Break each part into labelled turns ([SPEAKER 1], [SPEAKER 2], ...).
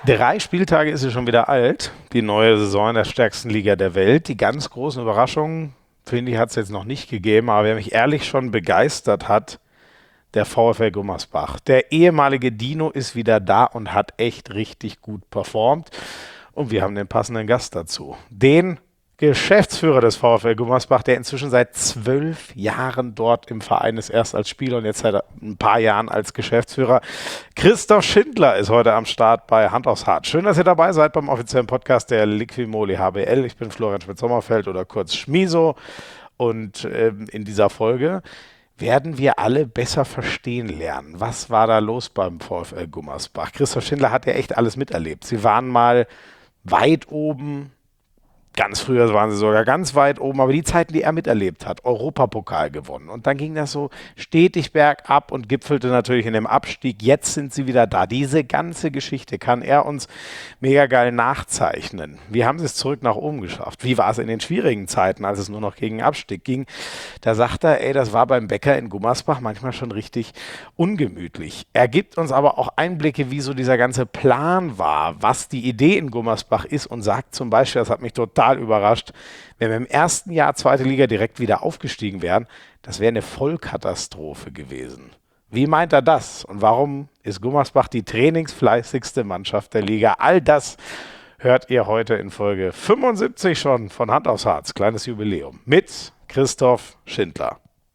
[SPEAKER 1] 3 Spieltage ist sie schon wieder alt, die neue Saison in der stärksten Liga der Welt. Die ganz großen Überraschungen, finde ich, hat es jetzt noch nicht gegeben, aber wer mich ehrlich schon begeistert hat, der VfL Gummersbach. Der ehemalige Dino ist wieder da und hat echt richtig gut performt. Und wir haben den passenden Gast dazu. Den Geschäftsführer des VfL Gummersbach, der inzwischen seit 12 Jahren dort im Verein ist, erst als Spieler und jetzt seit ein paar Jahren als Geschäftsführer. Christoph Schindler ist heute am Start bei Hand aufs Hart. Schön, dass ihr dabei seid beim offiziellen Podcast der Liquimoli HBL. Ich bin Florian Schmidt-Sommerfeld oder kurz Schmiso und in dieser Folge werden wir alle besser verstehen lernen. Was war da los beim VfL Gummersbach? Christoph Schindler hat ja echt alles miterlebt. Sie waren mal weit oben. Ganz früher waren sie sogar ganz weit oben, aber die Zeiten, die er miterlebt hat, Europapokal gewonnen. Und dann ging das so stetig bergab und gipfelte natürlich in dem Abstieg. Jetzt sind sie wieder da. Diese ganze Geschichte kann er uns mega geil nachzeichnen. Wie haben sie es zurück nach oben geschafft? Wie war es in den schwierigen Zeiten, als es nur noch gegen Abstieg ging? Da sagt er, das war beim Bäcker in Gummersbach manchmal schon richtig ungemütlich. Er gibt uns aber auch Einblicke, wie so dieser ganze Plan war, was die Idee in Gummersbach ist und sagt zum Beispiel, das hat mich total überrascht, wenn wir im ersten Jahr zweite Liga direkt wieder aufgestiegen wären, das wäre eine Vollkatastrophe gewesen. Wie meint er das? Und warum ist Gummersbach die trainingsfleißigste Mannschaft der Liga? All das hört ihr heute in Folge 75 schon von Hand aufs Harz. Kleines Jubiläum mit Christoph Schindler.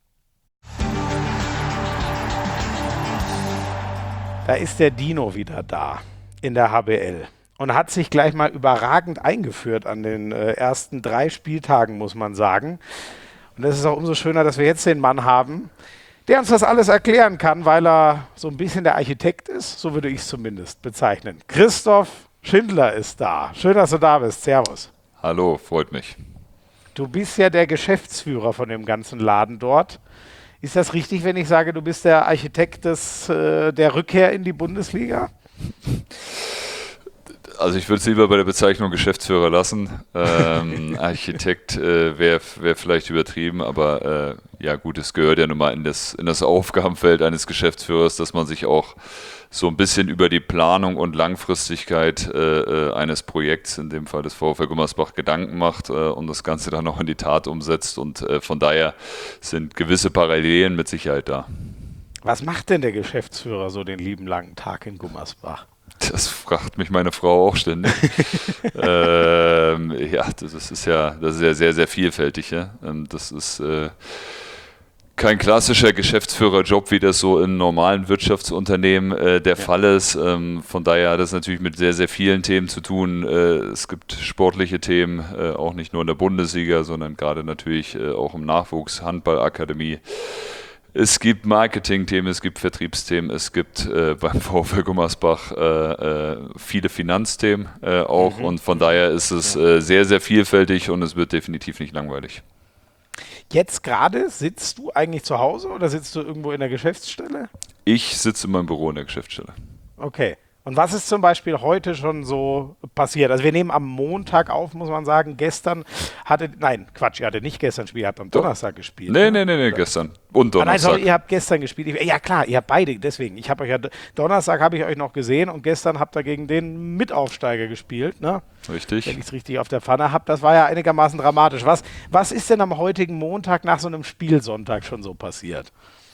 [SPEAKER 1] Da ist der Dino wieder da in der HBL. Und hat sich gleich mal überragend eingeführt an den ersten 3 Spieltagen, muss man sagen. Und es ist auch umso schöner, dass wir jetzt den Mann haben, der uns das alles erklären kann, weil er so ein bisschen der Architekt ist, so würde ich es zumindest bezeichnen. Christoph Schindler ist da. Schön, dass du da bist. Servus.
[SPEAKER 2] Hallo, freut mich.
[SPEAKER 1] Du bist ja der Geschäftsführer von dem ganzen Laden dort. Ist das richtig, wenn ich sage, du bist der Architekt der Rückkehr in die Bundesliga?
[SPEAKER 2] Also ich würde es lieber bei der Bezeichnung Geschäftsführer lassen. Architekt wäre vielleicht übertrieben, aber ja gut, es gehört ja nun mal in das Aufgabenfeld eines Geschäftsführers, dass man sich auch so ein bisschen über die Planung und Langfristigkeit eines Projekts, in dem Fall des VfL Gummersbach, Gedanken macht und das Ganze dann auch in die Tat umsetzt. Und von daher sind gewisse Parallelen mit Sicherheit da. Was macht denn der Geschäftsführer so den lieben langen Tag in Gummersbach? Das fragt mich meine Frau auch ständig. Ja, das ist sehr, sehr vielfältig. Ja? Das ist kein klassischer Geschäftsführerjob, wie das so in normalen Wirtschaftsunternehmen der Fall ist. Von daher hat es natürlich mit sehr, sehr vielen Themen zu tun. Es gibt sportliche Themen, auch nicht nur in der Bundesliga, sondern gerade natürlich auch im Nachwuchs, Handballakademie. Es gibt Marketing-Themen, es gibt Vertriebsthemen, es gibt beim VfL Gummersbach viele Finanzthemen auch und von daher ist es sehr, sehr vielfältig und es wird definitiv nicht langweilig. Jetzt gerade sitzt du eigentlich zu Hause oder sitzt du irgendwo in der Geschäftsstelle? Ich sitze in meinem Büro in der Geschäftsstelle. Okay. Und was ist zum Beispiel heute schon so passiert? Also wir nehmen am Montag auf, muss man sagen. Gestern ihr hattet nicht gestern gespielt, ihr habt am Donnerstag gespielt. Nee, gestern und Donnerstag. Nein, sorry, ihr habt gestern gespielt. Ja klar, ihr habt beide, deswegen. Donnerstag habe ich euch noch gesehen und gestern habt ihr gegen den Mitaufsteiger gespielt, ne? Richtig. Wenn ich es richtig auf der Pfanne habe. Das war ja einigermaßen dramatisch. Was ist denn am heutigen Montag nach so einem Spielsonntag schon so passiert?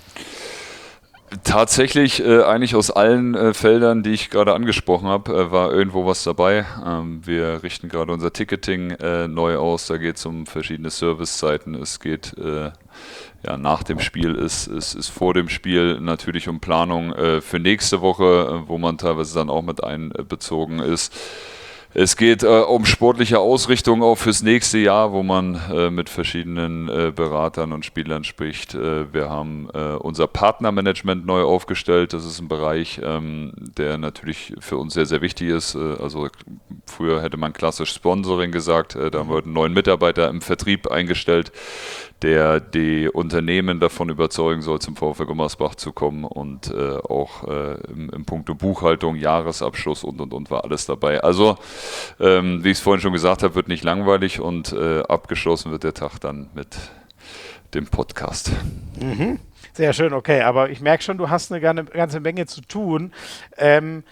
[SPEAKER 2] Tatsächlich eigentlich aus allen Feldern, die ich gerade angesprochen habe, war irgendwo was dabei. Wir richten gerade unser Ticketing neu aus, da geht es um verschiedene Servicezeiten, es geht nach dem Spiel, ist vor dem Spiel natürlich um Planung für nächste Woche, wo man teilweise dann auch mit einbezogen ist. Es geht um sportliche Ausrichtung auch fürs nächste Jahr, wo man mit verschiedenen Beratern und Spielern spricht. Wir haben unser Partnermanagement neu aufgestellt. Das ist ein Bereich, der natürlich für uns sehr, sehr wichtig ist. Also früher hätte man klassisch Sponsoring gesagt. Da haben wir einen neuen Mitarbeiter im Vertrieb eingestellt, der die Unternehmen davon überzeugen soll, zum VfL Gummersbach zu kommen und auch im Punkto Buchhaltung, Jahresabschluss und war alles dabei. Also, wie ich es vorhin schon gesagt habe, wird nicht langweilig und abgeschlossen wird der Tag dann mit dem Podcast. Mhm. Sehr schön, okay, aber ich merke schon, du hast eine ganze Menge zu tun.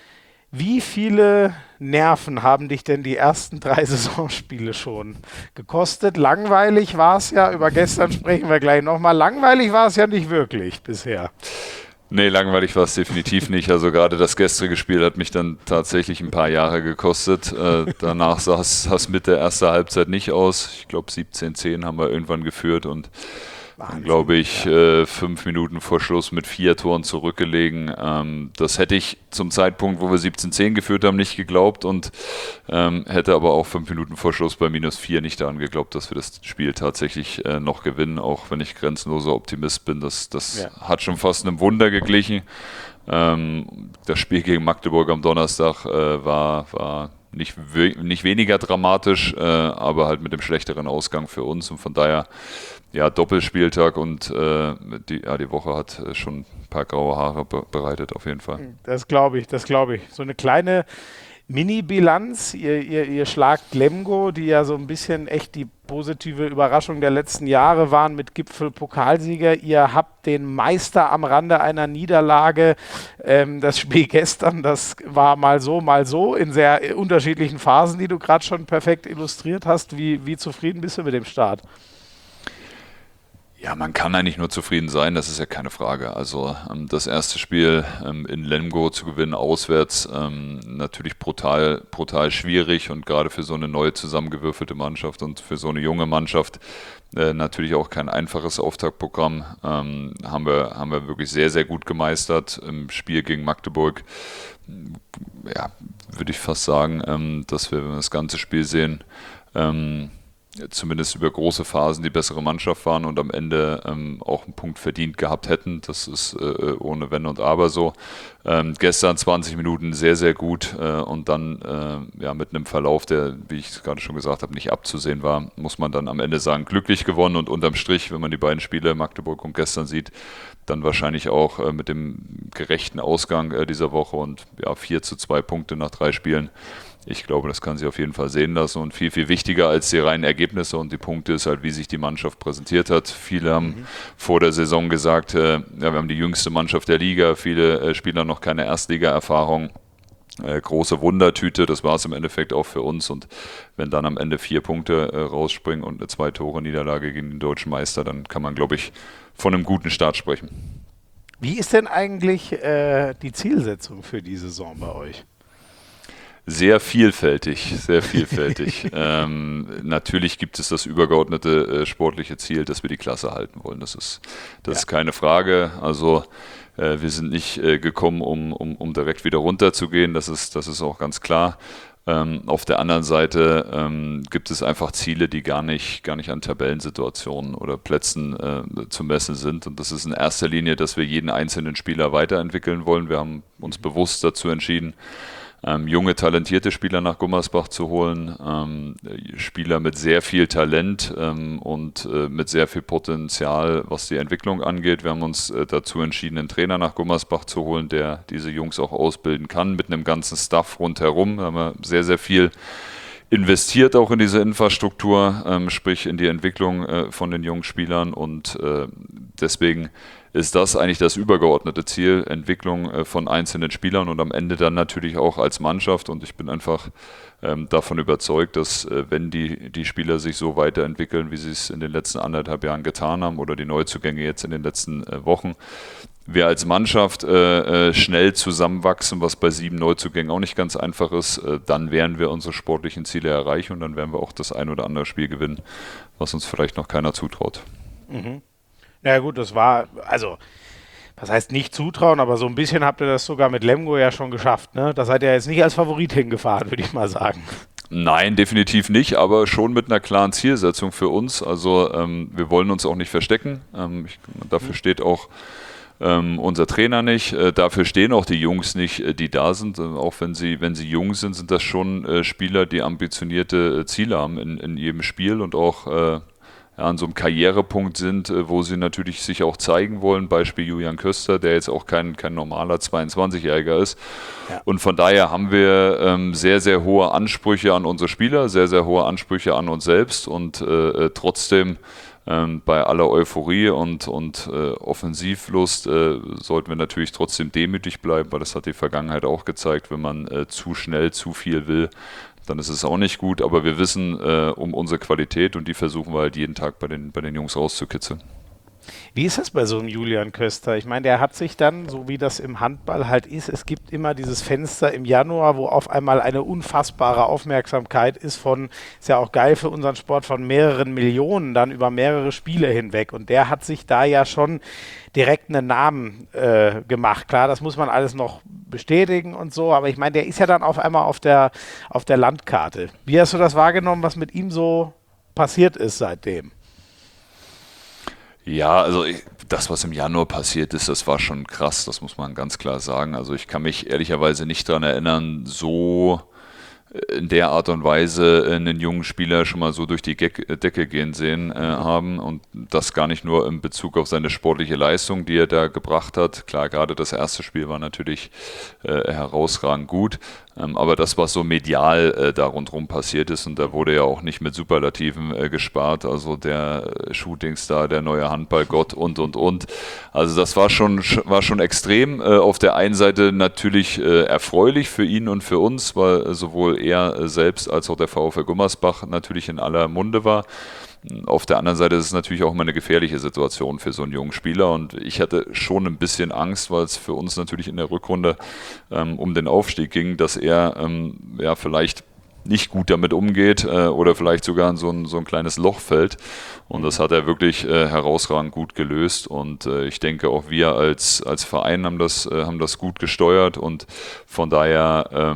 [SPEAKER 1] Wie viele Nerven haben dich denn die ersten 3 Saisonspiele schon gekostet? Langweilig war es ja, über gestern sprechen wir gleich nochmal. Langweilig war es ja nicht wirklich bisher.
[SPEAKER 2] Nee, langweilig war es definitiv nicht. Also gerade das gestrige Spiel hat mich dann tatsächlich ein paar Jahre gekostet. Danach sah es mit der ersten Halbzeit nicht aus. Ich glaube 17-10 haben wir irgendwann geführt und dann, glaube ich, 5 Minuten vor Schluss mit 4 Toren zurückgelegen. Das hätte ich zum Zeitpunkt, wo wir 17-10 geführt haben, nicht geglaubt und hätte aber auch 5 Minuten vor Schluss bei -4 nicht daran geglaubt, dass wir das Spiel tatsächlich noch gewinnen, auch wenn ich grenzenloser Optimist bin. Das hat schon fast einem Wunder geglichen. Das Spiel gegen Magdeburg am Donnerstag war nicht weniger dramatisch, aber halt mit dem schlechteren Ausgang für uns und von daher ja, Doppelspieltag und die Woche hat schon ein paar graue Haare bereitet, auf jeden Fall.
[SPEAKER 1] Das glaube ich. So eine kleine Mini-Bilanz. Ihr schlagt Lemgo, die ja so ein bisschen echt die positive Überraschung der letzten Jahre waren mit Gipfel-Pokalsieger. Ihr habt den Meister am Rande einer Niederlage. Das Spiel gestern, das war mal so in sehr unterschiedlichen Phasen, die du gerade schon perfekt illustriert hast. Wie zufrieden bist du mit dem Start?
[SPEAKER 2] Ja, man kann eigentlich nur zufrieden sein, das ist ja keine Frage. Also das erste Spiel in Lemgo zu gewinnen, auswärts, natürlich brutal schwierig und gerade für so eine neu zusammengewürfelte Mannschaft und für so eine junge Mannschaft natürlich auch kein einfaches Auftaktprogramm. Haben wir wirklich sehr, sehr gut gemeistert. Im Spiel gegen Magdeburg, ja, würde ich fast sagen, dass wir, wenn wir das ganze Spiel sehen, zumindest über große Phasen die bessere Mannschaft waren und am Ende auch einen Punkt verdient gehabt hätten. Das ist ohne Wenn und Aber so. Gestern 20 Minuten sehr, sehr gut und dann mit einem Verlauf, der, wie ich es gerade schon gesagt habe, nicht abzusehen war, muss man dann am Ende sagen, glücklich gewonnen und unterm Strich, wenn man die beiden Spiele, Magdeburg und gestern sieht, dann wahrscheinlich auch mit dem gerechten Ausgang dieser Woche und 4:2 Punkte nach 3 Spielen. Ich glaube, das kann sich auf jeden Fall sehen lassen und viel, viel wichtiger als die reinen Ergebnisse und die Punkte ist halt, wie sich die Mannschaft präsentiert hat. Viele haben vor der Saison gesagt, wir haben die jüngste Mannschaft der Liga, viele Spieler noch keine Erstliga-Erfahrung. Große Wundertüte, das war es im Endeffekt auch für uns und wenn dann am Ende 4 Punkte rausspringen und eine 2-Tore-Niederlage gegen den deutschen Meister, dann kann man, glaube ich, von einem guten Start sprechen.
[SPEAKER 1] Wie ist denn eigentlich die Zielsetzung für die Saison bei euch?
[SPEAKER 2] Sehr vielfältig, sehr vielfältig. Natürlich gibt es das übergeordnete sportliche Ziel, dass wir die Klasse halten wollen. Das ist keine Frage. Also wir sind nicht gekommen, um direkt wieder runterzugehen. Das ist auch ganz klar. Auf der anderen Seite gibt es einfach Ziele, die gar nicht an Tabellensituationen oder Plätzen zu messen sind. Und das ist in erster Linie, dass wir jeden einzelnen Spieler weiterentwickeln wollen. Wir haben uns bewusst dazu entschieden, junge, talentierte Spieler nach Gummersbach zu holen, Spieler mit sehr viel Talent und mit sehr viel Potenzial, was die Entwicklung angeht. Wir haben uns dazu entschieden, einen Trainer nach Gummersbach zu holen, der diese Jungs auch ausbilden kann, mit einem ganzen Staff rundherum. Da haben wir sehr, sehr viel investiert auch in diese Infrastruktur, sprich in die Entwicklung von den jungen Spielern und deswegen ist das eigentlich das übergeordnete Ziel, Entwicklung von einzelnen Spielern und am Ende dann natürlich auch als Mannschaft und ich bin einfach davon überzeugt, dass wenn die Spieler sich so weiterentwickeln, wie sie es in den letzten 1,5 Jahren getan haben oder die Neuzugänge jetzt in den letzten Wochen, wir als Mannschaft schnell zusammenwachsen, was bei 7 Neuzugängen auch nicht ganz einfach ist, dann werden wir unsere sportlichen Ziele erreichen und dann werden wir auch das ein oder andere Spiel gewinnen, was uns vielleicht noch keiner zutraut.
[SPEAKER 1] Mhm. Ja gut, das war, also, was heißt nicht zutrauen, aber so ein bisschen habt ihr das sogar mit Lemgo ja schon geschafft, ne? Das seid ihr jetzt nicht als Favorit hingefahren, würde ich mal sagen.
[SPEAKER 2] Nein, definitiv nicht, aber schon mit einer klaren Zielsetzung für uns. Also wir wollen uns auch nicht verstecken. Dafür steht auch unser Trainer nicht. Dafür stehen auch die Jungs nicht, die da sind. Auch wenn sie jung sind, sind das schon Spieler, die ambitionierte Ziele haben in jedem Spiel und auch an so einem Karrierepunkt sind, wo sie natürlich sich auch zeigen wollen. Beispiel Julian Köster, der jetzt auch kein normaler 22-Jähriger ist. Ja. Und von daher haben wir sehr, sehr hohe Ansprüche an unsere Spieler, sehr, sehr hohe Ansprüche an uns selbst und trotzdem Bei aller Euphorie und Offensivlust sollten wir natürlich trotzdem demütig bleiben, weil das hat die Vergangenheit auch gezeigt, wenn man zu schnell zu viel will, dann ist es auch nicht gut, aber wir wissen um unsere Qualität und die versuchen wir halt jeden Tag bei den Jungs rauszukitzeln.
[SPEAKER 1] Wie ist das bei so einem Julian Köster? Ich meine, der hat sich dann, so wie das im Handball halt ist, es gibt immer dieses Fenster im Januar, wo auf einmal eine unfassbare Aufmerksamkeit ist ist ja auch geil für unseren Sport, von mehreren Millionen dann über mehrere Spiele hinweg. Und der hat sich da ja schon direkt einen Namen gemacht. Klar, das muss man alles noch bestätigen und so, aber ich meine, der ist ja dann auf einmal auf der Landkarte. Wie hast du das wahrgenommen, was mit ihm so passiert ist seitdem?
[SPEAKER 2] Ja, also das, was im Januar passiert ist, das war schon krass, das muss man ganz klar sagen. Also ich kann mich ehrlicherweise nicht daran erinnern, so in der Art und Weise einen jungen Spieler schon mal so durch die Decke gehen sehen haben und das gar nicht nur in Bezug auf seine sportliche Leistung, die er da gebracht hat. Klar, gerade das erste Spiel war natürlich herausragend gut, aber das, was so medial da rundherum passiert ist, und da wurde ja auch nicht mit Superlativen gespart, also der Shootingstar, der neue Handballgott und. Also das war schon extrem. Auf der einen Seite natürlich erfreulich für ihn und für uns, weil sowohl er selbst als auch der VfL Gummersbach natürlich in aller Munde war. Auf der anderen Seite ist es natürlich auch immer eine gefährliche Situation für so einen jungen Spieler und ich hatte schon ein bisschen Angst, weil es für uns natürlich in der Rückrunde um den Aufstieg ging, dass er ja vielleicht nicht gut damit umgeht oder vielleicht sogar in so ein kleines Loch fällt. Und das hat er wirklich herausragend gut gelöst. Und ich denke, auch wir als Verein haben das gut gesteuert und von daher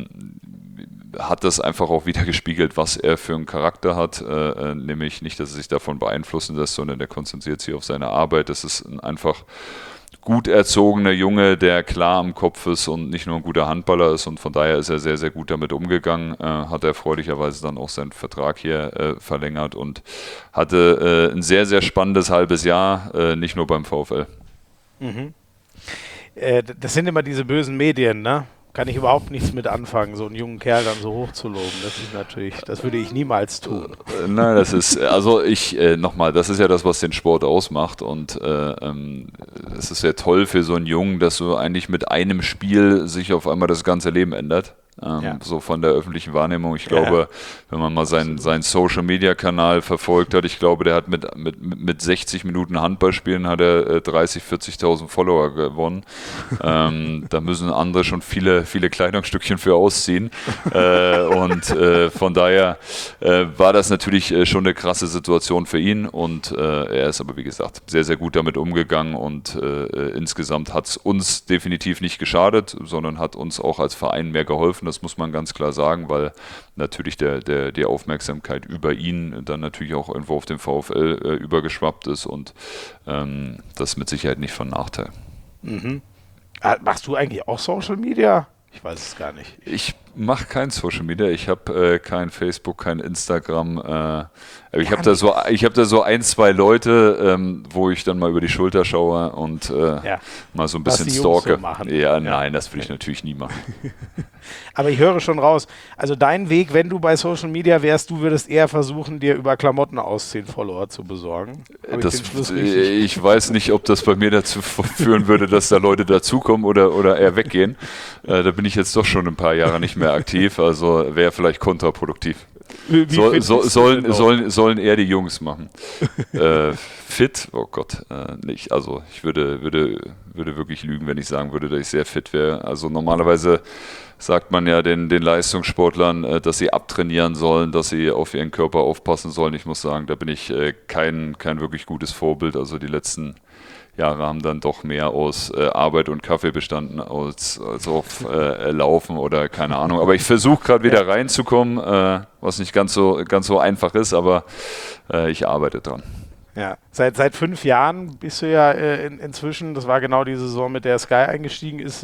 [SPEAKER 2] hat das einfach auch wieder gespiegelt, was er für einen Charakter hat, nämlich nicht, dass er sich davon beeinflussen lässt, sondern der konzentriert sich auf seine Arbeit. Das ist ein einfach gut erzogener Junge, der klar am Kopf ist und nicht nur ein guter Handballer ist und von daher ist er sehr, sehr gut damit umgegangen, hat erfreulicherweise dann auch seinen Vertrag hier verlängert und hatte ein sehr, sehr spannendes halbes Jahr, nicht nur beim VfL.
[SPEAKER 1] Mhm. Das sind immer diese bösen Medien, ne? Kann ich überhaupt nichts mit anfangen, so einen jungen Kerl dann so hoch zu loben. Das würde ich niemals tun.
[SPEAKER 2] Nein, das ist, also nochmal, das ist ja das, was den Sport ausmacht und es ist ja toll für so einen Jungen, dass so eigentlich mit einem Spiel sich auf einmal das ganze Leben ändert. So von der öffentlichen Wahrnehmung. Ich glaube, wenn man mal seinen Social-Media-Kanal verfolgt hat, ich glaube, der hat mit 60 Minuten Handballspielen hat er 30.000, 40.000 Follower gewonnen. Da müssen andere schon viele, viele Kleidungsstückchen für ausziehen. Von daher war das natürlich schon eine krasse Situation für ihn und er ist aber, wie gesagt, sehr, sehr gut damit umgegangen und insgesamt hat es uns definitiv nicht geschadet, sondern hat uns auch als Verein mehr geholfen. Das muss man ganz klar sagen, weil natürlich die Aufmerksamkeit über ihn dann natürlich auch irgendwo auf den VfL übergeschwappt ist und das mit Sicherheit nicht von Nachteil.
[SPEAKER 1] Mhm. Machst du eigentlich auch Social Media? Ich weiß es gar nicht.
[SPEAKER 2] Ich mache kein Social Media, ich habe kein Facebook, kein Instagram. Ich habe da so ein, zwei Leute, wo ich dann mal über die Schulter schaue und mal so ein bisschen stalke. So machen. Ja, nein, das würde ich natürlich nie machen.
[SPEAKER 1] Aber ich höre schon raus, also dein Weg, wenn du bei Social Media wärst, du würdest eher versuchen, dir über Klamotten ausziehen Follower zu besorgen.
[SPEAKER 2] Ich weiß nicht, ob das bei mir dazu führen würde, dass da Leute dazukommen oder eher weggehen. Da bin ich jetzt doch schon ein paar Jahre nicht mehr aktiv, also wäre vielleicht kontraproduktiv. Sollen eher die Jungs machen. Fit? Oh Gott, nicht. Also ich würde wirklich lügen, wenn ich sagen würde, dass ich sehr fit wäre. Also normalerweise sagt man ja den Leistungssportlern, dass sie abtrainieren sollen, dass sie auf ihren Körper aufpassen sollen. Ich muss sagen, da bin ich kein wirklich gutes Vorbild. Also die letzten Jahre haben dann doch mehr aus Arbeit und Kaffee bestanden als auf Laufen oder keine Ahnung. Aber ich versuche gerade wieder reinzukommen, was nicht ganz so einfach ist, aber ich arbeite dran.
[SPEAKER 1] Ja, seit 5 Jahren bist du ja inzwischen, das war genau die Saison, mit der Sky eingestiegen ist,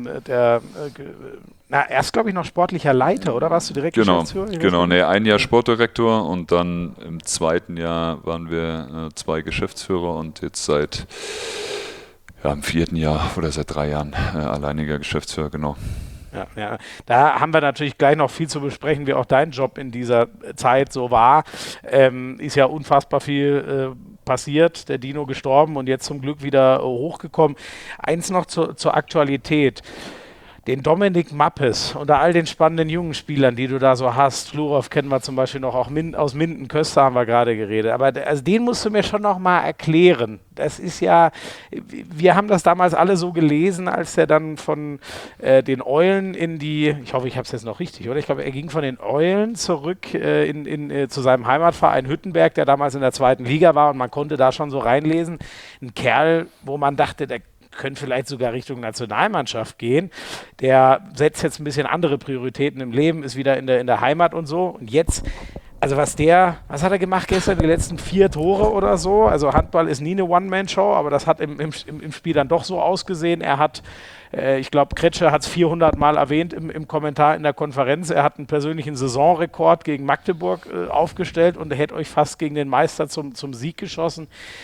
[SPEAKER 1] erst glaube ich noch sportlicher Leiter, oder warst du direkt Geschäftsführer?
[SPEAKER 2] Genau, ein Jahr Sportdirektor und dann im zweiten Jahr waren wir 2 Geschäftsführer und jetzt im 4. Jahr oder seit 3 Jahren alleiniger Geschäftsführer, genau.
[SPEAKER 1] Ja. Da haben wir natürlich gleich noch viel zu besprechen, wie auch dein Job in dieser Zeit so war. Ist ja unfassbar viel passiert, der Dino gestorben und jetzt zum Glück wieder hochgekommen. Eins noch zur Aktualität. Den Dominik Mappes unter all den spannenden jungen Spielern, die du da so hast, Flurov kennen wir zum Beispiel noch, auch aus Minden, Köster haben wir gerade geredet, aber also den musst du mir schon noch mal erklären. Das ist ja, wir haben das damals alle so gelesen, als er dann von den Eulen ich hoffe, ich habe es jetzt noch richtig, oder? Ich glaube, er ging von den Eulen zurück zu seinem Heimatverein Hüttenberg, der damals in der 2. Liga war und man konnte da schon so reinlesen. Ein Kerl, wo man dachte, der könnte vielleicht sogar Richtung Nationalmannschaft gehen. Der setzt jetzt ein bisschen andere Prioritäten im Leben, ist wieder in der Heimat und so. Und jetzt, also was hat er gemacht gestern, die letzten 4 Tore oder so? Also Handball ist nie eine One-Man-Show, aber das hat im Spiel dann doch so ausgesehen. Er hat, ich glaube, Kretsche hat es 400 Mal erwähnt im Kommentar in der Konferenz. Er hat einen persönlichen Saisonrekord gegen Magdeburg aufgestellt und er hätte euch fast gegen den Meister zum Sieg geschossen.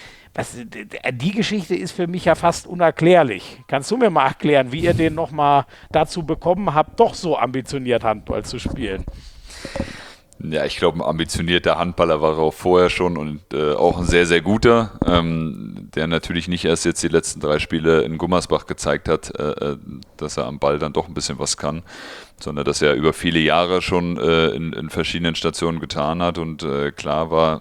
[SPEAKER 1] Die Geschichte ist für mich ja fast unerklärlich. Kannst du mir mal erklären, wie ihr den nochmal dazu bekommen habt, doch so ambitioniert Handball zu spielen?
[SPEAKER 2] Ja, ich glaube, ein ambitionierter Handballer war er auch vorher schon und auch ein sehr, sehr guter, der natürlich nicht erst jetzt die letzten 3 Spiele in Gummersbach gezeigt hat, dass er am Ball dann doch ein bisschen was kann, sondern dass er über viele Jahre schon in verschiedenen Stationen getan hat und klar war,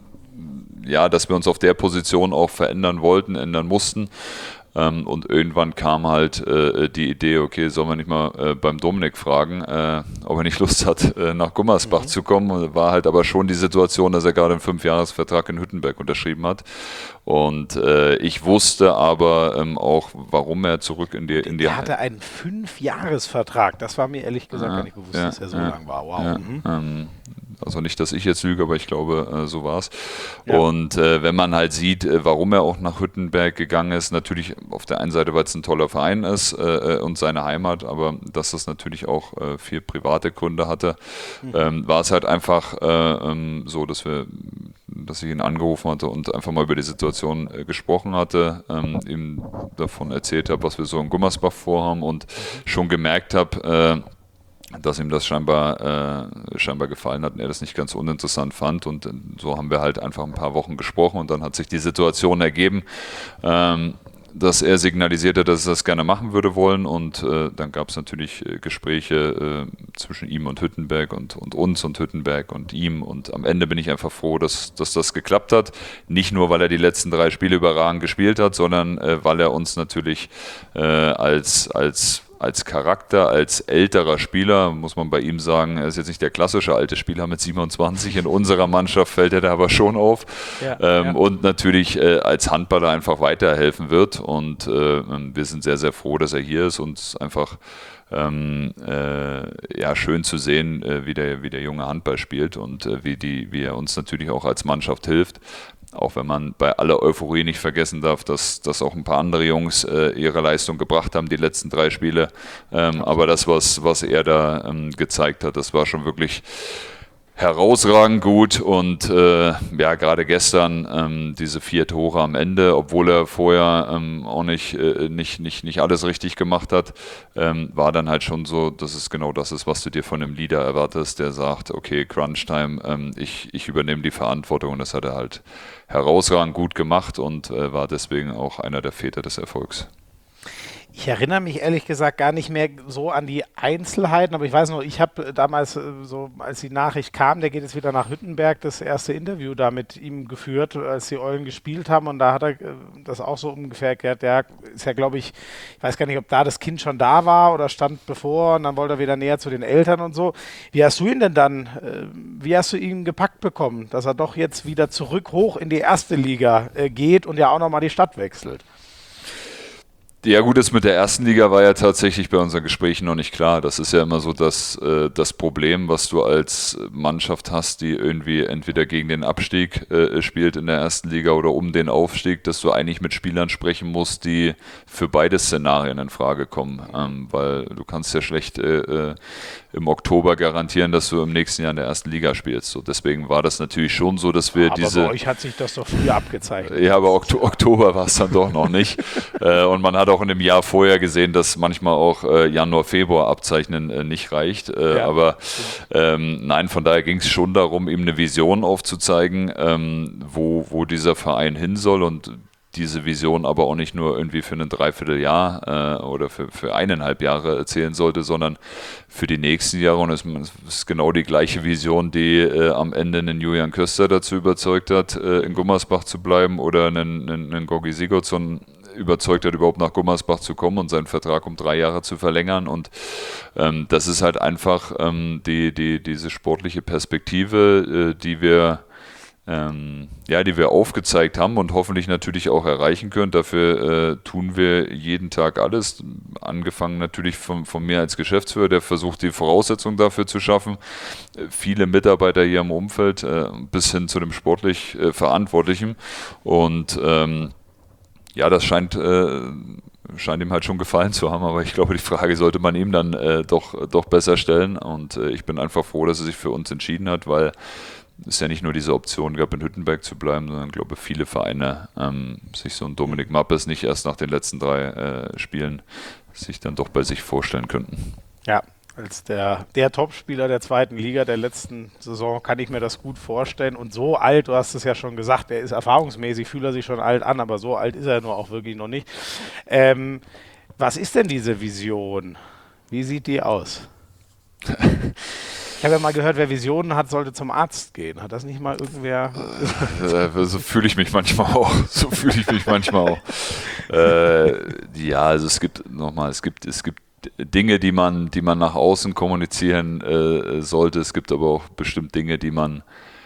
[SPEAKER 2] ja, dass wir uns auf der Position auch verändern wollten, ändern mussten. Und irgendwann kam halt die Idee, okay, sollen wir nicht mal beim Dominik fragen, ob er nicht Lust hat, nach Gummersbach zu kommen. War halt aber schon die Situation, dass er gerade einen 5-Jahres-Vertrag in Hüttenberg unterschrieben hat. Und ich wusste aber auch, warum er zurück in die...
[SPEAKER 1] Er hatte einen 5-Jahres-Vertrag. Das war mir ehrlich gesagt gar nicht bewusst, dass er so lang war. Wow.
[SPEAKER 2] Ja, also nicht, dass ich jetzt lüge, aber ich glaube, so war es. Ja. Und wenn man halt sieht, warum er auch nach Hüttenberg gegangen ist, natürlich auf der einen Seite, weil es ein toller Verein ist und seine Heimat, aber dass das natürlich auch viel private Gründe hatte, war es halt einfach so, dass ich ihn angerufen hatte und einfach mal über die Situation gesprochen hatte, ihm davon erzählt habe, was wir so in Gummersbach vorhaben und schon gemerkt habe, dass ihm das scheinbar gefallen hat und er das nicht ganz uninteressant fand und so haben wir halt einfach ein paar Wochen gesprochen und dann hat sich die Situation ergeben, dass er signalisiert hat, dass er das gerne machen würde wollen und dann gab es natürlich Gespräche zwischen ihm und Hüttenberg und uns und Hüttenberg und ihm und am Ende bin ich einfach froh, dass das geklappt hat. Nicht nur, weil er die letzten 3 Spiele überragend gespielt hat, sondern weil er uns natürlich als Charakter, als älterer Spieler, muss man bei ihm sagen, er ist jetzt nicht der klassische alte Spieler mit 27, in unserer Mannschaft fällt er da aber schon auf und natürlich als Handballer einfach weiterhelfen wird und wir sind sehr, sehr froh, dass er hier ist und einfach schön zu sehen, wie der junge Handball spielt und wie er uns natürlich auch als Mannschaft hilft. Auch wenn man bei aller Euphorie nicht vergessen darf, dass auch ein paar andere Jungs ihre Leistung gebracht haben, die letzten 3 Spiele. Aber das, was er da gezeigt hat, das war schon wirklich herausragend gut und gerade gestern diese 4 Tore am Ende, obwohl er vorher auch nicht alles richtig gemacht hat, war dann halt schon so, dass es genau das ist, was du dir von einem Leader erwartest, der sagt, okay, Crunch-Time, ich übernehme die Verantwortung und das hat er halt herausragend gut gemacht und war deswegen auch einer der Väter des Erfolgs.
[SPEAKER 1] Ich erinnere mich ehrlich gesagt gar nicht mehr so an die Einzelheiten, aber ich weiß noch, ich habe damals so, als die Nachricht kam, der geht jetzt wieder nach Hüttenberg, das erste Interview da mit ihm geführt, als die Eulen gespielt haben und da hat er das auch so ungefähr erklärt, der ist ja, glaube ich weiß gar nicht, ob da das Kind schon da war oder stand bevor und dann wollte er wieder näher zu den Eltern und so. Wie hast du ihn denn dann, wie hast du ihn gepackt bekommen, dass er doch jetzt wieder zurück hoch in die erste Liga geht und ja auch nochmal die Stadt wechselt?
[SPEAKER 2] Ja gut, das mit der ersten Liga war ja tatsächlich bei unseren Gesprächen noch nicht klar. Das ist ja immer so das Problem, was du als Mannschaft hast, die irgendwie entweder gegen den Abstieg spielt in der ersten Liga oder um den Aufstieg, dass du eigentlich mit Spielern sprechen musst, die für beide Szenarien in Frage kommen. Weil du kannst ja schlecht im Oktober garantieren, dass du im nächsten Jahr in der ersten Liga spielst. So, deswegen war das natürlich schon so, dass wir
[SPEAKER 1] aber bei euch hat sich das doch früher abgezeichnet.
[SPEAKER 2] Ja, aber Oktober war es dann doch noch nicht. Und man hat hat auch in dem Jahr vorher gesehen, dass manchmal auch Januar, Februar abzeichnen nicht reicht. Aber nein, von daher ging es schon darum, ihm eine Vision aufzuzeigen, wo dieser Verein hin soll und diese Vision aber auch nicht nur irgendwie für ein Dreivierteljahr oder für 1,5 Jahre erzählen sollte, sondern für die nächsten Jahre. Und es ist genau die gleiche Vision, die am Ende einen Julian Köster dazu überzeugt hat, in Gummersbach zu bleiben oder einen Gorgi Sigurdsson überzeugt hat, überhaupt nach Gummersbach zu kommen und seinen Vertrag um 3 Jahre zu verlängern. Und das ist halt einfach diese sportliche Perspektive, die wir aufgezeigt haben und hoffentlich natürlich auch erreichen können. Dafür tun wir jeden Tag alles, angefangen natürlich von mir als Geschäftsführer, der versucht, die Voraussetzungen dafür zu schaffen. Viele Mitarbeiter hier im Umfeld, bis hin zu dem sportlich Verantwortlichen. Und das scheint ihm halt schon gefallen zu haben, aber ich glaube, die Frage sollte man ihm dann doch besser stellen. Und ich bin einfach froh, dass er sich für uns entschieden hat, weil es ja nicht nur diese Option gab, in Hüttenberg zu bleiben, sondern ich glaube, viele Vereine sich so ein Dominik Mappes nicht erst nach den letzten 3 Spielen sich dann doch bei sich vorstellen könnten.
[SPEAKER 1] Ja, als der Topspieler der 2. Liga der letzten Saison kann ich mir das gut vorstellen. Und so alt, du hast es ja schon gesagt, er ist erfahrungsmäßig, fühlt er sich schon alt an, aber so alt ist er nur auch wirklich noch nicht. Was ist denn diese Vision? Wie sieht die aus? Ich habe ja mal gehört, wer Visionen hat, sollte zum Arzt gehen. Hat das nicht mal irgendwer?
[SPEAKER 2] So fühle ich mich manchmal auch. Also es gibt Dinge, die man nach außen kommunizieren sollte. Es gibt aber auch bestimmt Dinge, die man,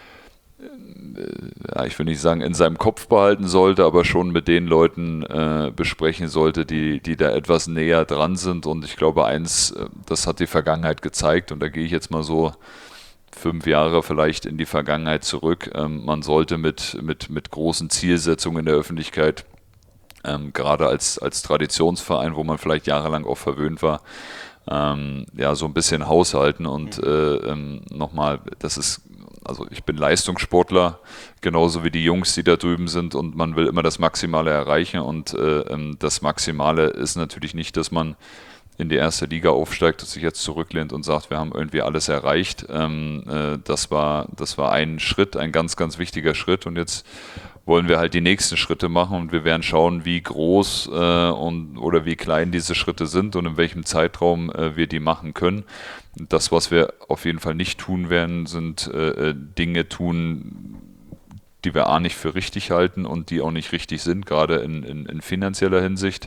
[SPEAKER 2] ich will nicht sagen, in seinem Kopf behalten sollte, aber schon mit den Leuten besprechen sollte, die da etwas näher dran sind. Und ich glaube, das hat die Vergangenheit gezeigt, und da gehe ich jetzt mal so 5 Jahre vielleicht in die Vergangenheit zurück. Man sollte mit großen Zielsetzungen in der Öffentlichkeit, gerade als Traditionsverein, wo man vielleicht jahrelang auch verwöhnt war, so ein bisschen haushalten. Und nochmal, also ich bin Leistungssportler, genauso wie die Jungs, die da drüben sind, und man will immer das Maximale erreichen, und das Maximale ist natürlich nicht, dass man in die 1. Liga aufsteigt und sich jetzt zurücklehnt und sagt, wir haben irgendwie alles erreicht. Das war ein Schritt, ein ganz, ganz wichtiger Schritt, und jetzt wollen wir halt die nächsten Schritte machen, und wir werden schauen, wie groß oder wie klein diese Schritte sind und in welchem Zeitraum wir die machen können. Das, was wir auf jeden Fall nicht tun werden, sind Dinge tun, die wir nicht für richtig halten und die auch nicht richtig sind, gerade in finanzieller Hinsicht.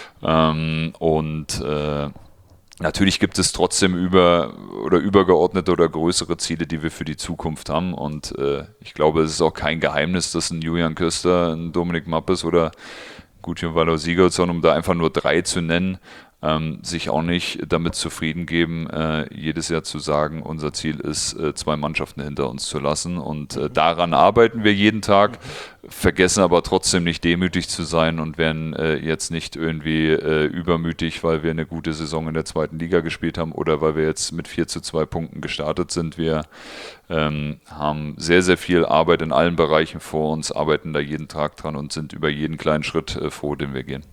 [SPEAKER 2] Natürlich gibt es trotzdem übergeordnete oder größere Ziele, die wir für die Zukunft haben, und ich glaube, es ist auch kein Geheimnis, dass ein Julian Köster, ein Dominik Mappes oder Gudjon Valor Sigurdsson, um da einfach nur 3 zu nennen, sich auch nicht damit zufrieden geben, jedes Jahr zu sagen, unser Ziel ist, 2 Mannschaften hinter uns zu lassen, und daran arbeiten wir jeden Tag, vergessen aber trotzdem nicht demütig zu sein und werden jetzt nicht irgendwie übermütig, weil wir eine gute Saison in der 2. Liga gespielt haben oder weil wir jetzt mit 4:2 Punkten gestartet sind. Wir haben sehr, sehr viel Arbeit in allen Bereichen vor uns, arbeiten da jeden Tag dran und sind über jeden kleinen Schritt froh, den wir gehen.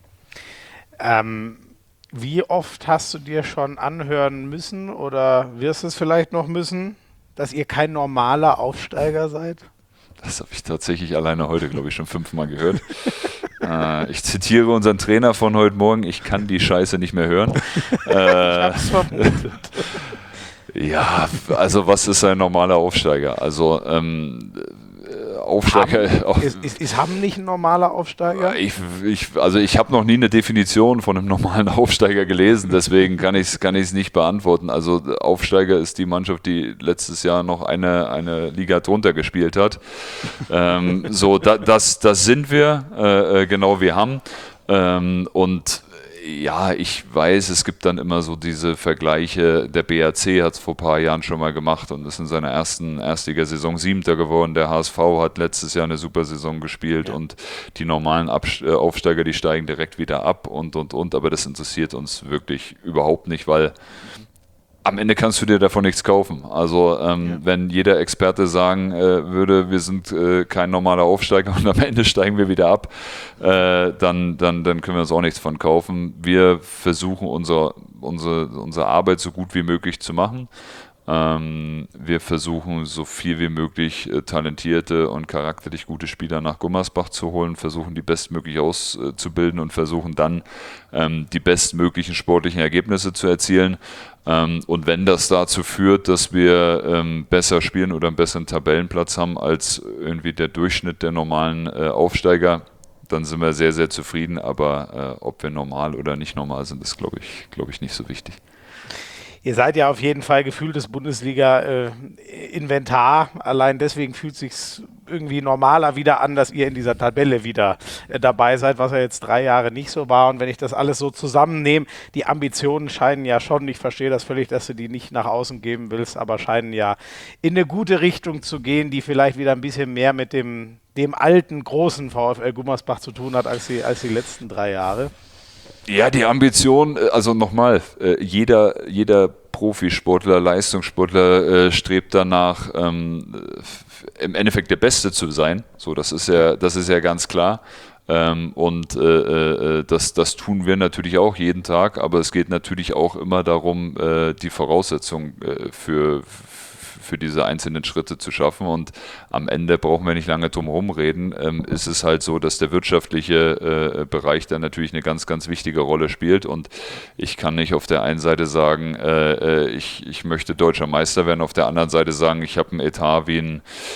[SPEAKER 1] Wie oft hast du dir schon anhören müssen oder wirst es vielleicht noch müssen, dass ihr kein normaler Aufsteiger seid?
[SPEAKER 2] Das habe ich tatsächlich alleine heute, glaube ich, schon 5-mal gehört. Ich zitiere unseren Trainer von heute Morgen: Ich kann die Scheiße nicht mehr hören.
[SPEAKER 1] Ich hab's vermutet.
[SPEAKER 2] Ja, also was ist ein normaler Aufsteiger? Also Aufsteiger.
[SPEAKER 1] Ist Hamm nicht ein normaler Aufsteiger?
[SPEAKER 2] Ich habe noch nie eine Definition von einem normalen Aufsteiger gelesen, deswegen kann ich es nicht beantworten. Also Aufsteiger ist die Mannschaft, die letztes Jahr noch eine Liga drunter gespielt hat. Das sind wir, genau wie Hamm. Und ja, ich weiß, es gibt dann immer so diese Vergleiche. Der BAC hat es vor ein paar Jahren schon mal gemacht und ist in seiner ersten Erstligasaison 7. geworden. Der HSV hat letztes Jahr eine super Saison gespielt, ja. Und die normalen Aufsteiger, die steigen direkt wieder ab und. Aber das interessiert uns wirklich überhaupt nicht, weil am Ende kannst du dir davon nichts kaufen. Also wenn jeder Experte sagen würde, wir sind kein normaler Aufsteiger und am Ende steigen wir wieder ab, dann können wir uns auch nichts von kaufen. Wir versuchen unsere Arbeit so gut wie möglich zu machen. Wir versuchen so viel wie möglich talentierte und charakterlich gute Spieler nach Gummersbach zu holen, versuchen die bestmöglich auszubilden und versuchen dann die bestmöglichen sportlichen Ergebnisse zu erzielen. Und wenn das dazu führt, dass wir besser spielen oder einen besseren Tabellenplatz haben als irgendwie der Durchschnitt der normalen Aufsteiger, dann sind wir sehr, sehr zufrieden. Aber ob wir normal oder nicht normal sind, ist, glaube ich, nicht so wichtig.
[SPEAKER 1] Ihr seid ja auf jeden Fall gefühltes Bundesliga-Inventar. Allein deswegen fühlt es sich irgendwie normaler wieder an, dass ihr in dieser Tabelle wieder dabei seid, was ja jetzt 3 Jahre nicht so war. Und wenn ich das alles so zusammennehme, die Ambitionen scheinen ja schon, ich verstehe das völlig, dass du die nicht nach außen geben willst, aber scheinen ja in eine gute Richtung zu gehen, die vielleicht wieder ein bisschen mehr mit dem alten, großen VfL Gummersbach zu tun hat als die letzten 3 Jahre.
[SPEAKER 2] Ja, die Ambition, also nochmal, jeder Profisportler, Leistungssportler strebt danach, im Endeffekt der Beste zu sein. So, das ist ja ganz klar. Und das tun wir natürlich auch jeden Tag, aber es geht natürlich auch immer darum, die Voraussetzungen für diese einzelnen Schritte zu schaffen, und am Ende brauchen wir nicht lange drum herum reden, ist es halt so, dass der wirtschaftliche Bereich da natürlich eine ganz, ganz wichtige Rolle spielt, und ich kann nicht auf der einen Seite sagen, ich möchte deutscher Meister werden, auf der anderen Seite sagen, ich habe einen Etat wie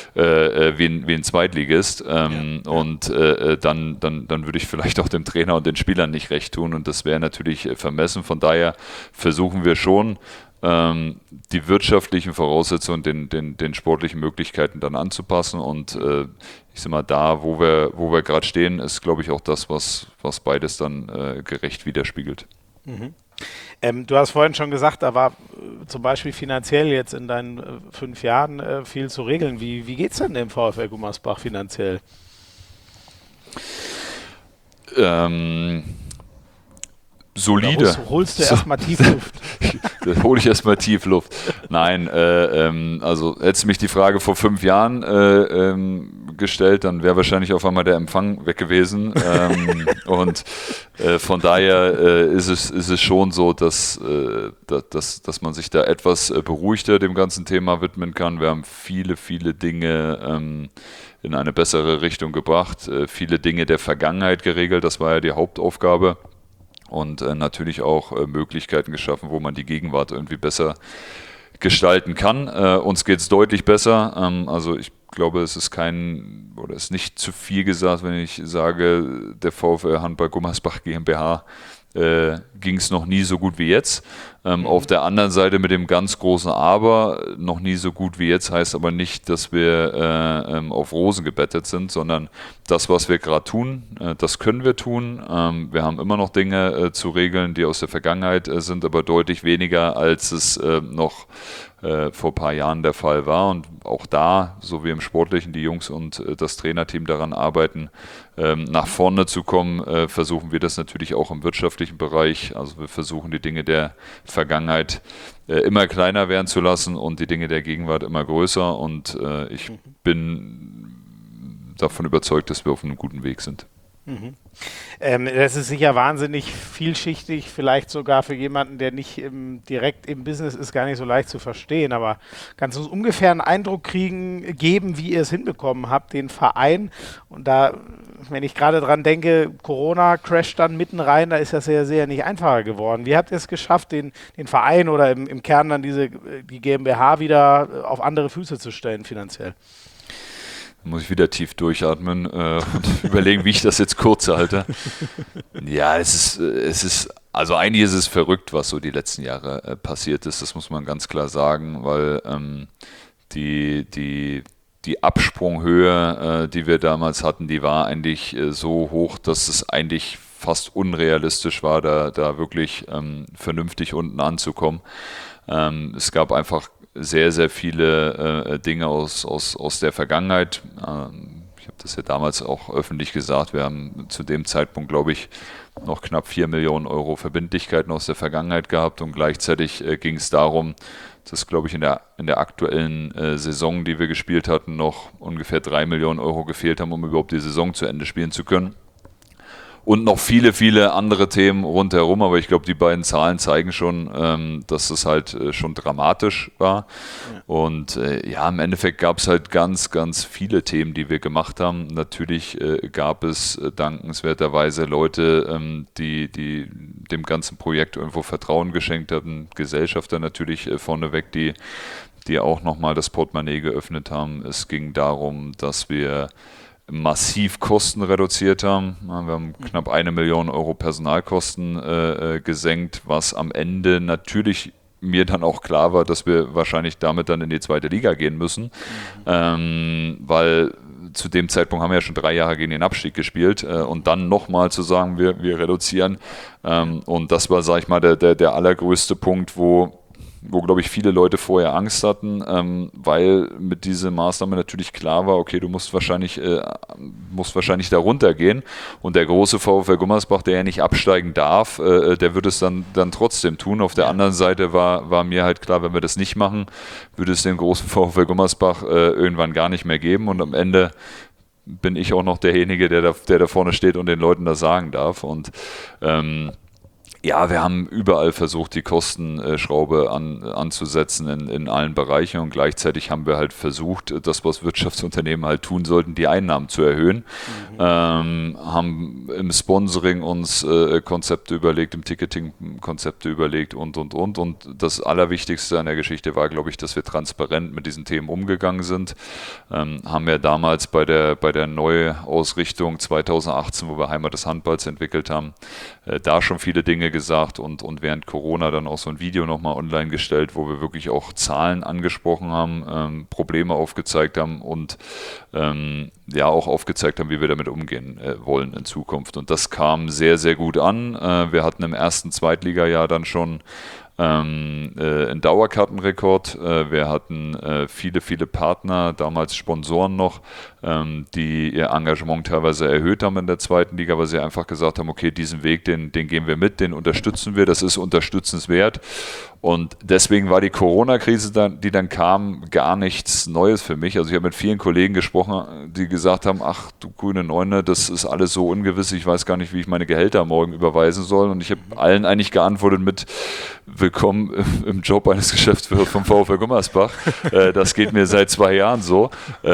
[SPEAKER 2] ein Zweitligist, und dann würde ich vielleicht auch dem Trainer und den Spielern nicht recht tun, und das wäre natürlich vermessen. Von daher versuchen wir schon, die wirtschaftlichen Voraussetzungen den sportlichen Möglichkeiten dann anzupassen, und ich sag mal, da, wo wir gerade stehen, ist, glaube ich, auch das, was beides dann gerecht widerspiegelt.
[SPEAKER 1] Mhm. Du hast vorhin schon gesagt, da war zum Beispiel finanziell jetzt in deinen 5 Jahren viel zu regeln. Wie geht es denn dem VfL Gummersbach finanziell?
[SPEAKER 2] Solide.
[SPEAKER 1] Holst du erstmal Tiefluft?
[SPEAKER 2] Da hole ich erstmal Tiefluft. Nein, also hättest du mich die Frage vor 5 Jahren gestellt, dann wäre wahrscheinlich auf einmal der Empfang weg gewesen. Und von daher ist es schon so, dass man sich da etwas beruhigter dem ganzen Thema widmen kann. Wir haben viele, viele Dinge in eine bessere Richtung gebracht, viele Dinge der Vergangenheit geregelt. Das war ja die Hauptaufgabe. Und natürlich auch Möglichkeiten geschaffen, wo man die Gegenwart irgendwie besser gestalten kann. Uns geht es deutlich besser. Also ich glaube, es ist nicht zu viel gesagt, wenn ich sage, der VfL Handball Gummersbach GmbH ging es noch nie so gut wie jetzt. Auf der anderen Seite mit dem ganz großen Aber, noch nie so gut wie jetzt, heißt aber nicht, dass wir auf Rosen gebettet sind, sondern das, was wir gerade tun, das können wir tun. Wir haben immer noch Dinge zu regeln, die aus der Vergangenheit sind, aber deutlich weniger, als es noch vor ein paar Jahren der Fall war. Und auch da, so wie im Sportlichen, die Jungs und das Trainerteam daran arbeiten, nach vorne zu kommen, versuchen wir das natürlich auch im wirtschaftlichen Bereich. Also wir versuchen, die Dinge der Vergangenheit immer kleiner werden zu lassen und die Dinge der Gegenwart immer größer. Und ich bin davon überzeugt, dass wir auf einem guten Weg sind.
[SPEAKER 1] Mhm. Das ist sicher wahnsinnig vielschichtig, vielleicht sogar für jemanden, der nicht direkt im Business ist, gar nicht so leicht zu verstehen, aber kannst du uns ungefähr einen Eindruck geben, wie ihr es hinbekommen habt, den Verein, und da, wenn ich gerade dran denke, Corona crasht dann mitten rein, da ist das ja sehr nicht einfacher geworden. Wie habt ihr es geschafft, den Verein oder im Kern dann die GmbH wieder auf andere Füße zu stellen finanziell?
[SPEAKER 2] Muss ich wieder tief durchatmen und überlegen, wie ich das jetzt kurz halte. Ja, es ist, also eigentlich ist es verrückt, was so die letzten Jahre passiert ist, das muss man ganz klar sagen, weil die Absprunghöhe, die wir damals hatten, die war eigentlich so hoch, dass es eigentlich fast unrealistisch war, da wirklich vernünftig unten anzukommen. Es gab einfach sehr, sehr viele Dinge aus der Vergangenheit. Ich habe das ja damals auch öffentlich gesagt. Wir haben zu dem Zeitpunkt, glaube ich, noch knapp 4 Millionen Euro Verbindlichkeiten aus der Vergangenheit gehabt und gleichzeitig ging es darum, dass, glaube ich, in der aktuellen Saison, die wir gespielt hatten, noch ungefähr 3 Millionen Euro gefehlt haben, um überhaupt die Saison zu Ende spielen zu können. Und noch viele, viele andere Themen rundherum, aber ich glaube, die beiden Zahlen zeigen schon, dass es halt schon dramatisch war. Ja. Und im Endeffekt gab es halt ganz, ganz viele Themen, die wir gemacht haben. Natürlich gab es dankenswerterweise Leute, die dem ganzen Projekt irgendwo Vertrauen geschenkt hatten, Gesellschafter natürlich vorneweg, die auch nochmal das Portemonnaie geöffnet haben. Es ging darum, dass wir massiv Kosten reduziert haben. Wir haben knapp 1 Million Euro Personalkosten gesenkt, was am Ende natürlich mir dann auch klar war, dass wir wahrscheinlich damit dann in die zweite Liga gehen müssen, weil zu dem Zeitpunkt haben wir ja schon 3 Jahre gegen den Abstieg gespielt und dann nochmal zu sagen, wir reduzieren und das war, sag ich mal, der allergrößte Punkt, wo glaube ich viele Leute vorher Angst hatten, weil mit dieser Maßnahme natürlich klar war, okay, du musst wahrscheinlich da runtergehen und der große VfL Gummersbach, der ja nicht absteigen darf, der wird es dann trotzdem tun. Auf der anderen Seite war mir halt klar, wenn wir das nicht machen, würde es den großen VfL Gummersbach irgendwann gar nicht mehr geben und am Ende bin ich auch noch derjenige, der da vorne steht und den Leuten das sagen darf und wir haben überall versucht, die Kostenschraube anzusetzen in allen Bereichen und gleichzeitig haben wir halt versucht, das, was Wirtschaftsunternehmen halt tun sollten, die Einnahmen zu erhöhen. Haben im Sponsoring uns Konzepte überlegt, im Ticketing Konzepte überlegt und. Und das Allerwichtigste an der Geschichte war, glaube ich, dass wir transparent mit diesen Themen umgegangen sind. Haben ja damals bei der Neuausrichtung 2018, wo wir Heimat des Handballs entwickelt haben, da schon viele Dinge gesagt und während Corona dann auch so ein Video nochmal online gestellt, wo wir wirklich auch Zahlen angesprochen haben, Probleme aufgezeigt haben und auch aufgezeigt haben, wie wir damit umgehen wollen in Zukunft. Und das kam sehr, sehr gut an. Wir hatten im ersten Zweitligajahr dann schon einen Dauerkartenrekord. Wir hatten viele, viele Partner, damals Sponsoren noch, die ihr Engagement teilweise erhöht haben in der zweiten Liga, weil sie einfach gesagt haben, okay, diesen Weg, den gehen wir mit, den unterstützen wir, das ist unterstützenswert. Und deswegen war die Corona-Krise, die dann kam, gar nichts Neues für mich. Also ich habe mit vielen Kollegen gesprochen, die gesagt haben, ach du grüne Neune, das ist alles so ungewiss, ich weiß gar nicht, wie ich meine Gehälter morgen überweisen soll. Und ich habe allen eigentlich geantwortet mit Willkommen im Job eines Geschäftsführers vom VfL Gummersbach. Das geht mir seit 2 Jahren so.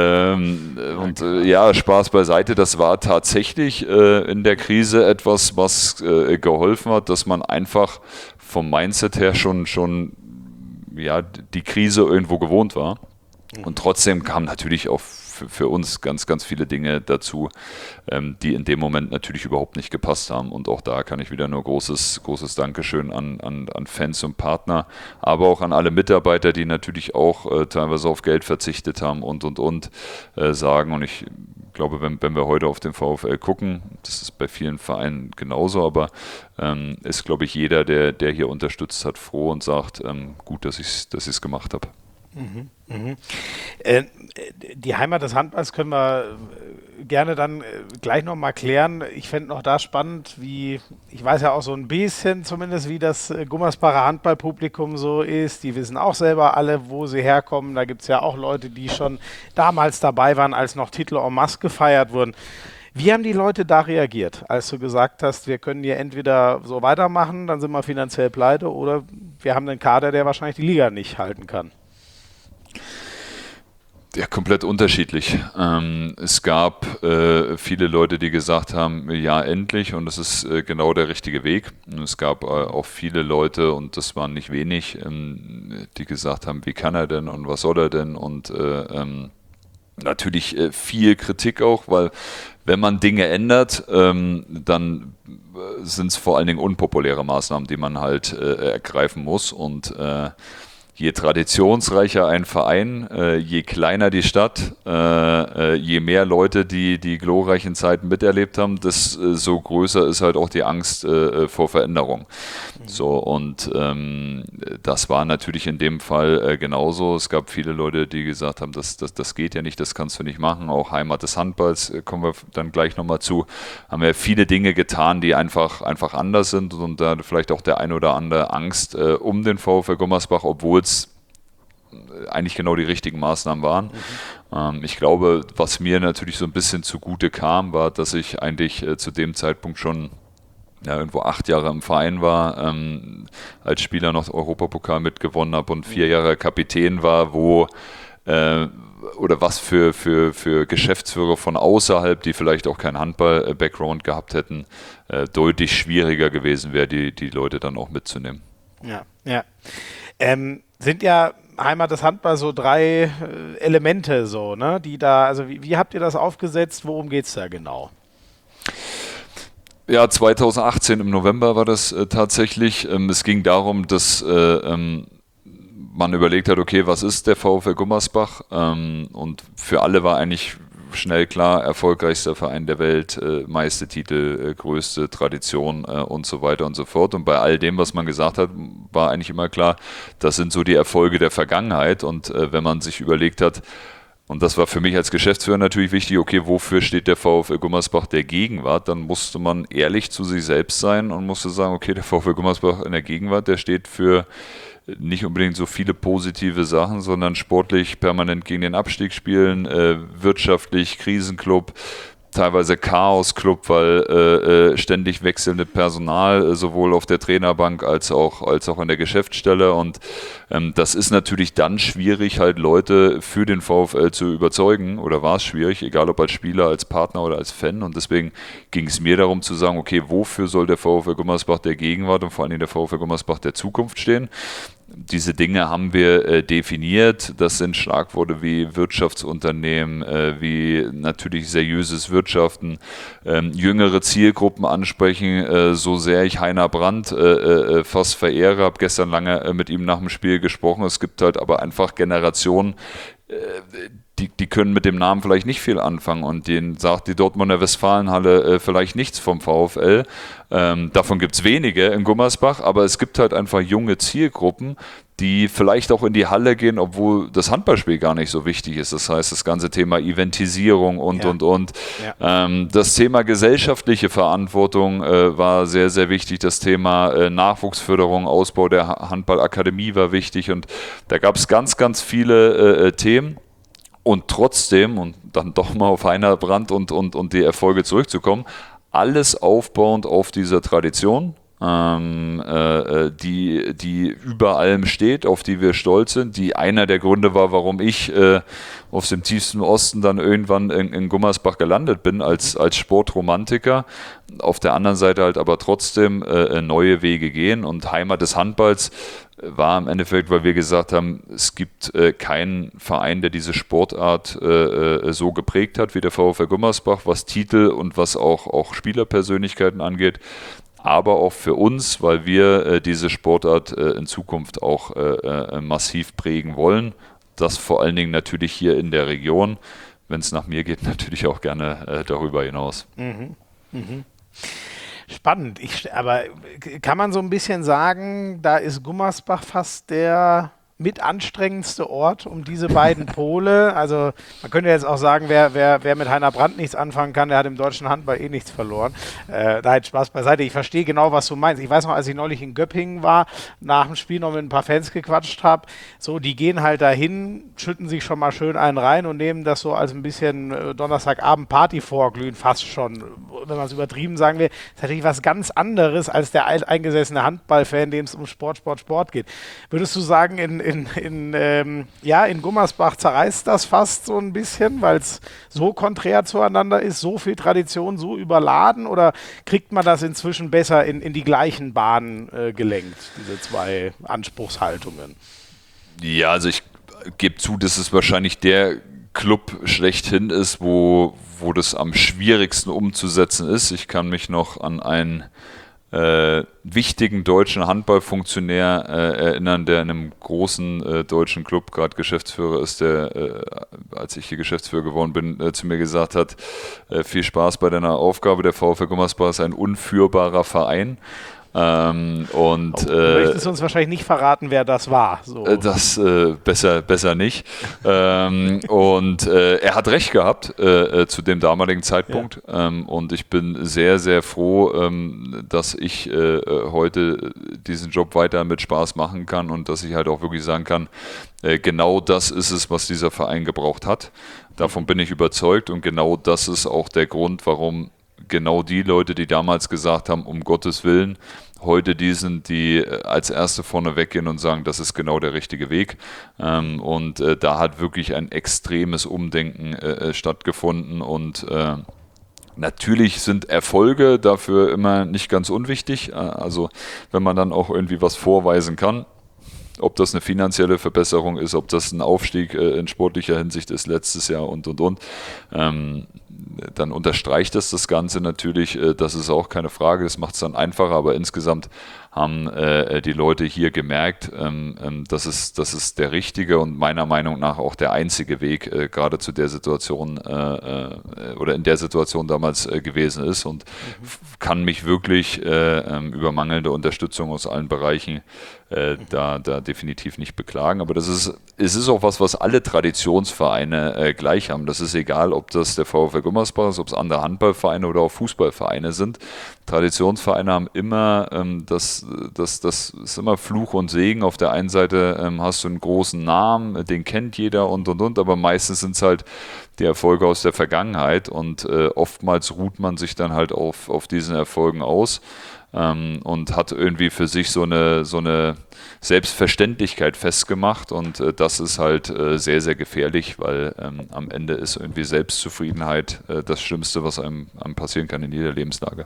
[SPEAKER 2] Spaß beiseite, das war tatsächlich in der Krise etwas, was geholfen hat, dass man einfach vom Mindset her schon die Krise irgendwo gewohnt war. Und trotzdem kamen natürlich auch für uns ganz, ganz viele Dinge dazu, die in dem Moment natürlich überhaupt nicht gepasst haben. Und auch da kann ich wieder nur großes Dankeschön an Fans und Partner, aber auch an alle Mitarbeiter, die natürlich auch teilweise auf Geld verzichtet haben und sagen. Und ich glaube, wenn wir heute auf den VfL gucken, das ist bei vielen Vereinen genauso, aber ist, glaube ich, jeder, der hier unterstützt hat, froh und sagt, gut, dass ich es gemacht habe.
[SPEAKER 1] Die Heimat des Handballs können wir gerne dann gleich nochmal klären. Ich fände noch da spannend, ich weiß ja auch so ein bisschen zumindest, wie das Gummersbacher Handballpublikum so ist. Die wissen auch selber alle, wo sie herkommen. Da gibt es ja auch Leute, die schon damals dabei waren, als noch Titel en masse gefeiert wurden. Wie haben die Leute da reagiert, als du gesagt hast, wir können hier entweder so weitermachen, dann sind wir finanziell pleite, oder wir haben einen Kader, der wahrscheinlich die Liga nicht halten kann?
[SPEAKER 2] Ja, komplett unterschiedlich. Es gab viele Leute, die gesagt haben, ja, endlich, und das ist genau der richtige Weg. Und es gab auch viele Leute, und das waren nicht wenig, die gesagt haben, wie kann er denn und was soll er denn? Und natürlich viel Kritik auch, weil wenn man Dinge ändert, dann sind es vor allen Dingen unpopuläre Maßnahmen, die man halt ergreifen muss. Und je traditionsreicher ein Verein, je kleiner die Stadt, je mehr Leute, die glorreichen Zeiten miterlebt haben, so größer ist halt auch die Angst vor Veränderung. So, und das war natürlich in dem Fall genauso. Es gab viele Leute, die gesagt haben, das geht ja nicht, das kannst du nicht machen. Auch Heimat des Handballs, kommen wir dann gleich nochmal zu, haben ja viele Dinge getan, die einfach anders sind und da vielleicht auch der ein oder andere Angst um den VfL Gummersbach, obwohl es eigentlich genau die richtigen Maßnahmen waren. Ich glaube, was mir natürlich so ein bisschen zugute kam, war, dass ich eigentlich zu dem Zeitpunkt schon irgendwo 8 Jahre im Verein war, als Spieler noch Europapokal mitgewonnen habe und 4 Jahre Kapitän war, oder was für Geschäftsführer von außerhalb, die vielleicht auch keinen Handball-Background gehabt hätten, deutlich schwieriger gewesen wäre, die Leute dann auch mitzunehmen.
[SPEAKER 1] Ja. Sind ja Heimat des Handballs so 3 Elemente so, ne? Die da, also wie habt ihr das aufgesetzt? Worum geht es da genau?
[SPEAKER 2] Ja, 2018 im November war das tatsächlich. Es ging darum, dass man überlegt hat, okay, was ist der VfL Gummersbach? Und für alle war eigentlich schnell klar, erfolgreichster Verein der Welt, meiste Titel, größte Tradition und so weiter und so fort. Und bei all dem, was man gesagt hat, war eigentlich immer klar, das sind so die Erfolge der Vergangenheit. Und wenn man sich überlegt hat, und das war für mich als Geschäftsführer natürlich wichtig, okay, wofür steht der VfL Gummersbach der Gegenwart? Dann musste man ehrlich zu sich selbst sein und musste sagen, okay, der VfL Gummersbach in der Gegenwart, der steht für nicht unbedingt so viele positive Sachen, sondern sportlich permanent gegen den Abstieg spielen, wirtschaftlich Krisenclub, teilweise Chaos-Club, weil ständig wechselnde Personal, sowohl auf der Trainerbank als auch an der Geschäftsstelle. Und das ist natürlich dann schwierig, halt Leute für den VfL zu überzeugen, oder war es schwierig, egal ob als Spieler, als Partner oder als Fan. Und deswegen ging es mir darum zu sagen, okay, wofür soll der VfL Gummersbach der Gegenwart und vor allem der VfL Gummersbach der Zukunft stehen? Diese Dinge haben wir definiert. Das sind Schlagworte wie Wirtschaftsunternehmen, wie natürlich seriöses Wirtschaften, jüngere Zielgruppen ansprechen, so sehr ich Heiner Brandt fast verehre, habe gestern lange mit ihm nach dem Spiel gesprochen. Es gibt halt aber einfach Generationen, die können mit dem Namen vielleicht nicht viel anfangen und denen sagt die Dortmunder Westfalenhalle vielleicht nichts vom VfL. Davon gibt es wenige in Gummersbach, aber es gibt halt einfach junge Zielgruppen, die vielleicht auch in die Halle gehen, obwohl das Handballspiel gar nicht so wichtig ist. Das heißt, das ganze Thema Eventisierung und. Ja. Das Thema gesellschaftliche Verantwortung war sehr, sehr wichtig. Das Thema Nachwuchsförderung, Ausbau der Handballakademie war wichtig und da gab es ganz, ganz viele Themen. Und trotzdem, und dann doch mal auf Heiner Brandt und die Erfolge zurückzukommen, alles aufbauend auf dieser Tradition, die über allem steht, auf die wir stolz sind, die einer der Gründe war, warum ich aus dem tiefsten Osten dann irgendwann in Gummersbach gelandet bin, als Sportromantiker. Auf der anderen Seite halt aber trotzdem neue Wege gehen und Heimat des Handballs war im Endeffekt, weil wir gesagt haben, es gibt keinen Verein, der diese Sportart so geprägt hat wie der VfL Gummersbach, was Titel und was auch Spielerpersönlichkeiten angeht, aber auch für uns, weil wir diese Sportart in Zukunft auch massiv prägen wollen. Das vor allen Dingen natürlich hier in der Region, wenn es nach mir geht, natürlich auch gerne darüber hinaus.
[SPEAKER 1] Spannend. Aber kann man so ein bisschen sagen, da ist Gummersbach fast der mit anstrengendste Ort um diese beiden Pole? Also man könnte jetzt auch sagen, wer mit Heiner Brandt nichts anfangen kann, der hat im deutschen Handball eh nichts verloren. Da hat Spaß beiseite. Ich verstehe genau, was du meinst. Ich weiß noch, als ich neulich in Göppingen war, nach dem Spiel noch mit ein paar Fans gequatscht habe, so, die gehen halt dahin, schütten sich schon mal schön einen rein und nehmen das so als ein bisschen Donnerstagabend Party vorglühen, fast schon, wenn man es übertrieben sagen will. Das ist natürlich was ganz anderes als der alteingesessene Handballfan, dem es um Sport geht. Würdest du sagen, in Gummersbach zerreißt das fast so ein bisschen, weil es so konträr zueinander ist, so viel Tradition, so überladen, oder kriegt man das inzwischen besser in die gleichen Bahnen gelenkt, diese 2 Anspruchshaltungen?
[SPEAKER 2] Ja, also ich gebe zu, dass es wahrscheinlich der Club schlechthin ist, wo das am schwierigsten umzusetzen ist. Ich kann mich noch an ein wichtigen deutschen Handballfunktionär erinnern, der in einem großen deutschen Club gerade Geschäftsführer ist, der, als ich hier Geschäftsführer geworden bin, zu mir gesagt hat, viel Spaß bei deiner Aufgabe, der VfL Gummersbach ist ein unführbarer Verein.
[SPEAKER 1] Du möchtest uns wahrscheinlich nicht verraten, wer das war. So.
[SPEAKER 2] Das besser nicht. Und er hat recht gehabt zu dem damaligen Zeitpunkt. Ja. Und ich bin sehr, sehr froh, dass ich heute diesen Job weiter mit Spaß machen kann und dass ich halt auch wirklich sagen kann, genau das ist es, was dieser Verein gebraucht hat. Davon bin ich überzeugt und genau das ist auch der Grund, warum genau die Leute, die damals gesagt haben, um Gottes Willen, heute die sind, die als Erste vorne weggehen und sagen, das ist genau der richtige Weg. Und da hat wirklich ein extremes Umdenken stattgefunden und natürlich sind Erfolge dafür immer nicht ganz unwichtig. Also wenn man dann auch irgendwie was vorweisen kann, ob das eine finanzielle Verbesserung ist, ob das ein Aufstieg in sportlicher Hinsicht ist letztes Jahr und. Dann unterstreicht das Ganze natürlich, das ist auch keine Frage, das macht es dann einfacher, aber insgesamt haben die Leute hier gemerkt, das ist der richtige und meiner Meinung nach auch der einzige Weg, gerade zu der Situation oder in der Situation damals gewesen ist und kann mich wirklich über mangelnde Unterstützung aus allen Bereichen da definitiv nicht beklagen. Aber es ist auch was alle Traditionsvereine gleich haben. Das ist egal, ob das der VfL Gummersbach ist, ob es andere Handballvereine oder auch Fußballvereine sind. Traditionsvereine haben immer, das ist immer Fluch und Segen. Auf der einen Seite hast du einen großen Namen, den kennt jeder und, aber meistens sind es halt die Erfolge aus der Vergangenheit und oftmals ruht man sich dann halt auf diesen Erfolgen aus. Und hat irgendwie für sich so eine Selbstverständlichkeit festgemacht und das ist halt sehr, sehr gefährlich, weil am Ende ist irgendwie Selbstzufriedenheit das Schlimmste, was einem passieren kann in jeder Lebenslage.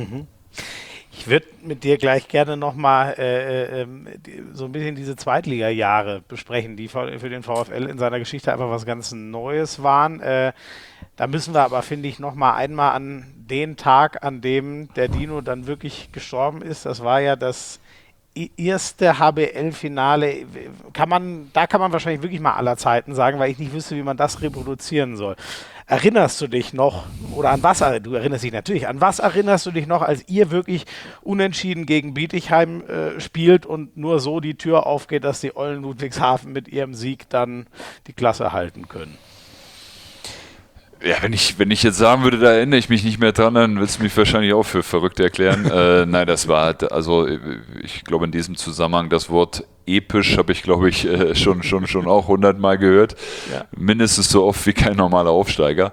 [SPEAKER 1] Ich würde mit dir gleich gerne nochmal so ein bisschen diese Zweitliga-Jahre besprechen, die für den VfL in seiner Geschichte einfach was ganz Neues waren. Da müssen wir aber, finde ich, nochmal einmal an den Tag, an dem der Dino dann wirklich gestorben ist. Das war ja das erste HBL-Finale. Da kann man wahrscheinlich wirklich mal aller Zeiten sagen, weil ich nicht wüsste, wie man das reproduzieren soll. Erinnerst du dich noch, oder an was, du erinnerst dich natürlich, an was erinnerst du dich noch, als ihr wirklich unentschieden gegen Bietigheim spielt und nur so die Tür aufgeht, dass die Eulen Ludwigshafen mit ihrem Sieg dann die Klasse halten können?
[SPEAKER 2] Ja, wenn ich jetzt sagen würde, da erinnere ich mich nicht mehr dran, dann willst du mich wahrscheinlich auch für verrückt erklären. Nein, das war, also ich glaube in diesem Zusammenhang das Wort episch habe ich, glaube ich, schon auch 100-mal gehört. Ja. Mindestens so oft wie kein normaler Aufsteiger.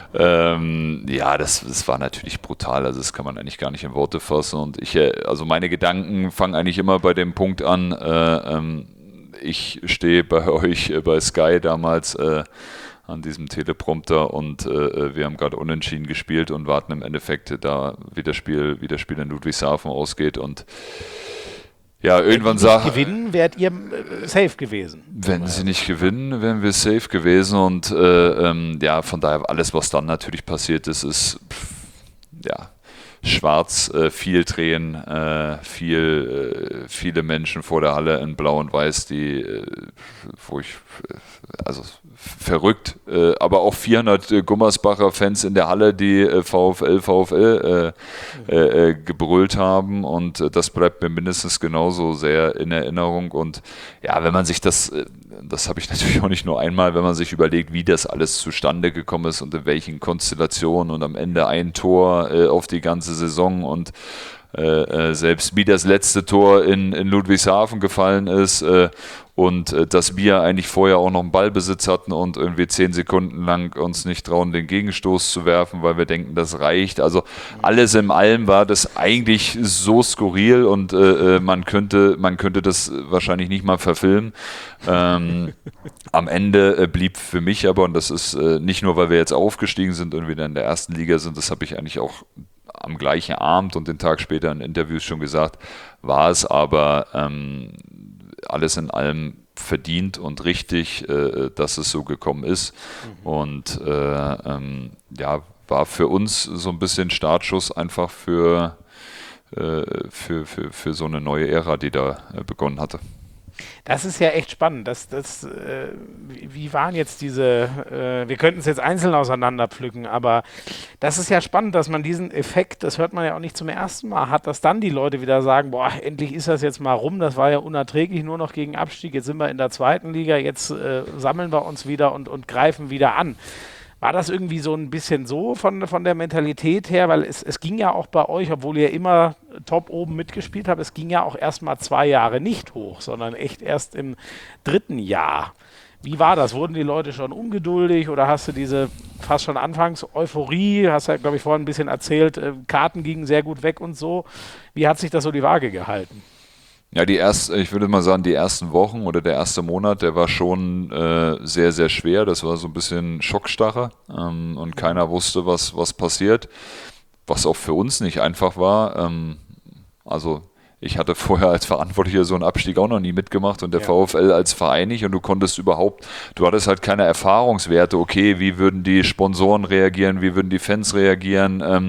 [SPEAKER 2] Ja, das war natürlich brutal, also das kann man eigentlich gar nicht in Worte fassen. Und also meine Gedanken fangen eigentlich immer bei dem Punkt an, ich stehe bei euch bei Sky damals an diesem Teleprompter und wir haben gerade unentschieden gespielt und warten im Endeffekt da, wie das Spiel in Ludwigshafen ausgeht und ja, irgendwann
[SPEAKER 1] sagt... Wenn sie nicht gewinnen, wärt ihr safe gewesen.
[SPEAKER 2] Wenn sie nicht gewinnen, wären wir safe gewesen und ja, von daher alles, was dann natürlich passiert ist ja, schwarz, viel Tränen, viele Menschen vor der Halle in Blau und Weiß, also verrückt, aber auch 400 Gummersbacher Fans in der Halle, die VfL gebrüllt haben und das bleibt mir mindestens genauso sehr in Erinnerung und ja, wenn man sich das habe ich natürlich auch nicht nur einmal, wenn man sich überlegt, wie das alles zustande gekommen ist und in welchen Konstellationen und am Ende ein Tor auf die ganze Saison und selbst wie das letzte Tor in Ludwigshafen gefallen ist und dass wir eigentlich vorher auch noch einen Ballbesitz hatten und irgendwie 10 Sekunden lang uns nicht trauen, den Gegenstoß zu werfen, weil wir denken, das reicht. Also alles in allem war das eigentlich so skurril und man könnte das wahrscheinlich nicht mal verfilmen. Am Ende blieb für mich aber, und das ist nicht nur, weil wir jetzt aufgestiegen sind und wieder in der ersten Liga sind, das habe ich eigentlich auch am gleichen Abend und den Tag später in Interviews schon gesagt, war es aber alles in allem verdient und richtig, dass es so gekommen ist. Und ja, war für uns so ein bisschen Startschuss einfach für für so eine neue Ära, die da begonnen hatte.
[SPEAKER 1] Das ist ja echt spannend. Wie waren jetzt diese, wir könnten es jetzt einzeln auseinanderpflücken, aber das ist ja spannend, dass man diesen Effekt, das hört man ja auch nicht zum ersten Mal, hat, dass dann die Leute wieder sagen, boah, endlich ist das jetzt mal rum, das war ja unerträglich, nur noch gegen Abstieg, jetzt sind wir in der zweiten Liga, jetzt sammeln wir uns wieder und greifen wieder an. War das irgendwie so ein bisschen so von der Mentalität her? Weil es ging ja auch bei euch, obwohl ihr immer top oben mitgespielt habt, es ging ja auch erst mal 2 Jahre nicht hoch, sondern echt erst im 3. Jahr. Wie war das? Wurden die Leute schon ungeduldig oder hast du diese fast schon Anfangs-Euphorie, hast ja, glaube ich, vorhin ein bisschen erzählt, Karten gingen sehr gut weg und so. Wie hat sich das so die Waage gehalten?
[SPEAKER 2] Ja, ich würde mal sagen, die ersten Wochen oder der erste Monat, der war schon sehr, sehr schwer. Das war so ein bisschen Schockstarre und keiner wusste, was passiert, was auch für uns nicht einfach war. Also ich hatte vorher als Verantwortlicher so einen Abstieg auch noch nie mitgemacht und der VfL als Verein nicht und du hattest halt keine Erfahrungswerte, okay, wie würden die Sponsoren reagieren, wie würden die Fans reagieren,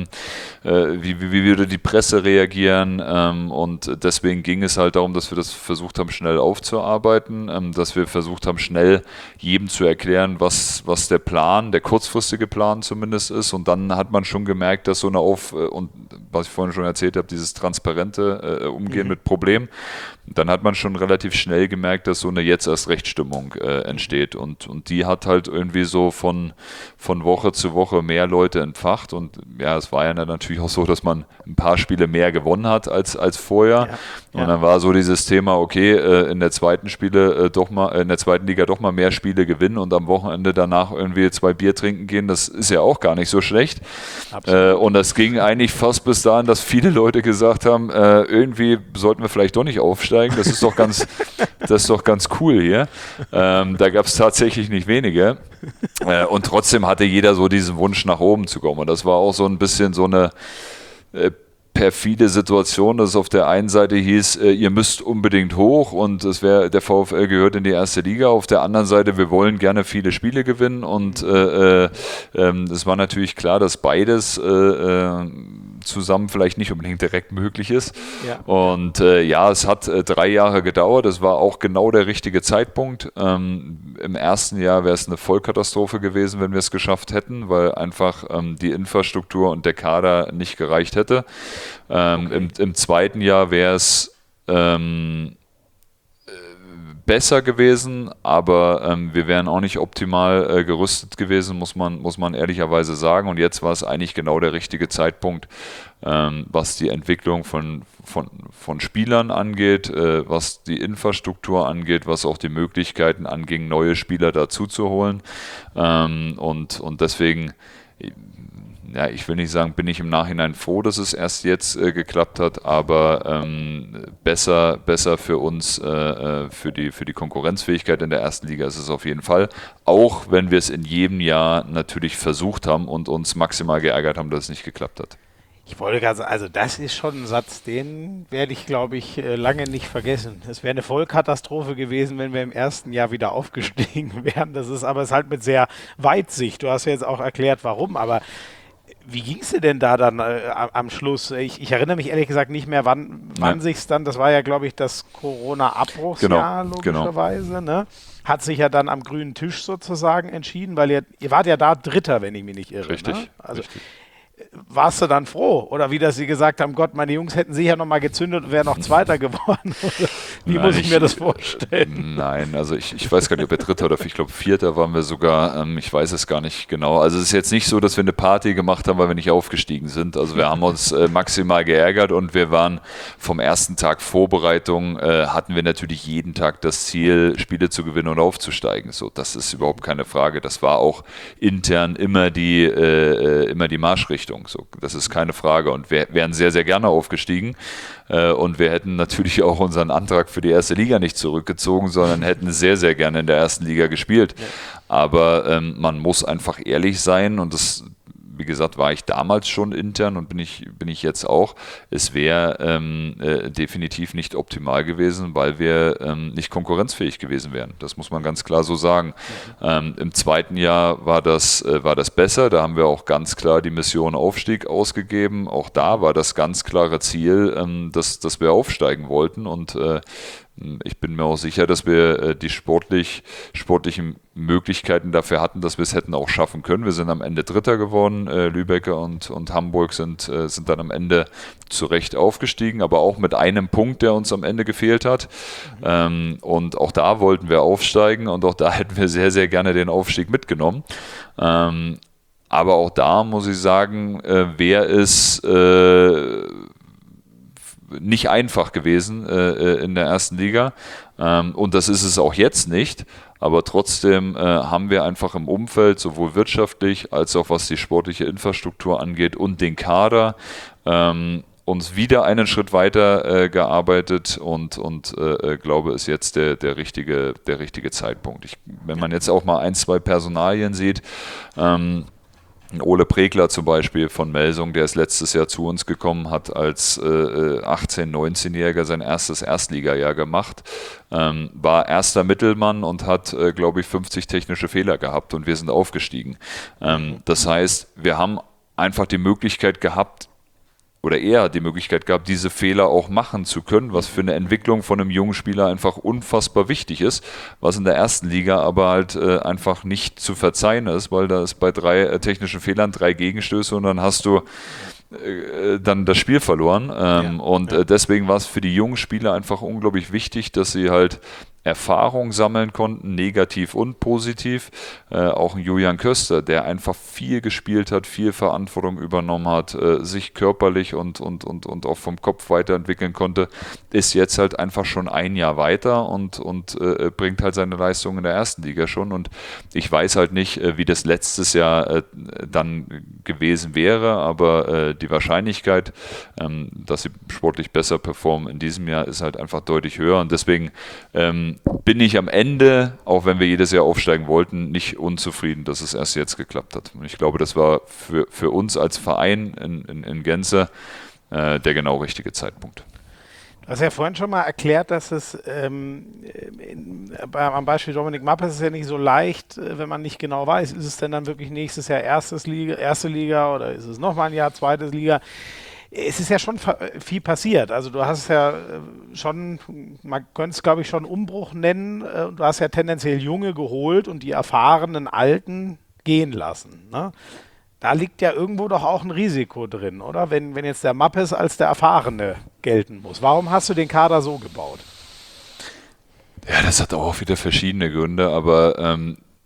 [SPEAKER 2] wie würde die Presse reagieren und deswegen ging es halt darum, dass wir das versucht haben, schnell aufzuarbeiten, dass wir versucht haben, schnell jedem zu erklären, was der Plan, der kurzfristige Plan zumindest ist und dann hat man schon gemerkt, dass so eine und was ich vorhin schon erzählt habe, dieses transparente Umgehen mit Problemen, dann hat man schon relativ schnell gemerkt, dass so eine Jetzt-erst-Recht-Stimmung entsteht und die hat halt irgendwie so von Woche zu Woche mehr Leute entfacht und ja, es war ja natürlich auch so, dass man ein paar Spiele mehr gewonnen hat als vorher und dann war so dieses Thema, okay, in der zweiten Liga doch mal mehr Spiele gewinnen und am Wochenende danach irgendwie 2 Bier trinken gehen, das ist ja auch gar nicht so schlecht. Und das ging eigentlich fast bis dahin, dass viele Leute gesagt haben, irgendwie sollten wir vielleicht doch nicht aufsteigen, das ist doch ganz cool hier. Da gab es tatsächlich nicht wenige. Und trotzdem hatte jeder so diesen Wunsch, nach oben zu kommen. Und das war auch so ein bisschen so eine perfide Situation, dass es auf der einen Seite hieß, ihr müsst unbedingt hoch und der VfL gehört in die erste Liga. Auf der anderen Seite, wir wollen gerne viele Spiele gewinnen und es war natürlich klar, dass beides zusammen vielleicht nicht unbedingt direkt möglich ist. Ja. Und es hat 3 Jahre gedauert. Das war auch genau der richtige Zeitpunkt. Im ersten Jahr wäre es eine Vollkatastrophe gewesen, wenn wir es geschafft hätten, weil einfach die Infrastruktur und der Kader nicht gereicht hätte. Im zweiten Jahr wäre es besser gewesen, aber wir wären auch nicht optimal gerüstet gewesen, muss man ehrlicherweise sagen. Und jetzt war es eigentlich genau der richtige Zeitpunkt, was die Entwicklung von Spielern angeht, was die Infrastruktur angeht, was auch die Möglichkeiten anging, neue Spieler dazu zu holen. Und deswegen, ja, ich will nicht sagen, bin ich im Nachhinein froh, dass es erst jetzt geklappt hat, aber besser für uns, für die Konkurrenzfähigkeit in der ersten Liga ist es auf jeden Fall. Auch wenn wir es in jedem Jahr natürlich versucht haben und uns maximal geärgert haben, dass es nicht geklappt hat.
[SPEAKER 1] Ich wollte gerade sagen, also das ist schon ein Satz, den werde ich, glaube ich, lange nicht vergessen. Es wäre eine Vollkatastrophe gewesen, wenn wir im ersten Jahr wieder aufgestiegen wären. Das ist aber halt mit sehr Weitsicht. Du hast ja jetzt auch erklärt, warum, aber wie ging es dir denn da dann am Schluss? Ich erinnere mich ehrlich gesagt nicht mehr, wann sich's dann, das war ja, glaube ich, das Corona-Abbruchsjahr logischerweise, ne? Hat sich ja dann am grünen Tisch sozusagen entschieden, weil ihr wart ja da Dritter, wenn ich mich nicht irre.
[SPEAKER 2] Richtig,
[SPEAKER 1] ne? Also,
[SPEAKER 2] richtig.
[SPEAKER 1] Warst du dann froh? Oder wie, dass sie gesagt haben, Gott, meine Jungs hätten sicher noch mal gezündet und wären noch Zweiter geworden? Wie muss ich mir das vorstellen?
[SPEAKER 2] Nein, also ich weiß gar nicht, ob wir Dritter oder ich glaube Vierter waren wir sogar, ich weiß es gar nicht genau. Also es ist jetzt nicht so, dass wir eine Party gemacht haben, weil wir nicht aufgestiegen sind. Also wir haben uns maximal geärgert und wir waren vom ersten Tag Vorbereitung, hatten wir natürlich jeden Tag das Ziel, Spiele zu gewinnen und aufzusteigen. So, das ist überhaupt keine Frage. Das war auch intern immer die Marschrichtung. So, das ist keine Frage und wir wären sehr, sehr gerne aufgestiegen und wir hätten natürlich auch unseren Antrag für die erste Liga nicht zurückgezogen, sondern hätten sehr, sehr gerne in der ersten Liga gespielt. Ja. Aber man muss einfach ehrlich sein und das wie gesagt, war ich damals schon intern und bin ich jetzt auch. Es wäre definitiv nicht optimal gewesen, weil wir nicht konkurrenzfähig gewesen wären. Das muss man ganz klar so sagen. Im zweiten Jahr war das besser. Da haben wir auch ganz klar die Mission Aufstieg ausgegeben. Auch da war das ganz klare Ziel, dass wir aufsteigen wollten. Und ich bin mir auch sicher, dass wir die sportlichen Möglichkeiten dafür hatten, dass wir es hätten auch schaffen können. Wir sind am Ende Dritter geworden. Lübeck und Hamburg sind dann am Ende zu Recht aufgestiegen, aber auch mit einem Punkt, der uns am Ende gefehlt hat. Und auch da wollten wir aufsteigen und auch da hätten wir sehr, sehr gerne den Aufstieg mitgenommen. Aber auch da muss ich sagen, wäre es nicht einfach gewesen in der ersten Liga und das ist es auch jetzt nicht, aber trotzdem haben wir einfach im Umfeld, sowohl wirtschaftlich als auch was die sportliche Infrastruktur angeht und den Kader, uns wieder einen Schritt weiter gearbeitet und glaube, ist jetzt der richtige Zeitpunkt. Wenn man jetzt auch mal 1, 2 Personalien sieht, Ole Pregler zum Beispiel von Melsung, der ist letztes Jahr zu uns gekommen, hat als 18-, 19-Jähriger sein erstes Erstligajahr gemacht, war erster Mittelmann und hat, glaube ich, 50 technische Fehler gehabt und wir sind aufgestiegen. Das heißt, wir haben einfach die Möglichkeit gehabt, oder er die Möglichkeit gehabt, diese Fehler auch machen zu können, was für eine Entwicklung von einem jungen Spieler einfach unfassbar wichtig ist, was in der ersten Liga aber halt einfach nicht zu verzeihen ist, weil da ist bei 3 technischen Fehlern 3 Gegenstöße und dann hast du dann das Spiel verloren. Deswegen war es für die jungen Spieler einfach unglaublich wichtig, dass sie halt Erfahrung sammeln konnten, negativ und positiv. Auch ein Julian Köster, der einfach viel gespielt hat, viel Verantwortung übernommen hat, sich körperlich und auch vom Kopf weiterentwickeln konnte, ist jetzt halt einfach schon ein Jahr weiter und bringt halt seine Leistung in der ersten Liga schon. Und ich weiß halt nicht, wie das letztes Jahr dann gewesen wäre, aber die Wahrscheinlichkeit, dass sie sportlich besser performen in diesem Jahr, ist halt einfach deutlich höher. Und deswegen bin ich am Ende, auch wenn wir jedes Jahr aufsteigen wollten, nicht unzufrieden, dass es erst jetzt geklappt hat. Und ich glaube, das war für uns als Verein in Gänze der genau richtige Zeitpunkt.
[SPEAKER 1] Du hast ja vorhin schon mal erklärt, dass es am Beispiel Dominik Mappes ist ja nicht so leicht, wenn man nicht genau weiß, ist es denn dann wirklich nächstes Jahr erste Liga oder ist es nochmal ein Jahr zweite Liga? Es ist ja schon viel passiert. Also du hast ja schon, man könnte es glaube ich schon Umbruch nennen, du hast ja tendenziell Junge geholt und die erfahrenen Alten gehen lassen. Ne? Da liegt ja irgendwo doch auch ein Risiko drin, oder? Wenn jetzt der Mappes als der Erfahrene gelten muss. Warum hast du den Kader so gebaut?
[SPEAKER 2] Ja, das hat auch wieder verschiedene Gründe, aber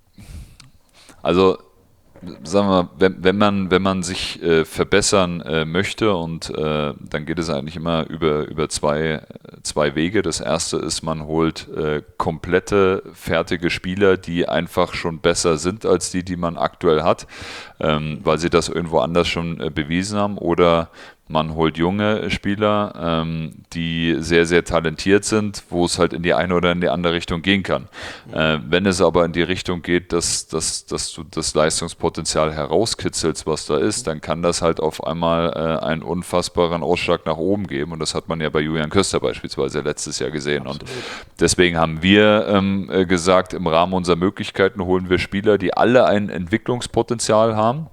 [SPEAKER 2] also sagen wir mal, wenn man sich verbessern möchte und dann geht es eigentlich immer über zwei Wege. Das erste ist, man holt komplette, fertige Spieler, die einfach schon besser sind als die man aktuell hat, weil sie das irgendwo anders schon bewiesen haben, oder man holt junge Spieler, die sehr, sehr talentiert sind, wo es halt in die eine oder in die andere Richtung gehen kann. Wenn es aber in die Richtung geht, dass du das Leistungspotenzial herauskitzelst, was da ist, dann kann das halt auf einmal einen unfassbaren Ausschlag nach oben geben. Und das hat man ja bei Julian Köster beispielsweise letztes Jahr gesehen. Absolut. Und deswegen haben wir gesagt, im Rahmen unserer Möglichkeiten holen wir Spieler, die alle ein Entwicklungspotenzial haben.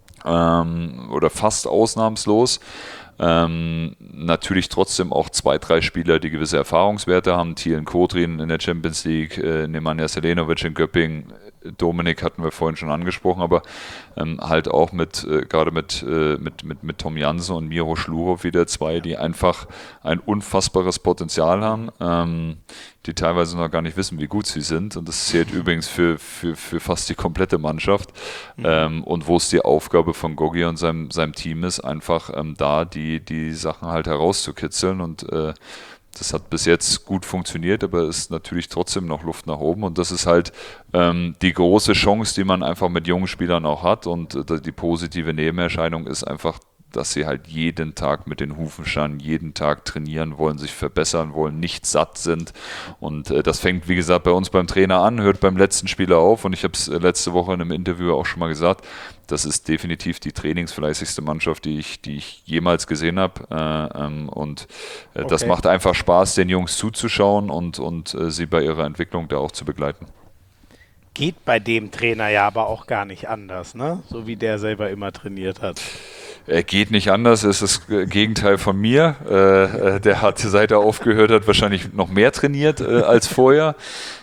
[SPEAKER 2] Oder fast ausnahmslos. Natürlich trotzdem auch 2, 3 Spieler, die gewisse Erfahrungswerte haben. Thielen Kotrin in der Champions League, Nemanja Selenovic in Göppingen, Dominik hatten wir vorhin schon angesprochen, aber halt auch gerade mit Tom Jansen und Miro Schlurov wieder 2, die einfach ein unfassbares Potenzial haben, die teilweise noch gar nicht wissen, wie gut sie sind, und das zählt übrigens für fast die komplette Mannschaft, und wo es die Aufgabe von Gogi und seinem Team ist, einfach da die Sachen halt herauszukitzeln, und das hat bis jetzt gut funktioniert, aber es ist natürlich trotzdem noch Luft nach oben, und das ist halt die große Chance, die man einfach mit jungen Spielern auch hat, und die positive Nebenerscheinung ist einfach, dass sie halt jeden Tag mit den Hufen scharren, jeden Tag trainieren wollen, sich verbessern wollen, nicht satt sind. Und das fängt, wie gesagt, bei uns beim Trainer an, hört beim letzten Spieler auf. Und ich habe es letzte Woche in einem Interview auch schon mal gesagt, das ist definitiv die trainingsfleißigste Mannschaft, die ich jemals gesehen habe. Das macht einfach Spaß, den Jungs zuzuschauen und sie bei ihrer Entwicklung da auch zu begleiten.
[SPEAKER 1] Geht bei dem Trainer ja aber auch gar nicht anders, ne? So wie der selber immer trainiert hat.
[SPEAKER 2] Er geht nicht anders, er ist das Gegenteil von mir. Der hat, seit er aufgehört hat, wahrscheinlich noch mehr trainiert als vorher.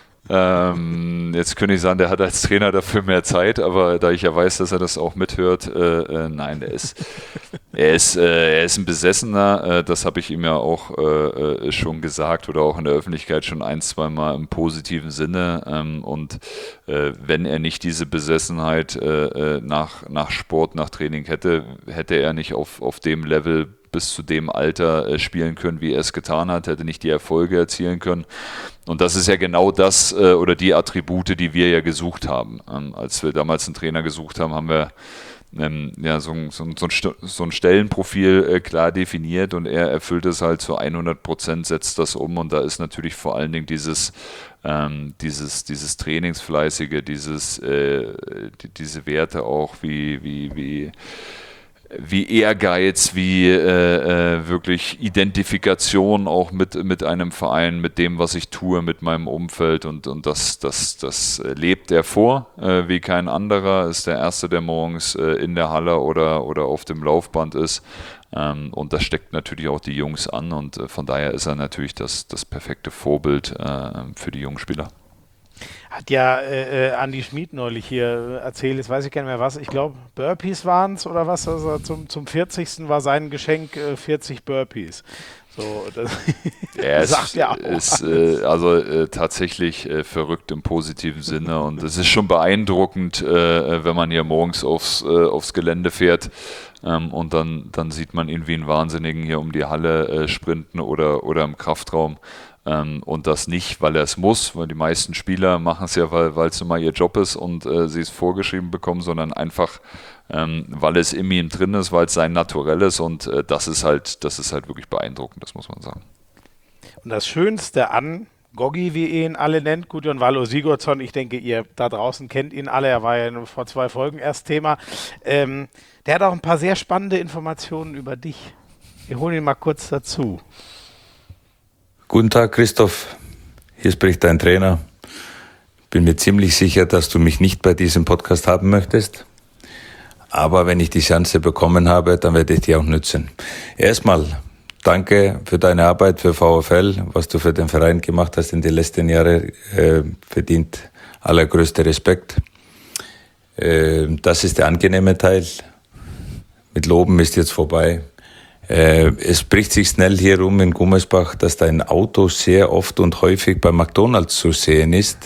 [SPEAKER 2] Jetzt könnte ich sagen, der hat als Trainer dafür mehr Zeit, aber da ich ja weiß, dass er das auch mithört, nein, er ist ein Besessener, das habe ich ihm ja auch schon gesagt oder auch in der Öffentlichkeit schon 1-2 Mal im positiven Sinne, und wenn er nicht diese Besessenheit nach Sport, nach Training hätte er nicht auf dem Level bis zu dem Alter spielen können, wie er es getan hat, hätte nicht die Erfolge erzielen können. Und das ist ja genau das oder die Attribute, die wir ja gesucht haben. Als wir damals einen Trainer gesucht haben, haben wir so ein Stellenprofil klar definiert und er erfüllt es halt zu 100%, setzt das um, und da ist natürlich vor allen Dingen dieses Trainingsfleißige, diese Werte auch wie Ehrgeiz, wie wirklich Identifikation auch mit einem Verein, mit dem, was ich tue, mit meinem Umfeld, und das lebt er vor, wie kein anderer, ist der Erste, der morgens in der Halle oder auf dem Laufband ist, und das steckt natürlich auch die Jungs an, und von daher ist er natürlich das perfekte Vorbild für die jungen Spieler.
[SPEAKER 1] Hat ja Andi Schmid neulich hier erzählt, jetzt weiß ich gar nicht mehr was, ich glaube Burpees waren es oder was, also zum 40. war sein Geschenk 40 Burpees. So, das sagt ja auch.
[SPEAKER 2] Ist tatsächlich verrückt im positiven Sinne, und es ist schon beeindruckend, wenn man hier morgens aufs Gelände fährt, und dann sieht man ihn wie einen Wahnsinnigen hier um die Halle sprinten oder im Kraftraum. Und das nicht, weil er es muss, weil die meisten Spieler machen es ja, weil es nun mal ihr Job ist und sie es vorgeschrieben bekommen, sondern einfach, weil es in ihm drin ist, weil es sein Naturell ist, und das ist halt wirklich beeindruckend, das muss man sagen.
[SPEAKER 1] Und das Schönste an Goggi, wie ihr ihn alle nennt, Gudjon Vallo Sigurdsson, ich denke, ihr da draußen kennt ihn alle, er war ja nur vor 2 Folgen erst Thema, der hat auch ein paar sehr spannende Informationen über dich. Wir holen ihn mal kurz dazu.
[SPEAKER 3] Guten Tag, Christoph. Hier spricht dein Trainer. Bin mir ziemlich sicher, dass du mich nicht bei diesem Podcast haben möchtest. Aber wenn ich die Chance bekommen habe, dann werde ich die auch nützen. Erstmal danke für deine Arbeit für VfL, was du für den Verein gemacht hast in den letzten Jahren, verdient allergrößte Respekt. Das ist der angenehme Teil. Mit Loben ist jetzt vorbei. Es spricht sich schnell hier rum in Gummersbach, dass dein Auto sehr oft und häufig bei McDonald's zu sehen ist,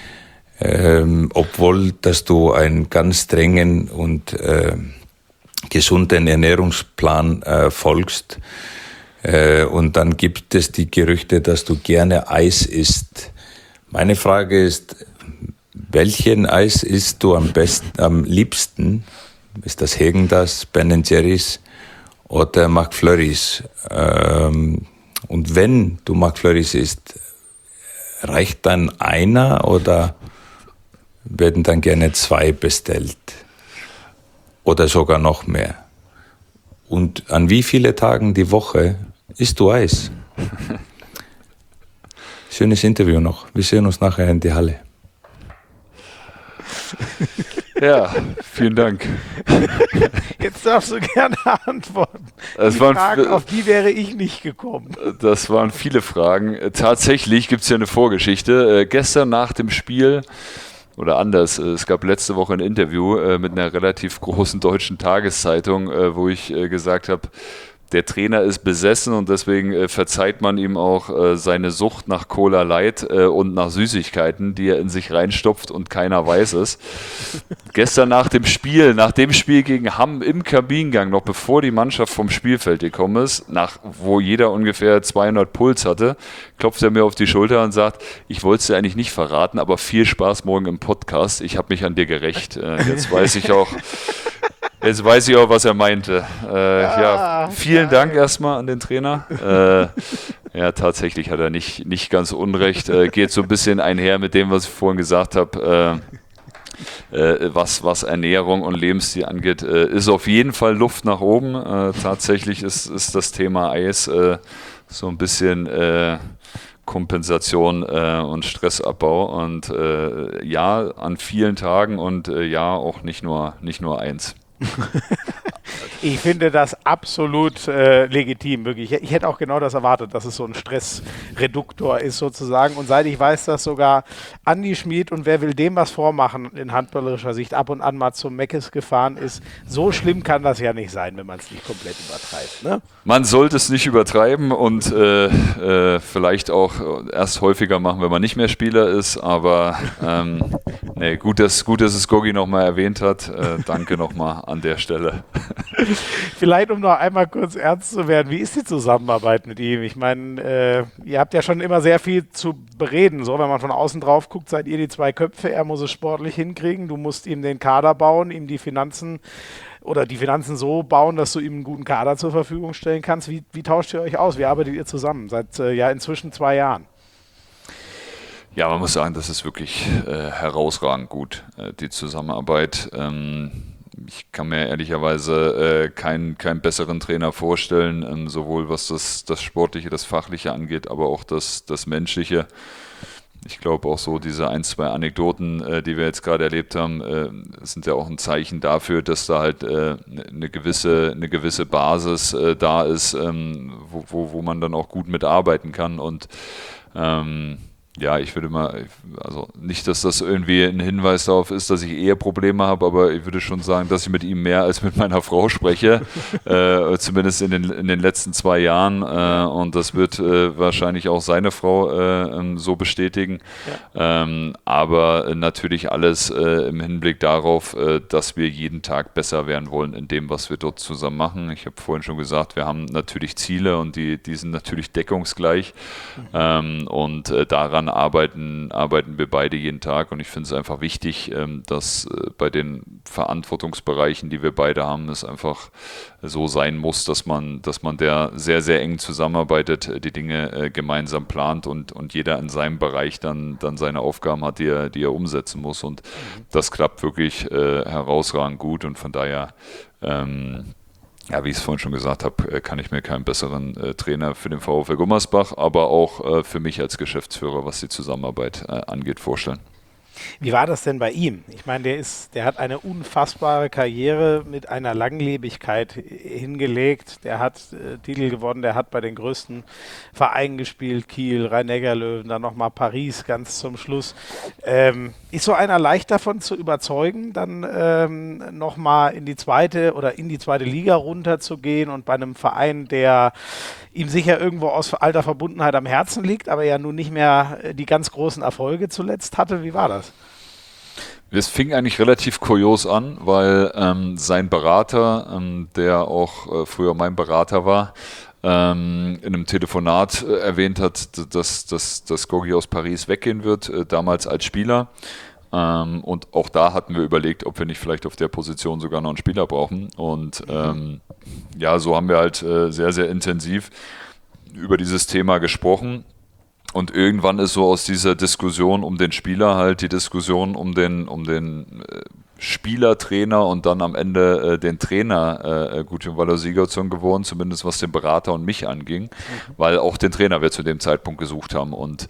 [SPEAKER 3] obwohl dass du einen ganz strengen und gesunden Ernährungsplan folgst. Und dann gibt es die Gerüchte, dass du gerne Eis isst. Meine Frage ist, welchen Eis isst du am liebsten? Ist das Häagen-Dazs, Ben & Jerry's oder McFlurrys? Und wenn du McFlurrys isst, reicht dann einer oder werden dann gerne 2 bestellt? Oder sogar noch mehr? Und an wie viele Tagen die Woche isst du Eis? Schönes Interview noch. Wir sehen uns nachher in die Halle.
[SPEAKER 2] Ja, vielen Dank.
[SPEAKER 1] Jetzt darfst du gerne antworten. Die Fragen, auf die wäre ich nicht gekommen.
[SPEAKER 2] Das waren viele Fragen. Tatsächlich gibt es ja eine Vorgeschichte. Gestern nach dem Spiel, oder anders, es gab letzte Woche ein Interview mit einer relativ großen deutschen Tageszeitung, wo ich gesagt habe, der Trainer ist besessen und deswegen verzeiht man ihm auch seine Sucht nach Cola Light und nach Süßigkeiten, die er in sich reinstopft und keiner weiß es. Gestern nach dem Spiel gegen Hamm im Kabinengang, noch bevor die Mannschaft vom Spielfeld gekommen ist, wo jeder ungefähr 200 Puls hatte, klopft er mir auf die Schulter und sagt, ich wollte es dir eigentlich nicht verraten, aber viel Spaß morgen im Podcast, ich habe mich an dir gerecht. Jetzt weiß ich auch, was er meinte. Vielen Dank erstmal an den Trainer. Ja, tatsächlich hat er nicht ganz unrecht. Geht so ein bisschen einher mit dem, was ich vorhin gesagt habe. Was Ernährung und Lebensstil angeht, ist auf jeden Fall Luft nach oben. Tatsächlich ist das Thema Eis so ein bisschen Kompensation und Stressabbau. Und ja, an vielen Tagen und ja, auch nicht nur eins.
[SPEAKER 1] Ich finde das absolut legitim, wirklich. Ich hätte auch genau das erwartet, dass es so ein Stressreduktor ist sozusagen. Und seit ich weiß, dass sogar Andi Schmid und wer will dem was vormachen, in handballerischer Sicht ab und an mal zum Meckes gefahren ist, so schlimm kann das ja nicht sein, wenn man es nicht komplett übertreibt. Ne?
[SPEAKER 2] Man sollte es nicht übertreiben und vielleicht auch erst häufiger machen, wenn man nicht mehr Spieler ist. Aber gut, dass es Gogi nochmal erwähnt hat. Danke nochmal an der Stelle.
[SPEAKER 1] Vielleicht, um noch einmal kurz ernst zu werden, wie ist die Zusammenarbeit mit ihm? Ich meine, ihr habt ja schon immer sehr viel zu bereden. So, wenn man von außen drauf guckt, seid ihr die zwei Köpfe. Er muss es sportlich hinkriegen. Du musst ihm den Kader bauen, ihm die Finanzen so bauen, dass du ihm einen guten Kader zur Verfügung stellen kannst. Wie tauscht ihr euch aus? Wie arbeitet ihr zusammen? Seit inzwischen 2 Jahren.
[SPEAKER 2] Ja, man muss sagen, das ist wirklich herausragend gut, die Zusammenarbeit. Ich kann mir ehrlicherweise keinen besseren Trainer vorstellen, sowohl was das Sportliche, das Fachliche angeht, aber auch das Menschliche. Ich glaube auch so diese 1, 2 Anekdoten, die wir jetzt gerade erlebt haben, sind ja auch ein Zeichen dafür, dass da halt eine gewisse Basis da ist, wo man dann auch gut mitarbeiten kann und ja, ich würde mal, also nicht, dass das irgendwie ein Hinweis darauf ist, dass ich Eheprobleme habe, aber ich würde schon sagen, dass ich mit ihm mehr als mit meiner Frau spreche, zumindest in den letzten 2 Jahren und das wird wahrscheinlich auch seine Frau so bestätigen, aber natürlich alles im Hinblick darauf, dass wir jeden Tag besser werden wollen in dem, was wir dort zusammen machen. Ich habe vorhin schon gesagt, wir haben natürlich Ziele und die sind natürlich deckungsgleich und daran arbeiten wir beide jeden Tag und ich finde es einfach wichtig, dass bei den Verantwortungsbereichen, die wir beide haben, es einfach so sein muss, dass man der sehr, sehr eng zusammenarbeitet, die Dinge gemeinsam plant und jeder in seinem Bereich dann seine Aufgaben hat, die er umsetzen muss und das klappt wirklich herausragend gut und von daher ja, wie ich es vorhin schon gesagt habe, kann ich mir keinen besseren Trainer für den VfL Gummersbach, aber auch für mich als Geschäftsführer, was die Zusammenarbeit angeht, vorstellen.
[SPEAKER 1] Wie war das denn bei ihm? Ich meine, der hat eine unfassbare Karriere mit einer Langlebigkeit hingelegt. Der hat Titel gewonnen, der hat bei den größten Vereinen gespielt, Kiel, Rhein-Neckar-Löwen, dann nochmal Paris ganz zum Schluss. Ist so einer leicht davon zu überzeugen, dann nochmal in die zweite Liga runterzugehen und bei einem Verein, der ihm sicher irgendwo aus alter Verbundenheit am Herzen liegt, aber ja nun nicht mehr die ganz großen Erfolge zuletzt hatte. Wie war das?
[SPEAKER 2] Es fing eigentlich relativ kurios an, weil sein Berater, der auch früher mein Berater war, in einem Telefonat erwähnt hat, dass Gogi aus Paris weggehen wird, damals als Spieler. Und auch da hatten wir überlegt, ob wir nicht vielleicht auf der Position sogar noch einen Spieler brauchen. Und ja, so haben wir halt sehr, sehr intensiv über dieses Thema gesprochen. Und irgendwann ist so aus dieser Diskussion um den Spieler halt die Diskussion um den Spielertrainer und dann am Ende den Trainer Gudjon Waller-Sigurdsson geworden, zumindest was den Berater und mich anging, weil auch den Trainer wir zu dem Zeitpunkt gesucht haben. Und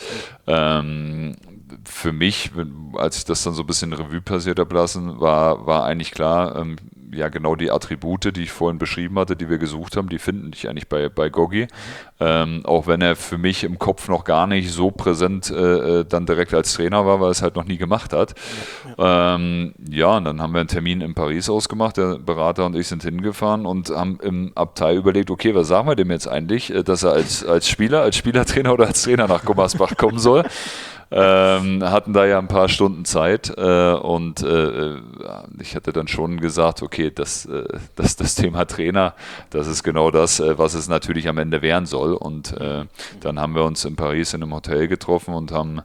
[SPEAKER 2] für mich, als ich das dann so ein bisschen Revue passiert habe lassen, war eigentlich klar, ja genau die Attribute, die ich vorhin beschrieben hatte, die wir gesucht haben, die finden dich eigentlich bei Gogi. Auch wenn er für mich im Kopf noch gar nicht so präsent dann direkt als Trainer war, weil er es halt noch nie gemacht hat. Und dann haben wir einen Termin in Paris ausgemacht, der Berater und ich sind hingefahren und haben im Abteil überlegt, okay, was sagen wir dem jetzt eigentlich, dass er als Spielertrainer oder als Trainer nach Gummersbach kommen soll. Hatten da ja ein paar Stunden Zeit und ich hatte dann schon gesagt, okay, das Thema Trainer, das ist genau das, was es natürlich am Ende werden soll. Und dann haben wir uns in Paris in einem Hotel getroffen und haben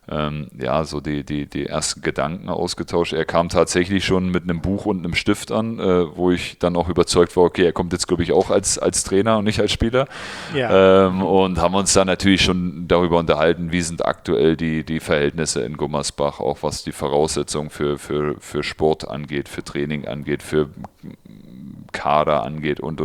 [SPEAKER 2] so die ersten Gedanken ausgetauscht. Er kam tatsächlich schon mit einem Buch und einem Stift an, wo ich dann auch überzeugt war, okay, er kommt jetzt, glaube ich, auch als Trainer und nicht als Spieler. Ja. Und haben uns dann natürlich schon darüber unterhalten, wie sind aktuell die Verhältnisse in Gummersbach, auch was die Voraussetzungen für Sport angeht, für Training angeht, für Kader angeht und.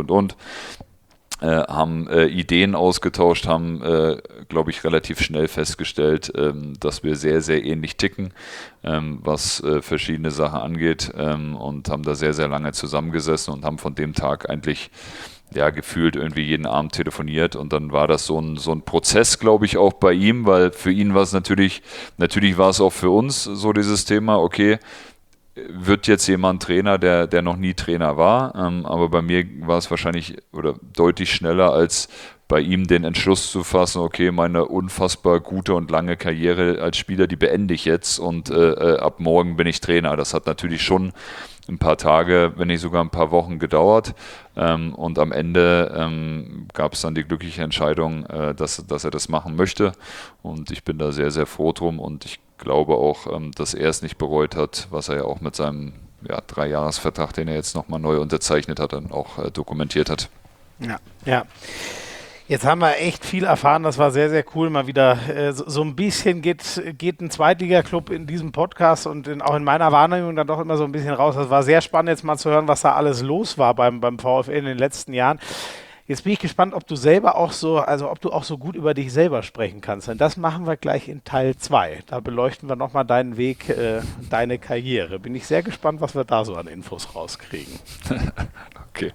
[SPEAKER 2] Haben Ideen ausgetauscht, haben, glaube ich, relativ schnell festgestellt, dass wir sehr, sehr ähnlich ticken, was verschiedene Sachen angeht und haben da sehr, sehr lange zusammengesessen und haben von dem Tag eigentlich gefühlt irgendwie jeden Abend telefoniert und dann war das so ein Prozess, glaube ich, auch bei ihm, weil für ihn war es natürlich war es auch für uns so dieses Thema, okay, wird jetzt jemand Trainer, der noch nie Trainer war, aber bei mir war es wahrscheinlich oder deutlich schneller als bei ihm den Entschluss zu fassen, okay, meine unfassbar gute und lange Karriere als Spieler, die beende ich jetzt und ab morgen bin ich Trainer. Das hat natürlich schon ein paar Tage, wenn nicht sogar ein paar Wochen gedauert und am Ende gab es dann die glückliche Entscheidung, dass er das machen möchte und ich bin da sehr, sehr froh drum und ich glaube auch, dass er es nicht bereut hat, was er ja auch mit seinem 3-Jahres-Vertrag, den er jetzt nochmal neu unterzeichnet hat, dann auch dokumentiert hat.
[SPEAKER 1] Ja. Jetzt haben wir echt viel erfahren, das war sehr, sehr cool. Mal wieder so ein bisschen geht ein Zweitliga-Club in diesem Podcast und auch in meiner Wahrnehmung dann doch immer so ein bisschen raus. Das war sehr spannend, jetzt mal zu hören, was da alles los war beim VfL in den letzten Jahren. Jetzt bin ich gespannt, ob du auch so gut über dich selber sprechen kannst. Denn das machen wir gleich in Teil 2. Da beleuchten wir nochmal deinen Weg, deine Karriere. Bin ich sehr gespannt, was wir da so an Infos rauskriegen.
[SPEAKER 2] Okay.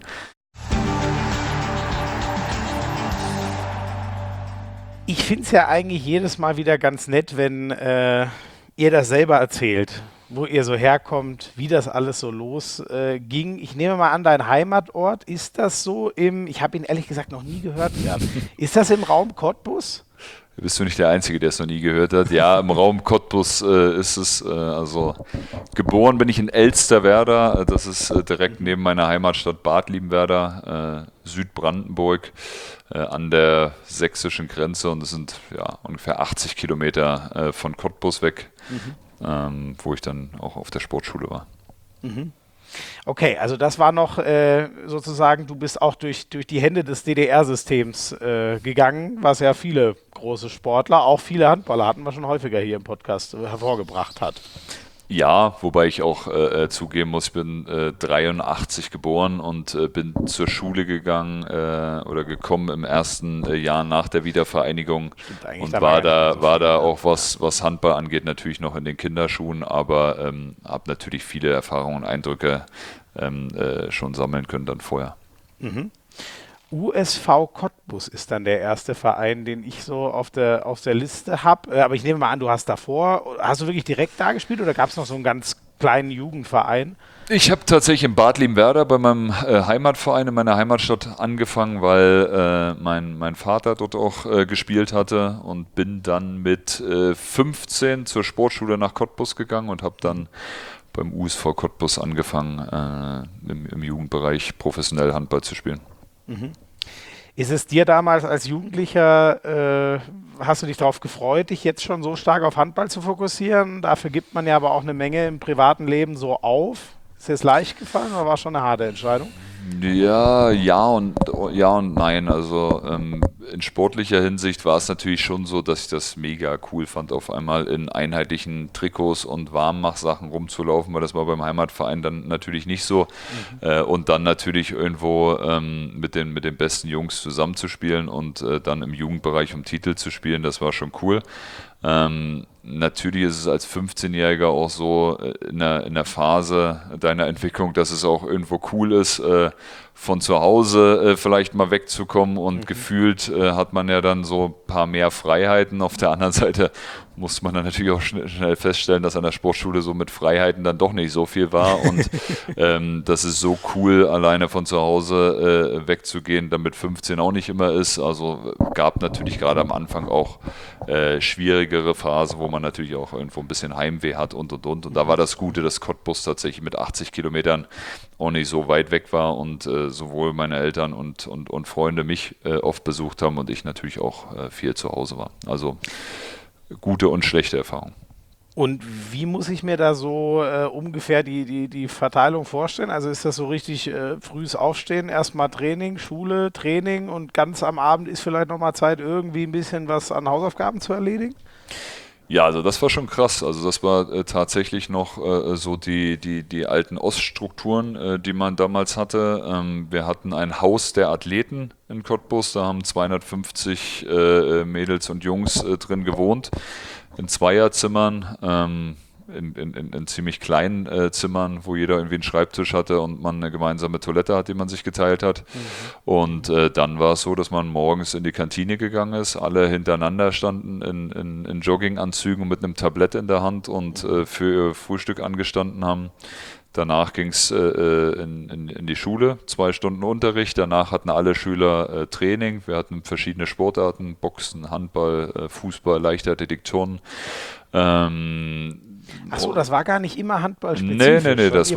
[SPEAKER 1] Ich finde es ja eigentlich jedes Mal wieder ganz nett, wenn ihr das selber erzählt, wo ihr so herkommt, wie das alles so losging. Ich nehme mal an, dein Heimatort, ist das so ich habe ihn ehrlich gesagt noch nie gehört gehabt. Ist das im Raum Cottbus?
[SPEAKER 2] Bist du nicht der Einzige, der es noch nie gehört hat? Ja, im Raum Cottbus ist es, also geboren bin ich in Elsterwerda, das ist direkt neben meiner Heimatstadt Bad Liebenwerda, Südbrandenburg, an der sächsischen Grenze und es sind ungefähr 80 Kilometer von Cottbus weg, wo ich dann auch auf der Sportschule war.
[SPEAKER 1] Mhm. Okay, also das war noch sozusagen, du bist auch durch die Hände des DDR-Systems gegangen, was ja viele große Sportler, auch viele Handballer hatten wir schon häufiger hier im Podcast hervorgebracht hat.
[SPEAKER 2] Ja, wobei ich auch zugeben muss, ich bin 83 geboren und bin zur Schule gegangen oder gekommen im ersten Jahr nach der Wiedervereinigung und war da auch, was Handball angeht, natürlich noch in den Kinderschuhen, aber habe natürlich viele Erfahrungen und Eindrücke schon sammeln können dann vorher.
[SPEAKER 1] Mhm. USV Cottbus ist dann der erste Verein, den ich so auf der Liste habe. Aber ich nehme mal an, hast du wirklich direkt da gespielt oder gab es noch so einen ganz kleinen Jugendverein?
[SPEAKER 2] Ich habe tatsächlich in Bad Liebenwerda bei meinem Heimatverein in meiner Heimatstadt angefangen, weil mein Vater dort auch gespielt hatte und bin dann mit 15 zur Sportschule nach Cottbus gegangen und habe dann beim USV Cottbus angefangen, im Jugendbereich professionell Handball zu spielen.
[SPEAKER 1] Mhm. Ist es dir damals als Jugendlicher, hast du dich darauf gefreut, dich jetzt schon so stark auf Handball zu fokussieren? Dafür gibt man ja aber auch eine Menge im privaten Leben so auf. Ist dir das leicht gefallen oder war es schon eine harte Entscheidung?
[SPEAKER 2] Ja und nein. Also in sportlicher Hinsicht war es natürlich schon so, dass ich das mega cool fand, auf einmal in einheitlichen Trikots und Warmmachsachen rumzulaufen, weil das war beim Heimatverein dann natürlich nicht so. Und dann natürlich irgendwo mit den besten Jungs zusammenzuspielen und dann im Jugendbereich um Titel zu spielen, das war schon cool. natürlich ist es als 15-Jähriger auch so in der Phase deiner Entwicklung, dass es auch irgendwo cool ist, von zu Hause vielleicht mal wegzukommen und gefühlt hat man ja dann so ein paar mehr Freiheiten. Auf der anderen Seite muss man dann natürlich auch schnell feststellen, dass an der Sportschule so mit Freiheiten dann doch nicht so viel war und das ist so cool, alleine von zu Hause wegzugehen, damit 15 auch nicht immer ist. Also gab natürlich gerade am Anfang auch schwierigere Phasen, wo man natürlich auch irgendwo ein bisschen Heimweh hat und. Und da war das Gute, dass Cottbus tatsächlich mit 80 Kilometern auch nicht so weit weg war und sowohl meine Eltern und Freunde mich oft besucht haben und ich natürlich auch viel zu Hause war. Also gute und schlechte Erfahrungen.
[SPEAKER 1] Und wie muss ich mir da so ungefähr die Verteilung vorstellen? Also ist das so richtig frühes Aufstehen, erstmal Training, Schule, Training und ganz am Abend ist vielleicht nochmal Zeit, irgendwie ein bisschen was an Hausaufgaben zu erledigen?
[SPEAKER 2] Ja, also das war schon krass. Also das war tatsächlich noch so die alten Oststrukturen, die man damals hatte. Wir hatten ein Haus der Athleten in Cottbus, da haben 250 Mädels und Jungs drin gewohnt, in Zweierzimmern, in ziemlich kleinen Zimmern, wo jeder irgendwie einen Schreibtisch hatte und man eine gemeinsame Toilette hat, die man sich geteilt hat. Und dann war es so, dass man morgens in die Kantine gegangen ist, alle hintereinander standen in Jogginganzügen mit einem Tablett in der Hand und für ihr Frühstück angestanden haben. Danach ging es in die Schule, 2 Stunden Unterricht. Danach hatten alle Schüler Training. Wir hatten verschiedene Sportarten, Boxen, Handball, Fußball, Leichtathletik, Turnen.
[SPEAKER 1] Achso, das war gar nicht immer handballspezifisch.
[SPEAKER 2] Nee, das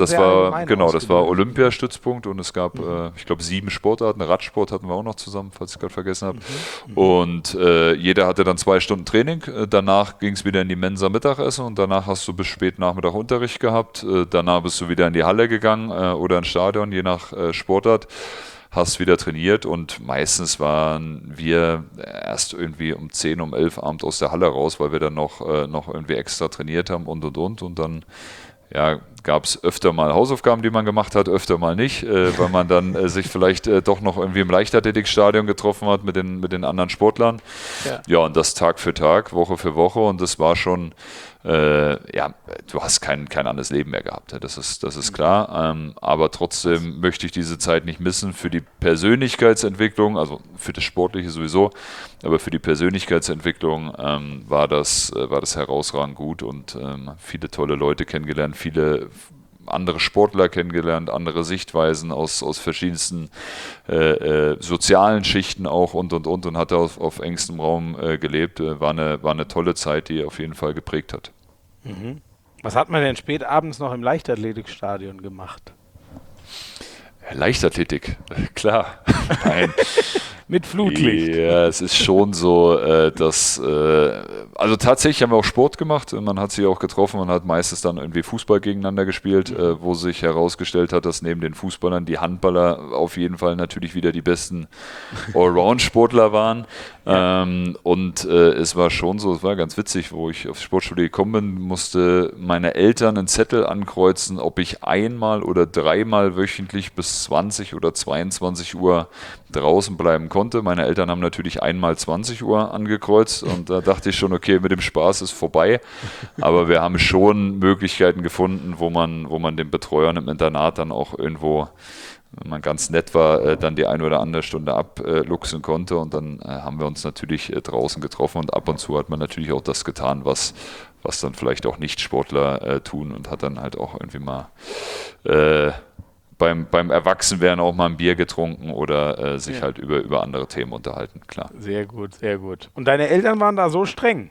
[SPEAKER 2] war Olympiastützpunkt und es gab, ich glaube, 7 Sportarten. Radsport hatten wir auch noch zusammen, falls ich gerade vergessen habe. Und jeder hatte dann 2 Stunden Training. Danach ging es wieder in die Mensa Mittagessen und danach hast du bis spät Nachmittag Unterricht gehabt. Danach bist du wieder in die Halle gegangen oder ins Stadion, je nach Sportart. Hast wieder trainiert und meistens waren wir erst irgendwie um 10, um 11 abends aus der Halle raus, weil wir dann noch irgendwie extra trainiert haben und dann gab es öfter mal Hausaufgaben, die man gemacht hat, öfter mal nicht, weil man dann sich vielleicht doch noch irgendwie im Leichtathletikstadion getroffen hat mit den anderen Sportlern. Ja, und das Tag für Tag, Woche für Woche und das war schon, du hast kein anderes Leben mehr gehabt, das ist klar, aber trotzdem möchte ich diese Zeit nicht missen für die Persönlichkeitsentwicklung, also für das Sportliche sowieso, aber für die Persönlichkeitsentwicklung war das herausragend gut und viele tolle Leute kennengelernt, viele andere Sportler kennengelernt, andere Sichtweisen aus verschiedensten sozialen Schichten auch und hatte auf engstem Raum gelebt. War eine tolle Zeit, die auf jeden Fall geprägt hat.
[SPEAKER 1] Was hat man denn spät abends noch im Leichtathletikstadion gemacht?
[SPEAKER 2] Leichtathletik, klar. Nein.
[SPEAKER 1] Mit Flutlicht.
[SPEAKER 2] Ja, es ist schon so, dass, also tatsächlich haben wir auch Sport gemacht, man hat sich auch getroffen, man hat meistens dann irgendwie Fußball gegeneinander gespielt, wo sich herausgestellt hat, dass neben den Fußballern die Handballer auf jeden Fall natürlich wieder die besten Allround-Sportler waren. Es war schon so, es war ganz witzig, wo ich aufs Sportstudio gekommen bin, musste meine Eltern einen Zettel ankreuzen, ob ich einmal oder 3-mal wöchentlich bis 20 oder 22 Uhr draußen bleiben konnte. Meine Eltern haben natürlich einmal 20 Uhr angekreuzt und da dachte ich schon, okay, mit dem Spaß ist vorbei. Aber wir haben schon Möglichkeiten gefunden, wo man den Betreuern im Internat dann auch irgendwo, wenn man ganz nett war, dann die eine oder andere Stunde abluchsen konnte und dann haben wir uns natürlich draußen getroffen und ab und zu hat man natürlich auch das getan, was dann vielleicht auch Nicht-Sportler tun und hat dann halt auch irgendwie mal beim Erwachsenwerden auch mal ein Bier getrunken oder sich halt über andere Themen unterhalten, klar.
[SPEAKER 1] Sehr gut, sehr gut. Und deine Eltern waren da so streng?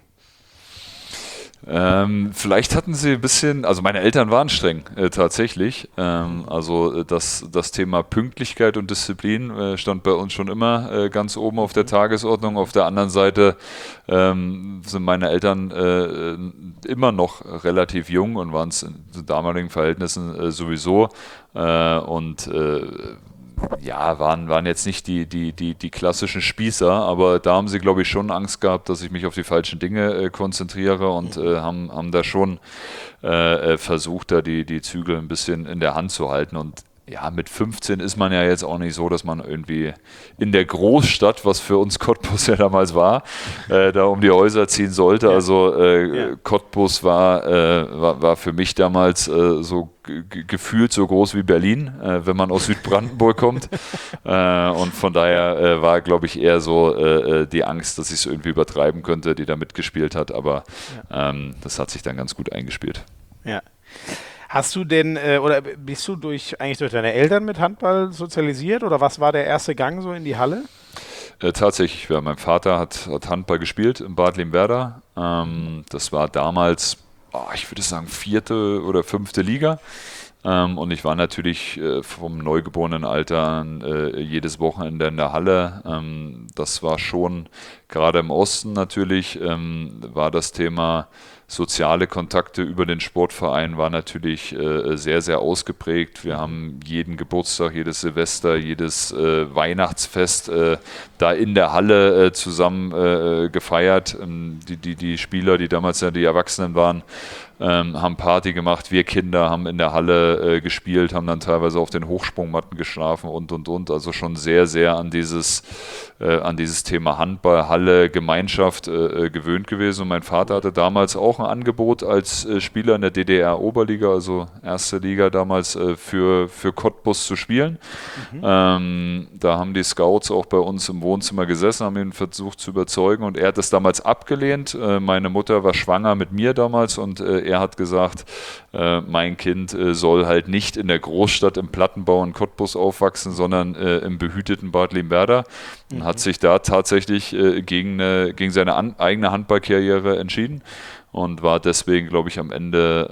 [SPEAKER 2] Vielleicht hatten sie ein bisschen, also meine Eltern waren streng, tatsächlich. Also das Thema Pünktlichkeit und Disziplin stand bei uns schon immer ganz oben auf der Tagesordnung. Auf der anderen Seite sind meine Eltern immer noch relativ jung und waren es in damaligen Verhältnissen sowieso. Waren jetzt nicht die klassischen Spießer, aber da haben sie, glaube ich, schon Angst gehabt, dass ich mich auf die falschen Dinge konzentriere und haben da schon versucht, da die Zügel ein bisschen in der Hand zu halten. Und ja, mit 15 ist man ja jetzt auch nicht so, dass man irgendwie in der Großstadt, was für uns Cottbus ja damals war, da um die Häuser ziehen sollte. Ja. Also Cottbus war für mich damals so gefühlt so groß wie Berlin, wenn man aus Südbrandenburg kommt. Und von daher war, glaube ich, eher so die Angst, dass ich es irgendwie übertreiben könnte, die da mitgespielt hat. Aber das hat sich dann ganz gut eingespielt.
[SPEAKER 1] Ja. Hast du denn, oder bist du eigentlich durch deine Eltern mit Handball sozialisiert oder was war der erste Gang so in die Halle?
[SPEAKER 2] Tatsächlich, mein Vater hat Handball gespielt in Bad Limwerder. Das war damals, ich würde sagen, 4. oder 5. Liga. Und ich war natürlich vom Neugeborenenalter an jedes Wochenende in der Halle. Das war schon, gerade im Osten natürlich, war das Thema soziale Kontakte über den Sportverein war natürlich sehr, sehr ausgeprägt. Wir haben jeden Geburtstag, jedes Silvester, jedes Weihnachtsfest da in der Halle zusammen gefeiert. Die Spieler, die damals ja die Erwachsenen waren, haben Party gemacht. Wir Kinder haben in der Halle gespielt, haben dann teilweise auf den Hochsprungmatten geschlafen und. Also schon sehr, sehr an dieses Thema Handball, Halle, Gemeinschaft gewöhnt gewesen. Und mein Vater hatte damals auch ein Angebot als Spieler in der DDR-Oberliga, also erste Liga damals, für Cottbus zu spielen. Da haben die Scouts auch bei uns im Wohnzimmer gesessen, haben ihn versucht zu überzeugen und er hat das damals abgelehnt. Meine Mutter war schwanger mit mir damals und er hat gesagt, mein Kind soll halt nicht in der Großstadt im Plattenbau in Cottbus aufwachsen, sondern im behüteten Bad Limwerder. Und hat sich da tatsächlich gegen seine eigene Handballkarriere entschieden und war deswegen, glaube ich, am Ende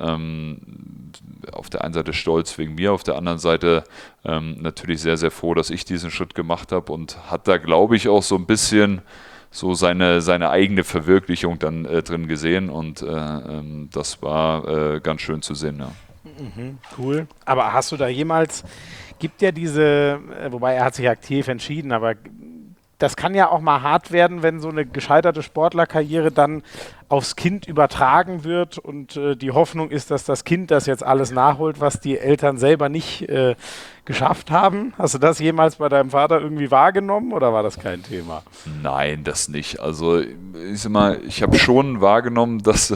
[SPEAKER 2] auf der einen Seite stolz wegen mir, auf der anderen Seite natürlich sehr, sehr froh, dass ich diesen Schritt gemacht habe und hat da, glaube ich, auch so ein bisschen so seine eigene Verwirklichung dann drin gesehen und das war ganz schön zu sehen. Ja.
[SPEAKER 1] Cool. Aber hast du da jemals, gibt ja diese, wobei er hat sich aktiv entschieden, aber das kann ja auch mal hart werden, wenn so eine gescheiterte Sportlerkarriere dann aufs Kind übertragen wird und die Hoffnung ist, dass das Kind das jetzt alles nachholt, was die Eltern selber nicht geschafft haben. Hast du das jemals bei deinem Vater irgendwie wahrgenommen oder war das kein Thema?
[SPEAKER 2] Nein, das nicht. Also ich habe schon wahrgenommen, dass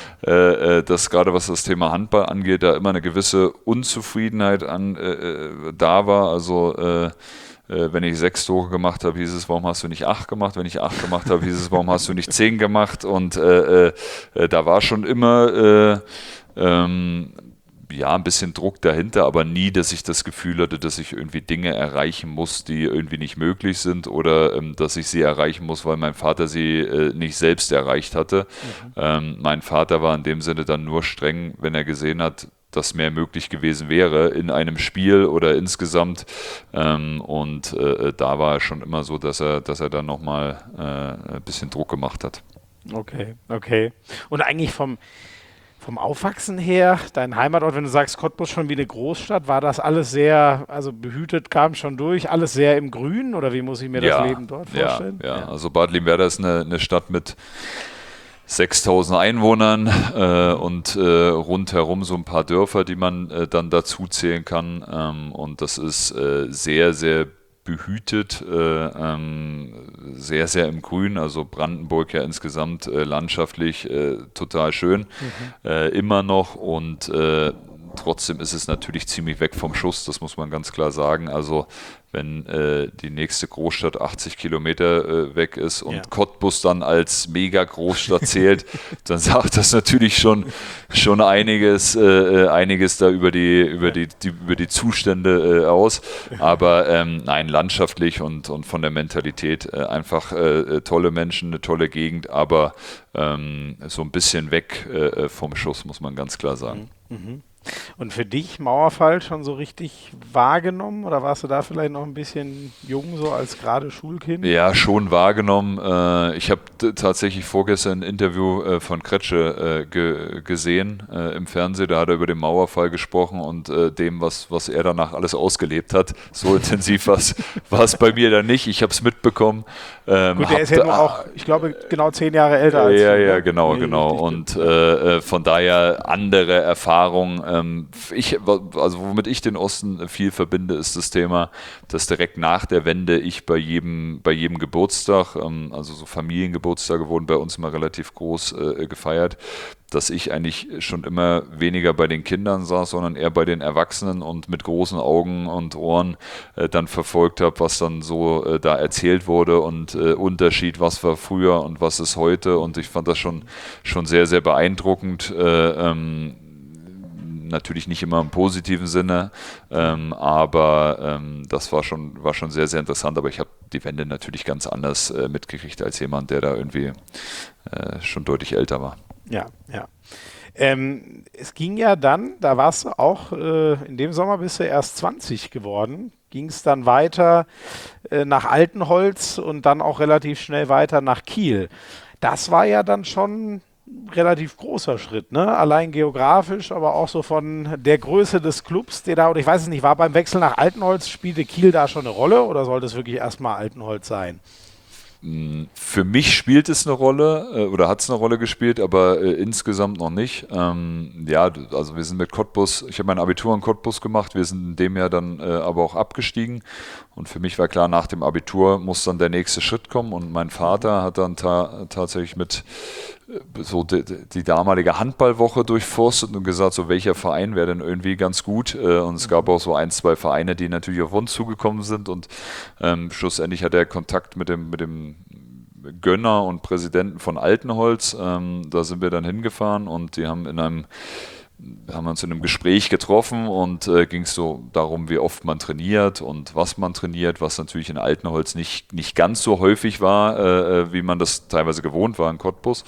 [SPEAKER 2] gerade was das Thema Handball angeht, da immer eine gewisse Unzufriedenheit da war. Also wenn ich 6 Tore gemacht habe, hieß es, warum hast du nicht 8 gemacht? Wenn ich 8 gemacht habe, hieß es, warum hast du nicht 10 gemacht? Und da war schon immer ein bisschen Druck dahinter, aber nie, dass ich das Gefühl hatte, dass ich irgendwie Dinge erreichen muss, die irgendwie nicht möglich sind oder dass ich sie erreichen muss, weil mein Vater sie nicht selbst erreicht hatte. Mein Vater war in dem Sinne dann nur streng, wenn er gesehen hat, dass mehr möglich gewesen wäre in einem Spiel oder insgesamt. Da war es schon immer so, dass er dann nochmal ein bisschen Druck gemacht hat.
[SPEAKER 1] Okay. Und eigentlich vom Aufwachsen her, dein Heimatort, wenn du sagst Cottbus schon wie eine Großstadt, war das alles sehr, also behütet kam schon durch, alles sehr im Grün oder wie muss ich mir das Leben dort vorstellen?
[SPEAKER 2] Ja, also Bad Limwerder ist eine Stadt mit 6.000 Einwohnern und rundherum so ein paar Dörfer, die man dann dazu zählen kann. Und das ist sehr, sehr behütet, sehr, sehr im Grün. Also Brandenburg ja insgesamt landschaftlich total schön, immer noch. Und trotzdem ist es natürlich ziemlich weg vom Schuss, das muss man ganz klar sagen. Also wenn die nächste Großstadt 80 Kilometer weg ist und Cottbus dann als Mega-Großstadt zählt, dann sagt das natürlich schon einiges da über die Zustände aus. Aber nein, landschaftlich und von der Mentalität einfach tolle Menschen, eine tolle Gegend, aber so ein bisschen weg vom Schuss, muss man ganz klar sagen.
[SPEAKER 1] Und für dich Mauerfall schon so richtig wahrgenommen oder warst du da vielleicht noch ein bisschen jung, so als gerade Schulkind?
[SPEAKER 2] Ja, schon wahrgenommen. Ich habe tatsächlich vorgestern ein Interview von Kretsche gesehen im Fernsehen. Da hat er über den Mauerfall gesprochen und dem, was er danach alles ausgelebt hat. So intensiv war es bei mir dann nicht. Ich habe es mitbekommen.
[SPEAKER 1] Gut, der ist ja nur auch, ich glaube, genau 10 Jahre älter als du.
[SPEAKER 2] Ja, genau. Und von daher andere Erfahrungen womit ich den Osten viel verbinde, ist das Thema, dass direkt nach der Wende ich bei jedem Geburtstag, also so Familiengeburtstage wurden bei uns immer relativ groß gefeiert, dass ich eigentlich schon immer weniger bei den Kindern saß, sondern eher bei den Erwachsenen und mit großen Augen und Ohren dann verfolgt habe, was dann so da erzählt wurde und Unterschied, was war früher und was ist heute, und ich fand das schon sehr, sehr beeindruckend. Natürlich nicht immer im positiven Sinne, aber das war schon sehr, sehr interessant. Aber ich habe die Wende natürlich ganz anders mitgekriegt als jemand, der da irgendwie schon deutlich älter war.
[SPEAKER 1] Ja. Es ging ja dann, da warst du auch, in dem Sommer bist du erst 20 geworden, ging es dann weiter nach Altenholz und dann auch relativ schnell weiter nach Kiel. Das war ja dann schon relativ großer Schritt, ne? Allein geografisch, aber auch so von der Größe des Clubs, der da, oder ich weiß es nicht, war beim Wechsel nach Altenholz, spielte Kiel da schon eine Rolle oder sollte es wirklich erstmal Altenholz sein?
[SPEAKER 2] Für mich spielt es eine Rolle oder hat es eine Rolle gespielt, aber insgesamt noch nicht. Also wir sind mit Cottbus, ich habe mein Abitur in Cottbus gemacht, wir sind in dem Jahr dann aber auch abgestiegen, und für mich war klar, nach dem Abitur muss dann der nächste Schritt kommen, und mein Vater hat dann tatsächlich mit so die damalige Handballwoche durchforstet und gesagt, so welcher Verein wäre denn irgendwie ganz gut, und es gab auch so 1, 2 Vereine, die natürlich auf uns zugekommen sind, und schlussendlich hat er Kontakt mit dem Gönner und Präsidenten von Altenholz, da sind wir dann hingefahren, und die haben uns in einem Gespräch getroffen, und ging es so darum, wie oft man trainiert und was man trainiert, was natürlich in Altenholz nicht ganz so häufig war, wie man das teilweise gewohnt war in Cottbus.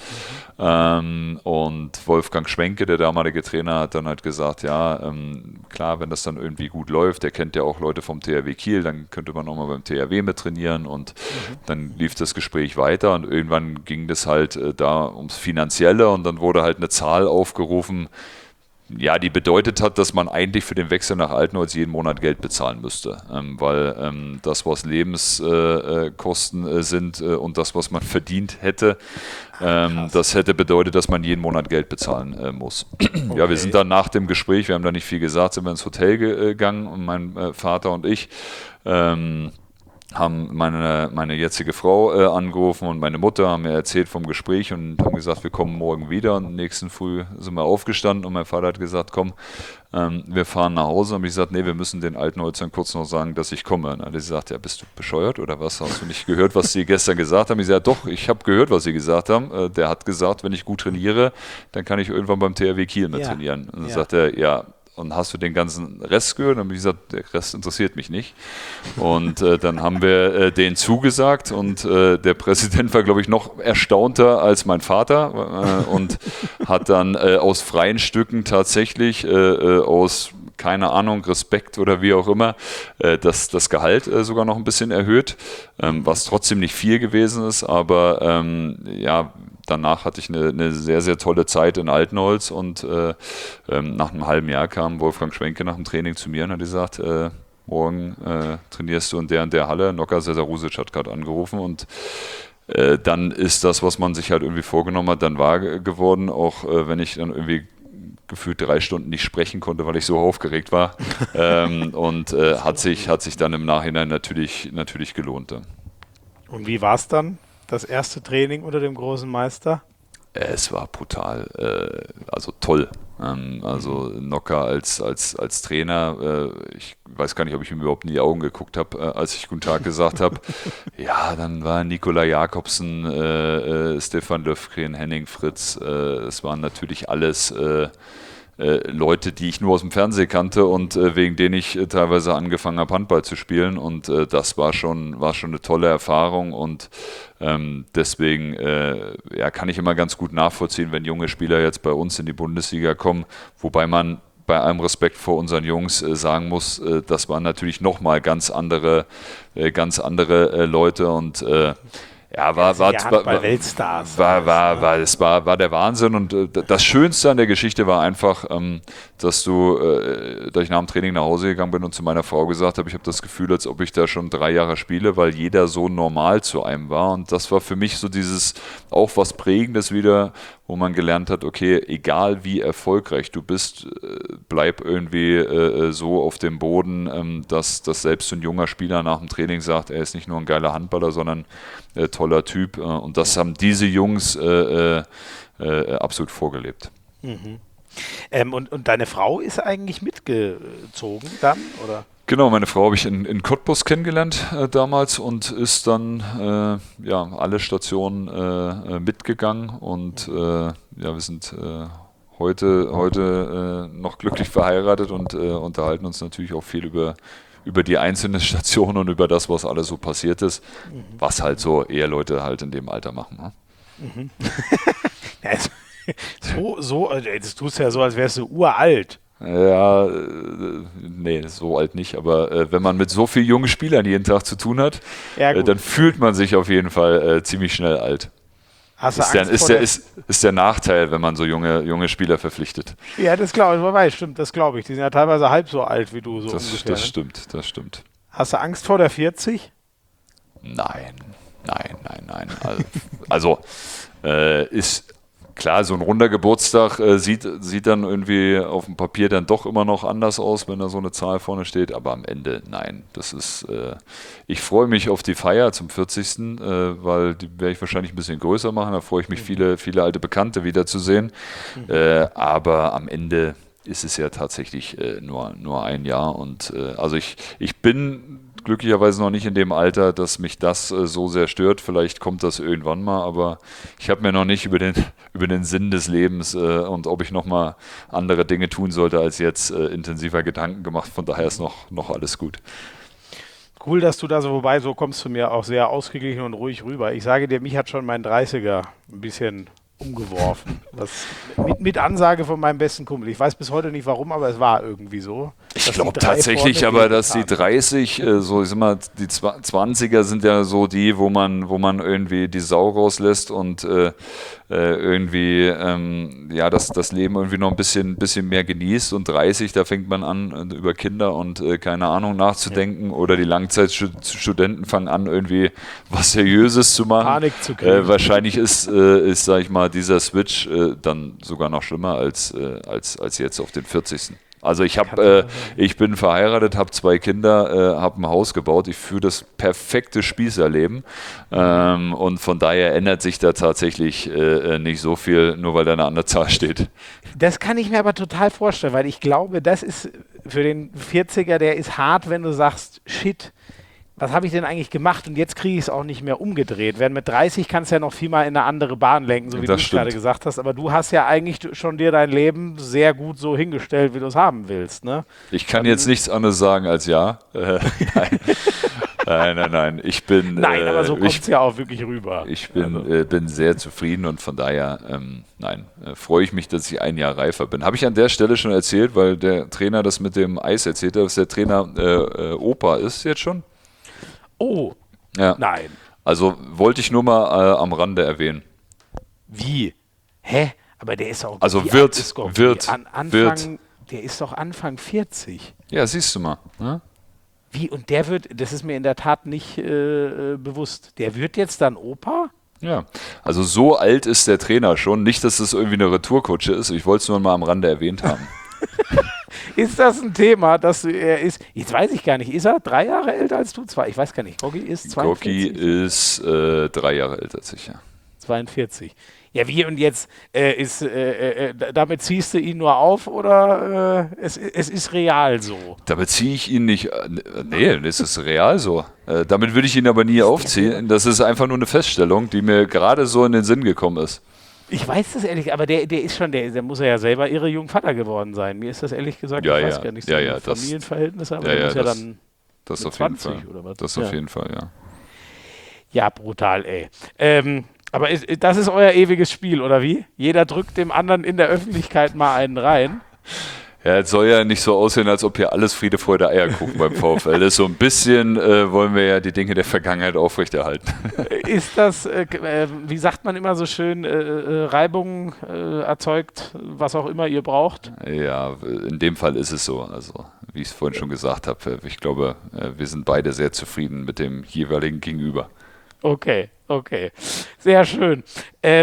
[SPEAKER 2] Und Wolfgang Schwenke, der damalige Trainer, hat dann halt gesagt, ja, klar, wenn das dann irgendwie gut läuft, der kennt ja auch Leute vom THW Kiel, dann könnte man auch mal beim THW mit trainieren, und dann lief das Gespräch weiter, und irgendwann ging das halt da ums Finanzielle, und dann wurde halt eine Zahl aufgerufen, ja, die bedeutet hat, dass man eigentlich für den Wechsel nach Altenholz jeden Monat Geld bezahlen müsste, weil das, was Lebenskosten sind und das, was man verdient hätte, das hätte bedeutet, dass man jeden Monat Geld bezahlen muss. Okay. Ja, wir sind dann nach dem Gespräch, wir haben da nicht viel gesagt, sind wir ins Hotel gegangen, und mein Vater und ich haben meine jetzige Frau angerufen, und meine Mutter haben mir erzählt vom Gespräch und haben gesagt, wir kommen morgen wieder, und nächsten Früh sind wir aufgestanden, und mein Vater hat gesagt, komm, wir fahren nach Hause, und ich gesagt, nee, wir müssen den Altenholzern kurz noch sagen, dass ich komme. Und dann hat er gesagt, ja, bist du bescheuert oder was, hast du nicht gehört, was sie gestern gesagt haben? Ich gesagt, doch, ich habe gehört, was sie gesagt haben, der hat gesagt, wenn ich gut trainiere, dann kann ich irgendwann beim THW Kiel mit trainieren. Und dann sagt er, ja, und hast du den ganzen Rest gehört? Und dann habe ich gesagt, der Rest interessiert mich nicht. Und dann haben wir denen zugesagt, und der Präsident war, glaube ich, noch erstaunter als mein Vater und hat dann aus freien Stücken tatsächlich aus, keine Ahnung, Respekt oder wie auch immer, das Gehalt sogar noch ein bisschen erhöht, was trotzdem nicht viel gewesen ist, aber danach hatte ich eine sehr, sehr tolle Zeit in Altenholz, und nach einem halben Jahr kam Wolfgang Schwenke nach dem Training zu mir und hat gesagt, morgen trainierst du in der Halle. Noka Sesarusic hat gerade angerufen, und dann ist das, was man sich halt irgendwie vorgenommen hat, dann wahr geworden, auch wenn ich dann irgendwie gefühlt 3 Stunden nicht sprechen konnte, weil ich so aufgeregt war, und hat sich dann im Nachhinein natürlich gelohnt. Ja.
[SPEAKER 1] Und wie war es dann? Das erste Training unter dem großen Meister?
[SPEAKER 2] Es war brutal, also toll. Also Noka als Trainer, ich weiß gar nicht, ob ich ihm überhaupt in die Augen geguckt habe, als ich Guten Tag gesagt habe. Ja, dann war Nikola Jakobsen, Stefan Löfgren, Henning Fritz. Es waren natürlich alles Leute, die ich nur aus dem Fernsehen kannte und wegen denen ich teilweise angefangen habe, Handball zu spielen, und das war schon eine tolle Erfahrung, und deswegen kann ich immer ganz gut nachvollziehen, wenn junge Spieler jetzt bei uns in die Bundesliga kommen, wobei man bei allem Respekt vor unseren Jungs sagen muss, das waren natürlich nochmal ganz andere Leute, und war der Wahnsinn, und das Schönste an der Geschichte war einfach, dass ich nach dem Training nach Hause gegangen bin und zu meiner Frau gesagt habe, ich habe das Gefühl, als ob ich da schon 3 Jahre spiele, weil jeder so normal zu einem war, und das war für mich so dieses auch was Prägendes wieder, wo man gelernt hat, okay, egal wie erfolgreich du bist, bleib irgendwie so auf dem Boden, dass selbst so ein junger Spieler nach dem Training sagt, er ist nicht nur ein geiler Handballer, sondern toller Typ. Und das haben diese Jungs absolut vorgelebt.
[SPEAKER 1] Mhm. Und deine Frau ist eigentlich mitgezogen dann, oder?
[SPEAKER 2] Genau, meine Frau habe ich in Cottbus kennengelernt damals und ist dann alle Stationen mitgegangen und wir sind heute noch glücklich verheiratet und unterhalten uns natürlich auch viel über die einzelnen Stationen und über das, was alles so passiert ist, was halt so Eheleute halt in dem Alter machen. Ne?
[SPEAKER 1] Mhm. Das tust du ja so, als wärst du uralt.
[SPEAKER 2] Ja, nee, so alt nicht, aber wenn man mit so vielen jungen Spielern jeden Tag zu tun hat, dann fühlt man sich auf jeden Fall ziemlich schnell alt.
[SPEAKER 1] Hast du Angst
[SPEAKER 2] ist der Nachteil, wenn man so junge Spieler verpflichtet.
[SPEAKER 1] Ja, das glaube ich, stimmt, das glaube ich. Die sind ja teilweise halb so alt wie du, so ungefähr.
[SPEAKER 2] Das stimmt.
[SPEAKER 1] Hast du Angst vor der 40?
[SPEAKER 2] Nein. Also ist klar, so ein runder Geburtstag sieht dann irgendwie auf dem Papier dann doch immer noch anders aus, wenn da so eine Zahl vorne steht, aber am Ende nein. Das ist, ich freue mich auf die Feier zum 40., weil die werde ich wahrscheinlich ein bisschen größer machen, da freue ich mich, viele alte Bekannte wiederzusehen, aber am Ende ist es ja tatsächlich nur ein Jahr und also ich bin glücklicherweise noch nicht in dem Alter, dass mich das so sehr stört. Vielleicht kommt das irgendwann mal, aber ich habe mir noch nicht über den Sinn des Lebens und ob ich noch mal andere Dinge tun sollte als jetzt intensiver Gedanken gemacht. Von daher ist noch alles gut.
[SPEAKER 1] Cool, dass du da so, wobei so kommst du mir auch sehr ausgeglichen und ruhig rüber. Ich sage dir, mich hat schon mein 30er ein bisschen umgeworfen. Das mit Ansage von meinem besten Kumpel. Ich weiß bis heute nicht warum, aber es war irgendwie so.
[SPEAKER 2] Ich glaube tatsächlich aber, dass die 30, die 20er sind ja so die, wo man irgendwie die Sau rauslässt und irgendwie das Leben irgendwie noch ein bisschen mehr genießt und 30, da fängt man an, über Kinder und keine Ahnung nachzudenken oder die Langzeitstudenten fangen an, irgendwie was Seriöses zu machen. Panik zu kriegen. Wahrscheinlich ist, sag ich mal, dieser Switch dann sogar noch schlimmer als jetzt auf den 40. Also ich bin verheiratet, habe 2 Kinder, habe ein Haus gebaut. Ich führe das perfekte Spießerleben und von daher ändert sich da tatsächlich nicht so viel, nur weil da eine andere Zahl steht.
[SPEAKER 1] Das kann ich mir aber total vorstellen, weil ich glaube, das ist für den 40er, der ist hart, wenn du sagst, shit, was habe ich denn eigentlich gemacht und jetzt kriege ich es auch nicht mehr umgedreht. Während mit 30 kannst du ja noch viel mal in eine andere Bahn lenken, so wie du es gerade gesagt hast. Aber du hast ja eigentlich schon dir dein Leben sehr gut so hingestellt, wie du es haben willst. Ne?
[SPEAKER 2] Ich kann jetzt nichts anderes sagen als ja. Nein. Ich bin.
[SPEAKER 1] Nein, aber so kommt es ja auch wirklich rüber.
[SPEAKER 2] Ich bin sehr zufrieden und von daher, freue ich mich, dass ich ein Jahr reifer bin. Habe ich an der Stelle schon erzählt, weil der Trainer das mit dem Eis erzählt hat, dass der Trainer Opa ist jetzt schon?
[SPEAKER 1] Oh,
[SPEAKER 2] ja.
[SPEAKER 1] Nein.
[SPEAKER 2] Also wollte ich nur mal am Rande erwähnen.
[SPEAKER 1] Wie? Hä? Aber der ist auch...
[SPEAKER 2] Also der
[SPEAKER 1] ist doch Anfang 40.
[SPEAKER 2] Ja, siehst du mal. Ne?
[SPEAKER 1] Wie? Und der wird, das ist mir in der Tat nicht bewusst, der wird jetzt dann Opa?
[SPEAKER 2] Ja, also so alt ist der Trainer schon. Nicht, dass das irgendwie eine Retourkutsche ist. Ich wollte es nur mal am Rande erwähnt haben.
[SPEAKER 1] Ist das ein Thema, dass er ist, jetzt weiß ich gar nicht, ist er 3 Jahre älter als du? Ich weiß gar nicht, Goggi ist 42?
[SPEAKER 2] Goggi ist 3 Jahre älter als ich, ja.
[SPEAKER 1] 42. Ja, wie und jetzt damit ziehst du ihn nur auf oder es ist real so?
[SPEAKER 2] Damit ziehe ich ihn nicht, nee, es ist real so. Damit würde ich ihn aber nie aufziehen. Das ist einfach nur eine Feststellung, die mir gerade so in den Sinn gekommen ist.
[SPEAKER 1] Ich weiß das ehrlich, aber der ist schon, der muss ja selber irre jung Vater geworden sein. Mir ist das ehrlich gesagt, ich weiß gar nicht, so Familienverhältnisse, aber der muss ja dann
[SPEAKER 2] das auf
[SPEAKER 1] 20
[SPEAKER 2] jeden Fall.
[SPEAKER 1] Oder was?
[SPEAKER 2] Das auf jeden Fall, ja.
[SPEAKER 1] Ja, brutal, ey. Aber das ist euer ewiges Spiel, oder wie? Jeder drückt dem anderen in der Öffentlichkeit mal einen rein.
[SPEAKER 2] Ja, es soll ja nicht so aussehen, als ob hier alles Friede, Freude, Eierkuchen beim VfL ist. So ein bisschen wollen wir ja die Dinge der Vergangenheit aufrechterhalten.
[SPEAKER 1] Ist das, wie sagt man immer so schön, Reibung erzeugt, was auch immer ihr braucht?
[SPEAKER 2] Ja, in dem Fall ist es so. Also, wie ich es vorhin schon gesagt habe, ich glaube, wir sind beide sehr zufrieden mit dem jeweiligen Gegenüber.
[SPEAKER 1] Okay. Sehr schön.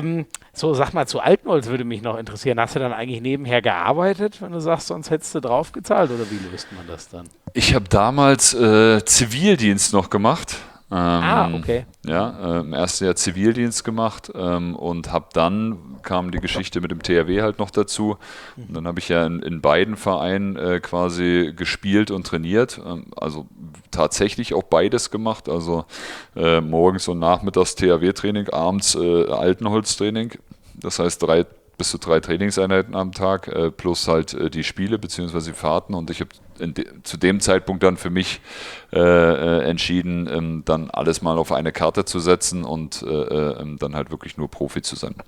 [SPEAKER 1] So, sag mal, zu Altenholz würde mich noch interessieren. Hast du dann eigentlich nebenher gearbeitet, wenn du sagst, sonst hättest du draufgezahlt oder wie löst man das dann?
[SPEAKER 2] Ich habe damals Zivildienst noch gemacht.
[SPEAKER 1] Okay.
[SPEAKER 2] Ja, im ersten Jahr Zivildienst gemacht und kam die Geschichte mit dem THW halt noch dazu. Und dann habe ich ja in beiden Vereinen quasi gespielt und trainiert. Also tatsächlich auch beides gemacht. Also morgens und nachmittags THW-Training, abends Altenholz-Training. Das heißt bis zu 3 Trainingseinheiten am Tag plus halt die Spiele bzw. Fahrten. Und ich habe zu dem Zeitpunkt dann für mich entschieden, dann alles mal auf eine Karte zu setzen und dann halt wirklich nur Profi zu sein.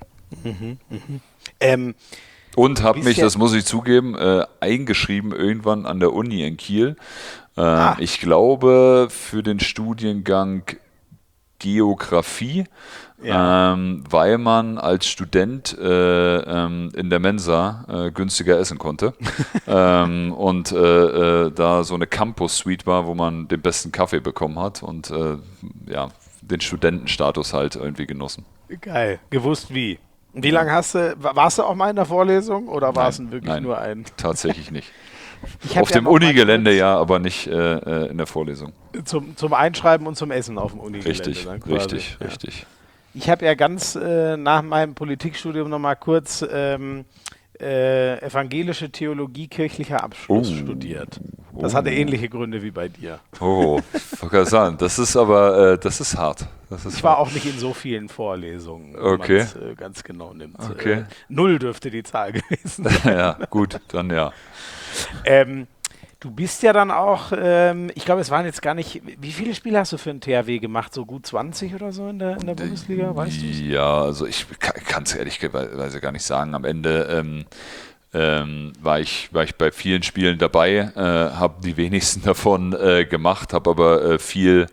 [SPEAKER 2] Und habe mich, das muss ich zugeben, eingeschrieben irgendwann an der Uni in Kiel. Ich glaube für den Studiengang Geografie, weil man als Student in der Mensa günstiger essen konnte und da so eine Campus-Suite war, wo man den besten Kaffee bekommen hat und den Studentenstatus halt irgendwie genossen.
[SPEAKER 1] Geil, gewusst wie. Und wie lange warst du auch mal in der Vorlesung oder war es wirklich nur ein?
[SPEAKER 2] Tatsächlich nicht. Auf dem Unigelände ja, aber nicht in der Vorlesung.
[SPEAKER 1] Zum Einschreiben und zum Essen auf dem Unigelände.
[SPEAKER 2] Richtig,
[SPEAKER 1] dann quasi.
[SPEAKER 2] Richtig.
[SPEAKER 1] Ich habe ja ganz nach meinem Politikstudium nochmal kurz evangelische Theologie kirchlicher Abschluss studiert. Das hatte ähnliche Gründe wie bei dir.
[SPEAKER 2] Ich wollte sagen, das ist hart.
[SPEAKER 1] Ich war auch nicht in so vielen Vorlesungen, wenn man es ganz genau nimmt.
[SPEAKER 2] Okay.
[SPEAKER 1] 0 dürfte die Zahl gewesen sein.
[SPEAKER 2] Ja, gut, dann ja.
[SPEAKER 1] Du bist ja dann auch, ich glaube, es waren jetzt gar nicht, wie viele Spiele hast du für einen THW gemacht? So gut 20 oder so in der Bundesliga, weißt du?
[SPEAKER 2] Ja, also ich kann es ehrlicherweise gar nicht sagen. Am Ende war ich bei vielen Spielen dabei, habe die wenigsten davon gemacht, habe aber viel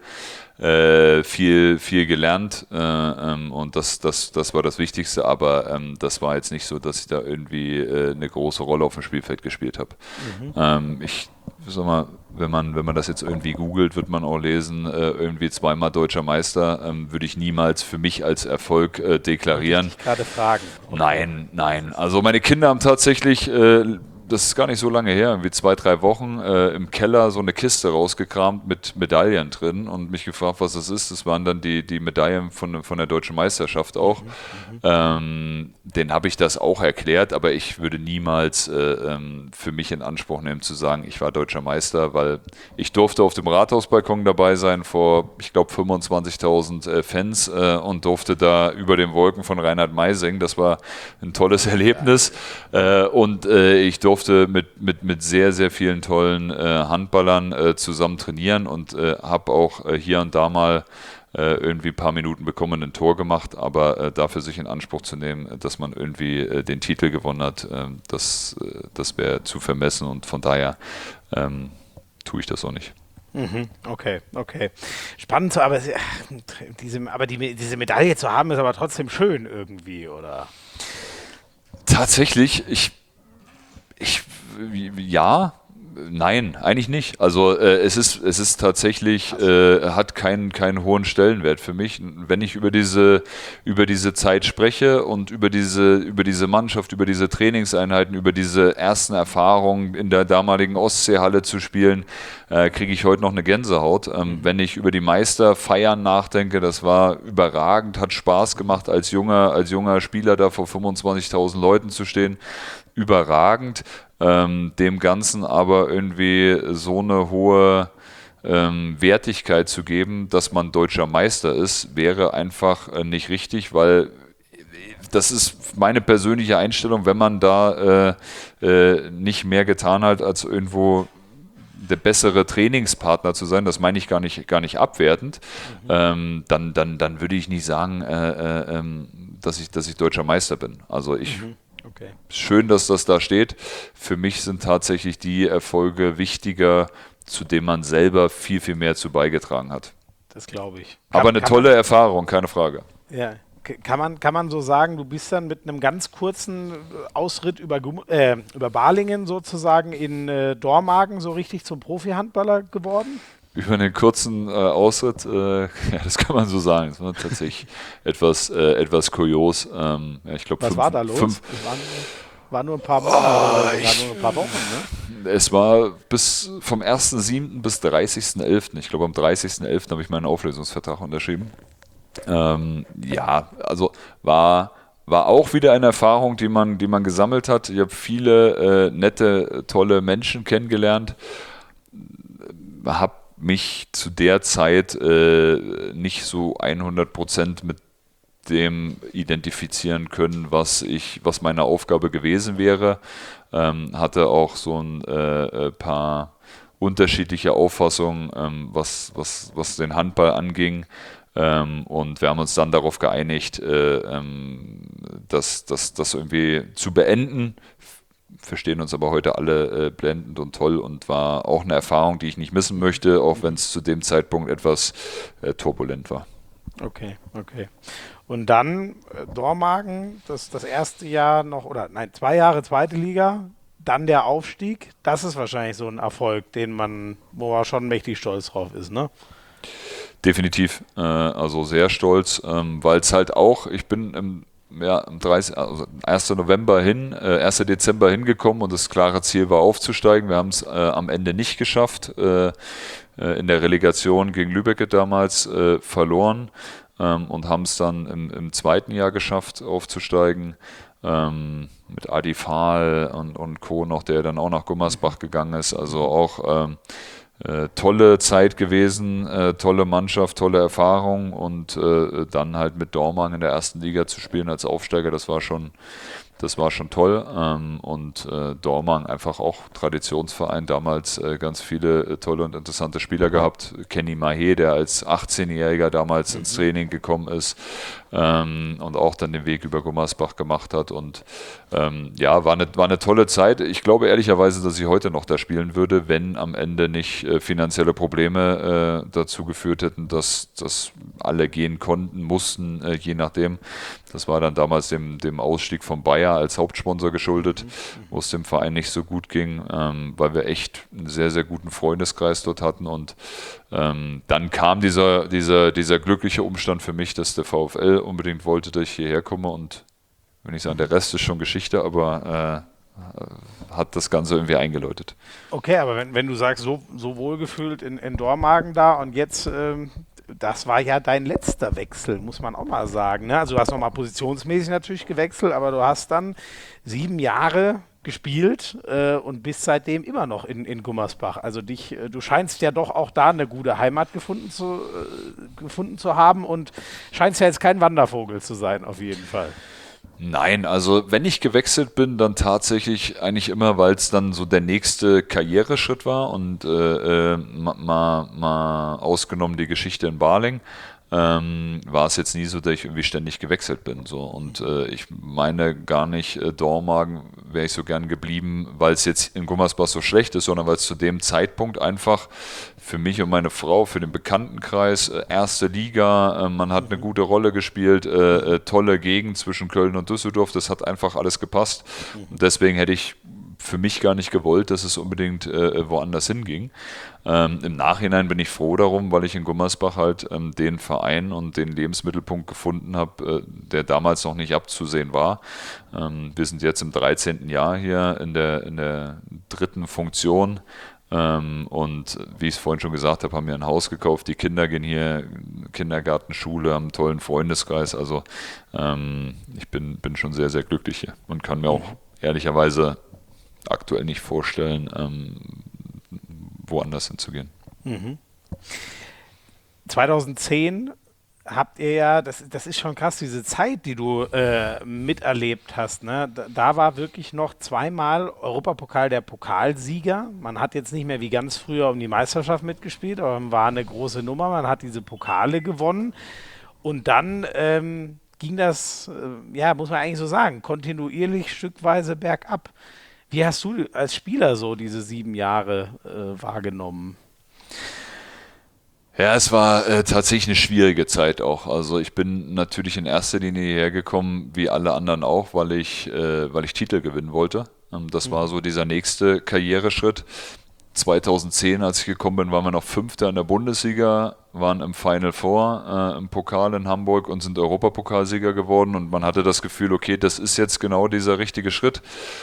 [SPEAKER 2] gelernt und das war das Wichtigste, aber das war jetzt nicht so, dass ich da irgendwie eine große Rolle auf dem Spielfeld gespielt habe. Ich sag mal, wenn man das jetzt irgendwie googelt, wird man auch lesen, irgendwie zweimal deutscher Meister, würde ich niemals für mich als Erfolg deklarieren.
[SPEAKER 1] Ich gerade fragen.
[SPEAKER 2] Nein. Also meine Kinder haben tatsächlich das ist gar nicht so lange her, irgendwie 2-3 Wochen, im Keller so eine Kiste rausgekramt mit Medaillen drin und mich gefragt, was das ist. Das waren dann die Medaillen von der Deutschen Meisterschaft auch. Den habe ich das auch erklärt, aber ich würde niemals für mich in Anspruch nehmen zu sagen, ich war Deutscher Meister, weil ich durfte auf dem Rathausbalkon dabei sein vor, ich glaube, 25.000 Fans und durfte da über den Wolken von Reinhard May singen. Das war ein tolles Erlebnis und ich durfte mit sehr, sehr vielen tollen Handballern zusammen trainieren und habe auch hier und da mal irgendwie ein paar Minuten bekommen, ein Tor gemacht, aber dafür sich in Anspruch zu nehmen, dass man irgendwie den Titel gewonnen hat, das wäre zu vermessen und von daher tue ich das auch nicht.
[SPEAKER 1] Okay. Spannend, aber diese Medaille zu haben, ist aber trotzdem schön irgendwie, oder?
[SPEAKER 2] Tatsächlich, ja, nein, eigentlich nicht. Also es ist tatsächlich, hat keinen hohen Stellenwert für mich. Wenn ich über diese Zeit spreche und über diese Mannschaft, über diese Trainingseinheiten, über diese ersten Erfahrungen in der damaligen Ostseehalle zu spielen, kriege ich heute noch eine Gänsehaut. Wenn ich über die Meisterfeiern nachdenke, das war überragend, hat Spaß gemacht, als junger Spieler da vor 25.000 Leuten zu stehen. Überragend, dem Ganzen aber irgendwie so eine hohe Wertigkeit zu geben, dass man deutscher Meister ist, wäre einfach nicht richtig, weil das ist meine persönliche Einstellung, wenn man da nicht mehr getan hat, als irgendwo der bessere Trainingspartner zu sein, das meine ich gar nicht abwertend, dann würde ich nicht sagen, dass ich deutscher Meister bin. Also
[SPEAKER 1] Okay.
[SPEAKER 2] Schön, dass das da steht. Für mich sind tatsächlich die Erfolge wichtiger, zu denen man selber viel, viel mehr zu beigetragen hat.
[SPEAKER 1] Das glaube ich.
[SPEAKER 2] Aber eine tolle Erfahrung, keine Frage.
[SPEAKER 1] Ja. Kann man so sagen, du bist dann mit einem ganz kurzen Ausritt über Balingen sozusagen in Dormagen so richtig zum Profi-Handballer geworden?
[SPEAKER 2] Über einen kurzen Ausritt, ja, das kann man so sagen. Das war tatsächlich etwas kurios. Ja, ich glaub,
[SPEAKER 1] Was war da los? Es war nur ein paar Wochen, nur ein paar Wochen, ne?
[SPEAKER 2] Es war vom 1.7. bis 30.11. Ich glaube, am 30.11. habe ich meinen Auflösungsvertrag unterschrieben. Ja, also war auch wieder eine Erfahrung, die man gesammelt hat. Ich habe viele nette, tolle Menschen kennengelernt. Habe mich zu der Zeit nicht so 100% mit dem identifizieren können, was meine Aufgabe gewesen wäre. Hatte auch so ein paar unterschiedliche Auffassungen, was den Handball anging. Und wir haben uns dann darauf geeinigt, das irgendwie zu beenden. Verstehen uns aber heute alle blendend und toll und war auch eine Erfahrung, die ich nicht missen möchte, auch wenn es zu dem Zeitpunkt etwas turbulent war.
[SPEAKER 1] Okay. Und dann Dormagen, das erste Jahr noch, 2 Jahre zweite Liga, dann der Aufstieg. Das ist wahrscheinlich so ein Erfolg, wo man schon mächtig stolz drauf ist, ne?
[SPEAKER 2] Definitiv, also sehr stolz, weil es halt auch, ich bin am 1. November 1. Dezember hingekommen und das klare Ziel war aufzusteigen. Wir haben es am Ende nicht geschafft, in der Relegation gegen Lübeck damals verloren und haben es dann im zweiten Jahr geschafft, aufzusteigen. Mit Adi Fahl und Co. noch, der dann auch nach Gummersbach gegangen ist. Also auch tolle Zeit gewesen, tolle Mannschaft, tolle Erfahrung und dann halt mit Dormagen in der ersten Liga zu spielen als Aufsteiger, das war schon toll. Und Dormagen einfach auch Traditionsverein, damals ganz viele tolle und interessante Spieler gehabt. Kenny Mahé, der als 18-Jähriger damals ins Training gekommen ist und auch dann den Weg über Gummersbach gemacht hat. Und ja, war eine tolle Zeit. Ich glaube ehrlicherweise, dass ich heute noch da spielen würde, wenn am Ende nicht finanzielle Probleme dazu geführt hätten, dass alle gehen konnten, mussten, je nachdem. Das war dann damals dem Ausstieg von Bayer als Hauptsponsor geschuldet, wo es dem Verein nicht so gut ging, weil wir echt einen sehr, sehr guten Freundeskreis dort hatten. Und dann kam dieser glückliche Umstand für mich, dass der VfL unbedingt wollte, dass ich hierher komme. Und wenn ich sagen, der Rest ist schon Geschichte, aber hat das Ganze irgendwie eingeläutet.
[SPEAKER 1] Okay, aber wenn du sagst, so wohlgefühlt in Dormagen da und jetzt... das war ja dein letzter Wechsel, muss man auch mal sagen. Ne? Also du hast nochmal positionsmäßig natürlich gewechselt, aber du hast dann 7 Jahre gespielt und bist seitdem immer noch in Gummersbach. Also du scheinst ja doch auch da eine gute Heimat gefunden zu haben und scheinst ja jetzt kein Wandervogel zu sein, auf jeden Fall.
[SPEAKER 2] Nein, also wenn ich gewechselt bin, dann tatsächlich eigentlich immer, weil es dann so der nächste Karriereschritt war und mal ausgenommen die Geschichte in Baling, war es jetzt nie so, dass ich irgendwie ständig gewechselt bin. So. Und ich meine gar nicht, Dormagen wäre ich so gern geblieben, weil es jetzt in Gummersbach so schlecht ist, sondern weil es zu dem Zeitpunkt einfach für mich und meine Frau, für den Bekanntenkreis, erste Liga, man hat eine gute Rolle gespielt, tolle Gegend zwischen Köln und Düsseldorf, das hat einfach alles gepasst. Und deswegen hätte ich für mich gar nicht gewollt, dass es unbedingt woanders hinging. Im Nachhinein bin ich froh darum, weil ich in Gummersbach halt den Verein und den Lebensmittelpunkt gefunden habe, der damals noch nicht abzusehen war. Wir sind jetzt im 13. Jahr hier in der dritten Funktion. Und wie ich es vorhin schon gesagt habe, haben wir ein Haus gekauft, die Kinder gehen hier, Kindergarten, Schule, haben einen tollen Freundeskreis, also ich bin schon sehr, sehr glücklich hier und kann mir auch ehrlicherweise aktuell nicht vorstellen, woanders hinzugehen.
[SPEAKER 1] 2010 habt ihr ja, das ist schon krass, diese Zeit, die du miterlebt hast, ne? Da war wirklich noch 2-mal Europapokal der Pokalsieger. Man hat jetzt nicht mehr wie ganz früher um die Meisterschaft mitgespielt, aber war eine große Nummer. Man hat diese Pokale gewonnen und dann ging das, muss man eigentlich so sagen, kontinuierlich stückweise bergab. Wie hast du als Spieler so diese 7 Jahre wahrgenommen?
[SPEAKER 2] Ja, es war tatsächlich eine schwierige Zeit auch. Also ich bin natürlich in erster Linie hierher gekommen, wie alle anderen auch, weil ich Titel gewinnen wollte. Das war so dieser nächste Karriereschritt. 2010, als ich gekommen bin, waren wir noch Fünfter in der Bundesliga, waren im Final Four im Pokal in Hamburg und sind Europapokalsieger geworden. Und man hatte das Gefühl, okay, das ist jetzt genau dieser richtige Schritt.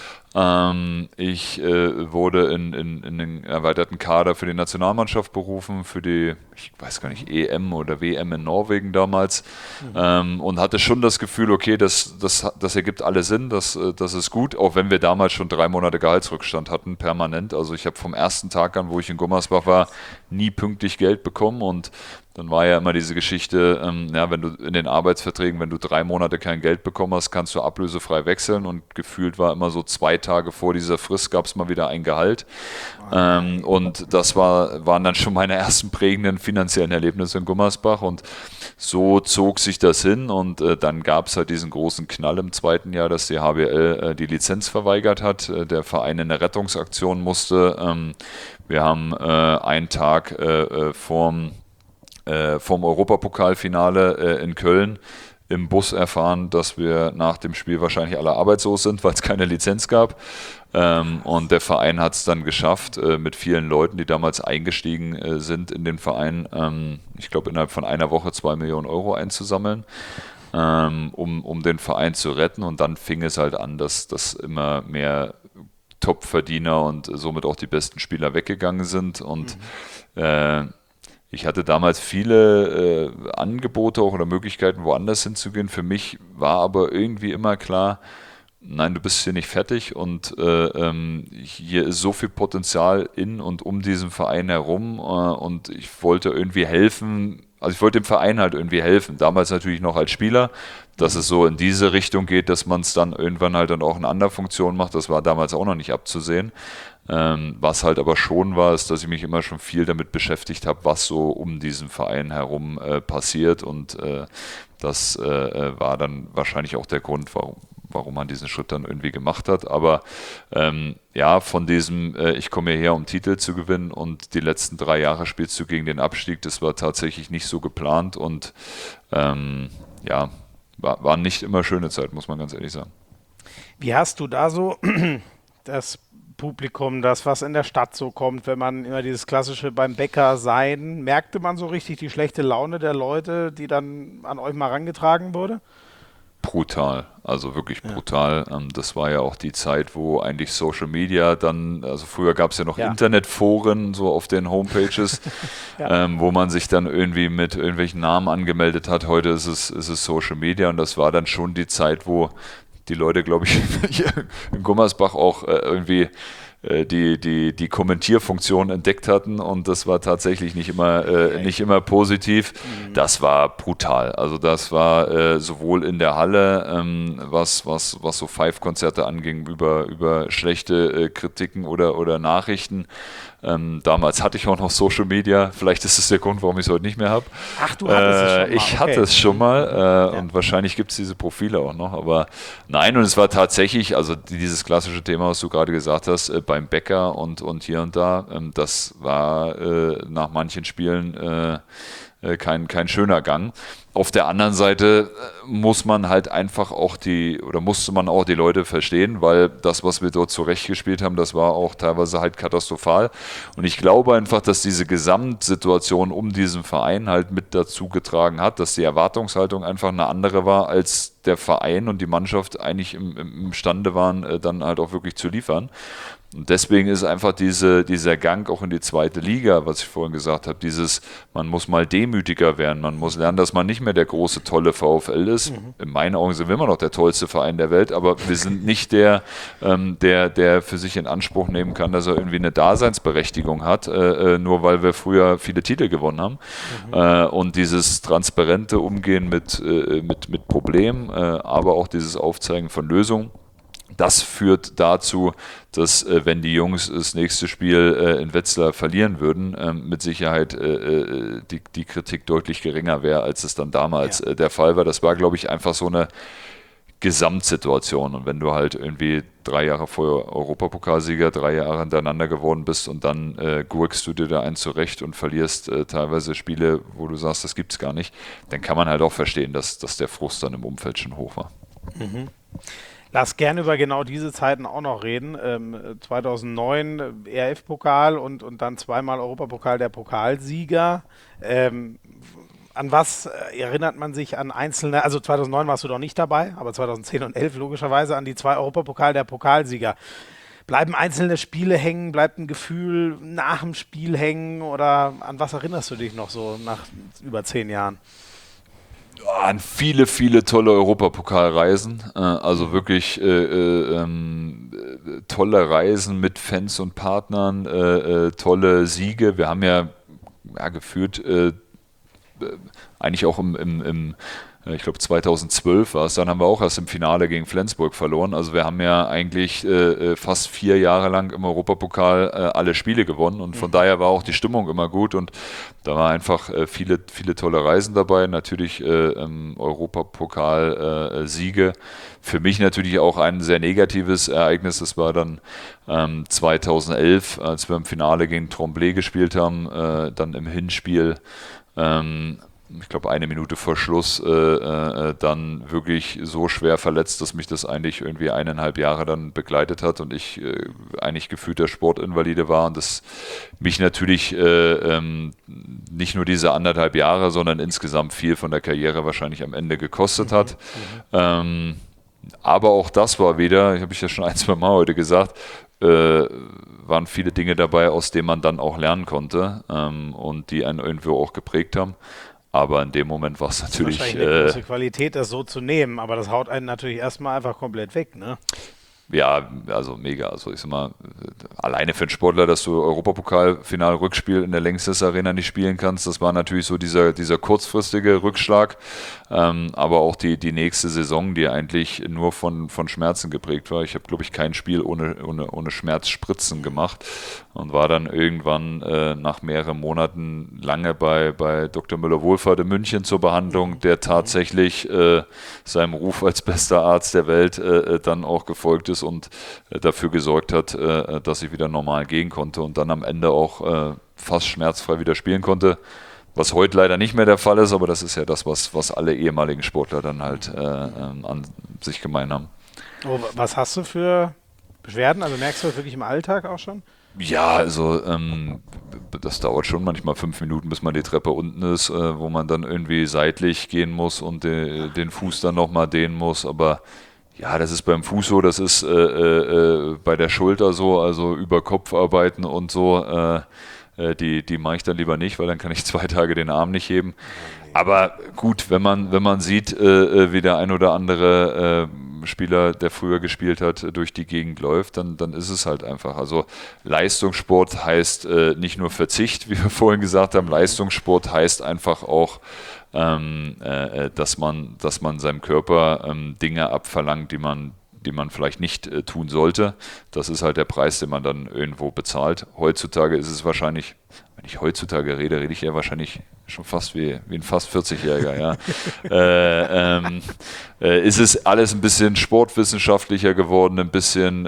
[SPEAKER 2] Ich wurde in den erweiterten Kader für die Nationalmannschaft berufen, für die, ich weiß gar nicht, EM oder WM in Norwegen damals, und hatte schon das Gefühl, okay, das ergibt alles Sinn, das ist gut, auch wenn wir damals schon 3 Monate Gehaltsrückstand hatten, permanent. Also ich habe vom ersten Tag an, wo ich in Gummersbach war, nie pünktlich Geld bekommen, und dann war ja immer diese Geschichte, wenn du in den Arbeitsverträgen, wenn du 3 Monate kein Geld bekommen hast, kannst du ablösefrei wechseln, und gefühlt war immer so 2 Tage vor dieser Frist gab es mal wieder ein Gehalt. Und das waren dann schon meine ersten prägenden finanziellen Erlebnisse in Gummersbach, und so zog sich das hin, und dann gab es halt diesen großen Knall im zweiten Jahr, dass die HBL die Lizenz verweigert hat, der Verein in eine Rettungsaktion musste. Wir haben einen Tag vom Europapokalfinale in Köln im Bus erfahren, dass wir nach dem Spiel wahrscheinlich alle arbeitslos sind, weil es keine Lizenz gab. Und der Verein hat es dann geschafft, mit vielen Leuten, die damals eingestiegen sind in den Verein, ich glaube innerhalb von einer Woche 2 Millionen Euro einzusammeln, um den Verein zu retten. Und dann fing es halt an, dass immer mehr Top-Verdiener und somit auch die besten Spieler weggegangen sind. Und ich hatte damals viele Angebote auch oder Möglichkeiten, woanders hinzugehen. Für mich war aber irgendwie immer klar, nein, du bist hier nicht fertig, und hier ist so viel Potenzial in und um diesen Verein herum, und ich wollte irgendwie helfen. Also ich wollte dem Verein halt irgendwie helfen. Damals natürlich noch als Spieler, dass es so in diese Richtung geht, dass man es dann irgendwann halt dann auch in anderer Funktion macht. Das war damals auch noch nicht abzusehen. Was halt aber schon war, ist, dass ich mich immer schon viel damit beschäftigt habe, was so um diesen Verein herum passiert, und das war dann wahrscheinlich auch der Grund, warum man diesen Schritt dann irgendwie gemacht hat. Aber von diesem, ich komme hierher, um Titel zu gewinnen, und die letzten 3 Jahre spielst du gegen den Abstieg, das war tatsächlich nicht so geplant, und war nicht immer schöne Zeit, muss man ganz ehrlich sagen.
[SPEAKER 1] Wie hast du da so das Publikum, das, was in der Stadt so kommt, wenn man immer dieses klassische beim Bäcker sein, merkte man so richtig die schlechte Laune der Leute, die dann an euch mal herangetragen wurde?
[SPEAKER 2] Brutal, also wirklich brutal. Das war ja auch die Zeit, wo eigentlich Social Media dann, also früher gab es ja noch Internetforen so auf den Homepages, wo man sich dann irgendwie mit irgendwelchen Namen angemeldet hat. Heute ist es Social Media, und das war dann schon die Zeit, wo die Leute, glaube ich, hier in Gummersbach auch irgendwie die Kommentierfunktion entdeckt hatten, und das war tatsächlich nicht immer positiv. Das war brutal. Also das war sowohl in der Halle, was so Five-Konzerte anging, über schlechte Kritiken oder Nachrichten. Damals hatte ich auch noch Social Media. Vielleicht ist es der Grund, warum ich es heute nicht mehr habe.
[SPEAKER 1] Ach, du hattest es schon mal.
[SPEAKER 2] Ich hatte es schon mal, und wahrscheinlich gibt es diese Profile auch noch. Aber nein, und es war tatsächlich, also dieses klassische Thema, was du gerade gesagt hast, beim Bäcker und hier und da, das war nach manchen Spielen kein schöner Gang. Auf der anderen Seite musste man auch die Leute verstehen, weil das, was wir dort zurechtgespielt haben, das war auch teilweise halt katastrophal. Und ich glaube einfach, dass diese Gesamtsituation um diesen Verein halt mit dazu getragen hat, dass die Erwartungshaltung einfach eine andere war, als der Verein und die Mannschaft eigentlich imstande waren, dann halt auch wirklich zu liefern. Und deswegen ist einfach dieser Gang auch in die zweite Liga, was ich vorhin gesagt habe, man muss mal demütiger werden, man muss lernen, dass man nicht mehr der große, tolle VfL ist. In meinen Augen sind wir immer noch der tollste Verein der Welt, aber wir sind nicht der für sich in Anspruch nehmen kann, dass er irgendwie eine Daseinsberechtigung hat, nur weil wir früher viele Titel gewonnen haben. Und dieses transparente Umgehen mit Problemen, aber auch dieses Aufzeigen von Lösungen, das führt dazu, dass wenn die Jungs das nächste Spiel in Wetzlar verlieren würden, mit Sicherheit die Kritik deutlich geringer wäre, als es dann damals der Fall war. Das war, glaube ich, einfach so eine Gesamtsituation. Und wenn du halt irgendwie 3 Jahre vorher Europapokalsieger, 3 Jahre hintereinander geworden bist, und dann gurkst du dir da einen zurecht und verlierst teilweise Spiele, wo du sagst, das gibt's gar nicht, dann kann man halt auch verstehen, dass der Frust dann im Umfeld schon hoch war.
[SPEAKER 1] Lass gerne über genau diese Zeiten auch noch reden. 2009 ERF-Pokal und dann zweimal Europapokal der Pokalsieger. An was erinnert man sich an einzelne, also 2009 warst du doch nicht dabei, aber 2010 und 11 logischerweise an die 2 Europapokal der Pokalsieger. Bleiben einzelne Spiele hängen, bleibt ein Gefühl nach dem Spiel hängen oder an was erinnerst du dich noch so nach über 10 Jahren?
[SPEAKER 2] An viele, viele tolle Europapokalreisen. Also wirklich tolle Reisen mit Fans und Partnern, tolle Siege. Wir haben ja geführt eigentlich auch ich glaube 2012 war es, dann haben wir auch erst im Finale gegen Flensburg verloren. Also wir haben ja eigentlich fast 4 Jahre lang im Europapokal alle Spiele gewonnen und von daher war auch die Stimmung immer gut und da war einfach viele, viele tolle Reisen dabei. Natürlich Europapokal Siege. Für mich natürlich auch ein sehr negatives Ereignis. Das war dann 2011, als wir im Finale gegen Tremblay gespielt haben, dann im Hinspiel. Ich glaube, 1 Minute vor Schluss dann wirklich so schwer verletzt, dass mich das eigentlich irgendwie 1,5 Jahre dann begleitet hat und ich eigentlich gefühlt der Sportinvalide war und das mich natürlich nicht nur diese 1,5 Jahre, sondern insgesamt viel von der Karriere wahrscheinlich am Ende gekostet hat. Aber auch das war wieder, habe ich ja schon 1-2 Mal heute gesagt, waren viele Dinge dabei, aus denen man dann auch lernen konnte und die einen irgendwo auch geprägt haben. Aber in dem Moment war es natürlich...
[SPEAKER 1] Das ist wahrscheinlich eine große Qualität, das so zu nehmen, aber das haut einen natürlich erstmal einfach komplett weg, ne?
[SPEAKER 2] Ja, also mega. Also ich sag mal, alleine für einen Sportler, dass du Europapokal-Final-Rückspiel in der Längstes Arena nicht spielen kannst, das war natürlich so dieser kurzfristige Rückschlag. Aber auch die nächste Saison, die eigentlich nur von Schmerzen geprägt war. Ich habe, glaube ich, kein Spiel ohne Schmerzspritzen gemacht und war dann irgendwann nach mehreren Monaten lange bei Dr. Müller-Wohlfahrt in München zur Behandlung, der tatsächlich seinem Ruf als bester Arzt der Welt dann auch gefolgt ist und dafür gesorgt hat, dass ich wieder normal gehen konnte und dann am Ende auch fast schmerzfrei wieder spielen konnte. Was heute leider nicht mehr der Fall ist, aber das ist ja das, was alle ehemaligen Sportler dann halt an sich gemein haben.
[SPEAKER 1] Oh, was hast du für Beschwerden? Also merkst du das wirklich im Alltag auch schon?
[SPEAKER 2] Ja, also das dauert schon manchmal 5 Minuten, bis man die Treppe unten ist, wo man dann irgendwie seitlich gehen muss und den Fuß dann nochmal dehnen muss, aber ja, das ist beim Fuß so, das ist bei der Schulter so, also über Kopf arbeiten und so, die mache ich dann lieber nicht, weil dann kann ich 2 Tage den Arm nicht heben. Aber gut, wenn man sieht, wie der ein oder andere Spieler, der früher gespielt hat, durch die Gegend läuft, dann ist es halt einfach. Also Leistungssport heißt nicht nur Verzicht, wie wir vorhin gesagt haben, Leistungssport heißt einfach auch, dass man seinem Körper Dinge abverlangt, die man vielleicht nicht tun sollte. Das ist halt der Preis, den man dann irgendwo bezahlt. Heutzutage ist es wahrscheinlich, wenn ich heutzutage rede ich ja wahrscheinlich schon fast wie ein fast 40-Jähriger. Ja. Ist es alles ein bisschen sportwissenschaftlicher geworden, ein bisschen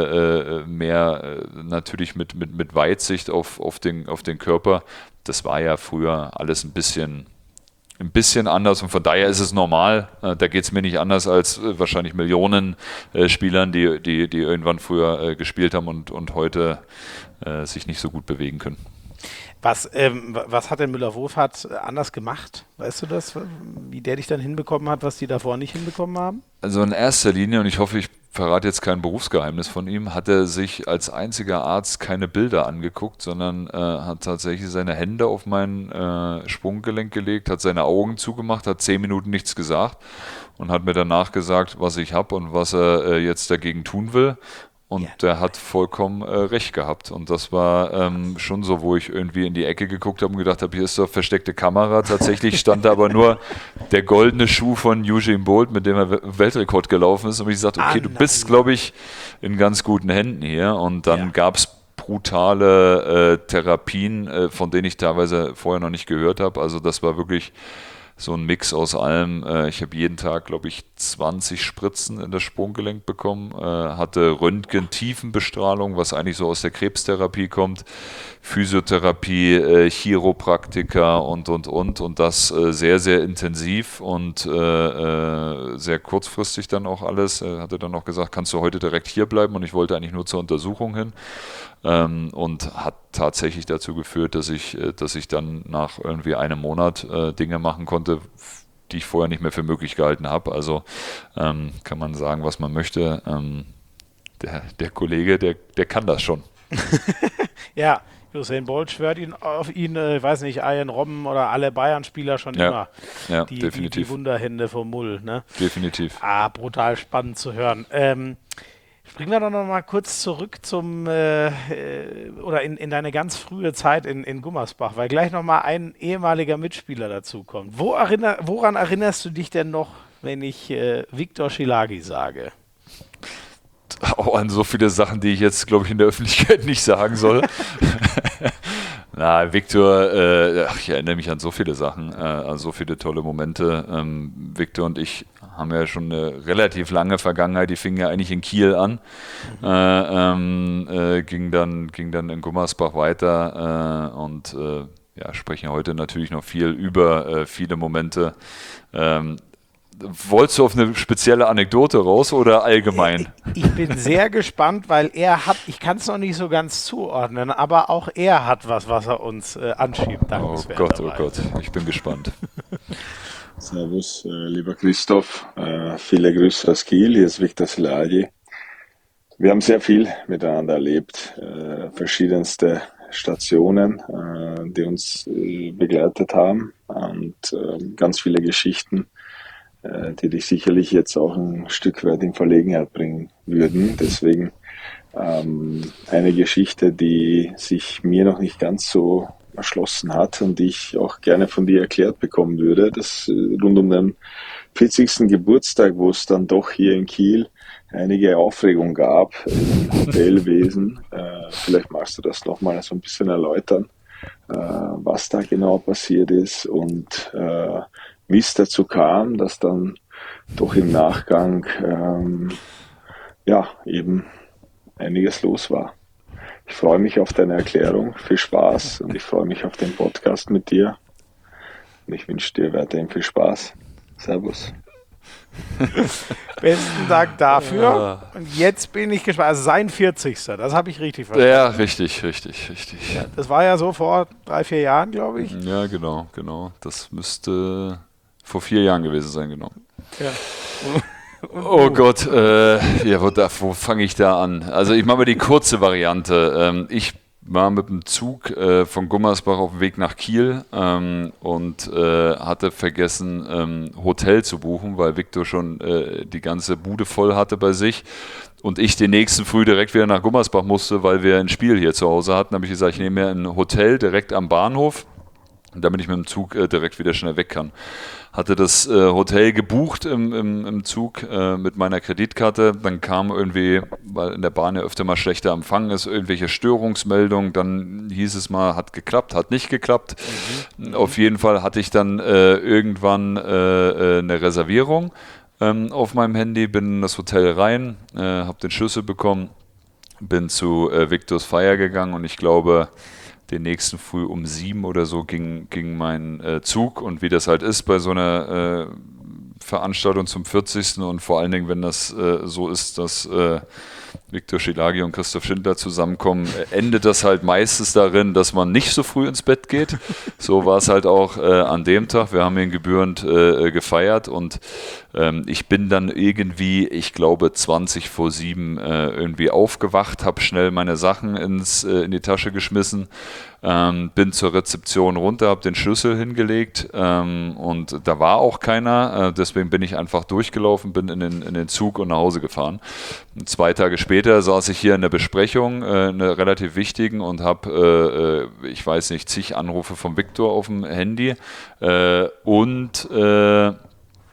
[SPEAKER 2] mehr natürlich mit Weitsicht auf den Körper. Das war ja früher alles ein bisschen anders und von daher ist es normal. Da geht es mir nicht anders als wahrscheinlich Millionen Spielern, die irgendwann früher gespielt haben und heute sich nicht so gut bewegen können.
[SPEAKER 1] Was hat denn Müller-Wohlfahrt anders gemacht? Weißt du das? Wie der dich dann hinbekommen hat, was die davor nicht hinbekommen haben?
[SPEAKER 2] Also in erster Linie, und ich hoffe, ich verrate jetzt kein Berufsgeheimnis von ihm, hat er sich als einziger Arzt keine Bilder angeguckt, sondern hat tatsächlich seine Hände auf mein Sprunggelenk gelegt, hat seine Augen zugemacht, hat 10 Minuten nichts gesagt und hat mir danach gesagt, was ich habe und was er jetzt dagegen tun will. Und der hat vollkommen recht gehabt. Und das war schon so, wo ich irgendwie in die Ecke geguckt habe und gedacht habe, hier ist doch versteckte Kamera. Tatsächlich stand da aber nur der goldene Schuh von Usain Bolt, mit dem er Weltrekord gelaufen ist. Und ich gesagt, okay, du bist, glaube ich, in ganz guten Händen hier. Und dann gab es brutale Therapien, von denen ich teilweise vorher noch nicht gehört habe. Also das war wirklich so ein Mix aus allem. Ich habe jeden Tag, glaube ich, 20 Spritzen in das Sprunggelenk bekommen, hatte Röntgen-Tiefenbestrahlung, was eigentlich so aus der Krebstherapie kommt, Physiotherapie, Chiropraktiker und das sehr, sehr intensiv und sehr kurzfristig dann auch alles. Er hatte dann auch gesagt, kannst du heute direkt hier bleiben, und ich wollte eigentlich nur zur Untersuchung hin, und hat tatsächlich dazu geführt, dass ich dann nach irgendwie einem Monat Dinge machen konnte, die ich vorher nicht mehr für möglich gehalten habe. Also kann man sagen, was man möchte. Der Kollege, der kann das schon.
[SPEAKER 1] Ja, Usain Bolt schwört auf ihn, weiß nicht, Arjen Robben oder alle Bayern-Spieler schon immer.
[SPEAKER 2] Ja,
[SPEAKER 1] Die
[SPEAKER 2] definitiv.
[SPEAKER 1] Die Wunderhände vom Mull, ne?
[SPEAKER 2] Definitiv.
[SPEAKER 1] Brutal spannend zu hören. Springen wir doch noch mal kurz zurück oder in deine ganz frühe Zeit in Gummersbach, weil gleich noch mal ein ehemaliger Mitspieler dazu kommt. Woran erinnerst du dich denn noch, wenn ich Viktor Szilágyi sage?
[SPEAKER 2] Auch an so viele Sachen, die ich jetzt, glaube ich, in der Öffentlichkeit nicht sagen soll. Na, Viktor, ich erinnere mich an so viele Sachen, an so viele tolle Momente. Viktor und ich haben ja schon eine relativ lange Vergangenheit, die fing ja eigentlich in Kiel an, ging dann in Gummersbach weiter und sprechen heute natürlich noch viel über viele Momente. Wolltest du auf eine spezielle Anekdote raus oder allgemein?
[SPEAKER 1] Ich bin sehr gespannt, weil ich kann es noch nicht so ganz zuordnen, aber auch er hat was er uns anschiebt.
[SPEAKER 2] Oh Gott, ich bin gespannt.
[SPEAKER 4] Servus, lieber Christoph. Viele Grüße aus Kiel. Hier ist Viktor Szilágyi. Wir haben sehr viel miteinander erlebt. Verschiedenste Stationen, die uns begleitet haben, und ganz viele Geschichten, die dich sicherlich jetzt auch ein Stück weit in Verlegenheit bringen würden. Deswegen eine Geschichte, die sich mir noch nicht ganz so erschlossen hat und die ich auch gerne von dir erklärt bekommen würde. Das rund um den 40. Geburtstag, wo es dann doch hier in Kiel einige Aufregung gab im Hotelwesen. Vielleicht magst du das nochmal so ein bisschen erläutern, was da genau passiert ist und wie es dazu kam, dass dann doch im Nachgang eben einiges los war. Ich freue mich auf deine Erklärung, viel Spaß, und ich freue mich auf den Podcast mit dir. Und ich wünsche dir weiterhin viel Spaß. Servus.
[SPEAKER 1] Besten Dank dafür. Und jetzt bin ich gespannt. Also sein 40. Das habe ich richtig verstanden.
[SPEAKER 2] Ja, richtig.
[SPEAKER 1] Ja, das war ja so vor 3-4 Jahren, glaube ich.
[SPEAKER 2] Ja, genau. Das müsste vor 4 Jahren gewesen sein, genau.
[SPEAKER 1] Ja.
[SPEAKER 2] Oh Gott, wo fange ich da an? Also ich mache mal die kurze Variante. Ich war mit dem Zug von Gummersbach auf dem Weg nach Kiel und hatte vergessen, Hotel zu buchen, weil Viktor schon die ganze Bude voll hatte bei sich und ich den nächsten Früh direkt wieder nach Gummersbach musste, weil wir ein Spiel hier zu Hause hatten. Da habe ich gesagt, ich nehme mir ein Hotel direkt am Bahnhof, damit ich mit dem Zug direkt wieder schnell weg kann. Hatte das Hotel gebucht im Zug mit meiner Kreditkarte. Dann kam irgendwie, weil in der Bahn ja öfter mal schlechter Empfang ist, irgendwelche Störungsmeldungen. Dann hieß es mal, hat geklappt, hat nicht geklappt. Auf jeden Fall hatte ich dann irgendwann eine Reservierung auf meinem Handy, bin in das Hotel rein, habe den Schlüssel bekommen, bin zu Viktors Feier gegangen und ich glaube, den nächsten Früh um 7 oder so ging mein Zug, und wie das halt ist bei so einer Veranstaltung zum 40. und vor allen Dingen, wenn das so ist, dass Viktor Szilágyi und Christoph Schindler zusammenkommen, endet das halt meistens darin, dass man nicht so früh ins Bett geht. So war es halt auch an dem Tag. Wir haben ihn gebührend gefeiert und ich bin dann irgendwie, ich glaube 20 vor 7 irgendwie aufgewacht, habe schnell meine Sachen in die Tasche geschmissen, bin zur Rezeption runter, habe den Schlüssel hingelegt und da war auch keiner, deswegen bin ich einfach durchgelaufen, bin in den Zug und nach Hause gefahren. 2 Tage später saß ich hier in der Besprechung, einer relativ wichtigen, und habe, ich weiß nicht, zig Anrufe von Viktor auf dem Handy und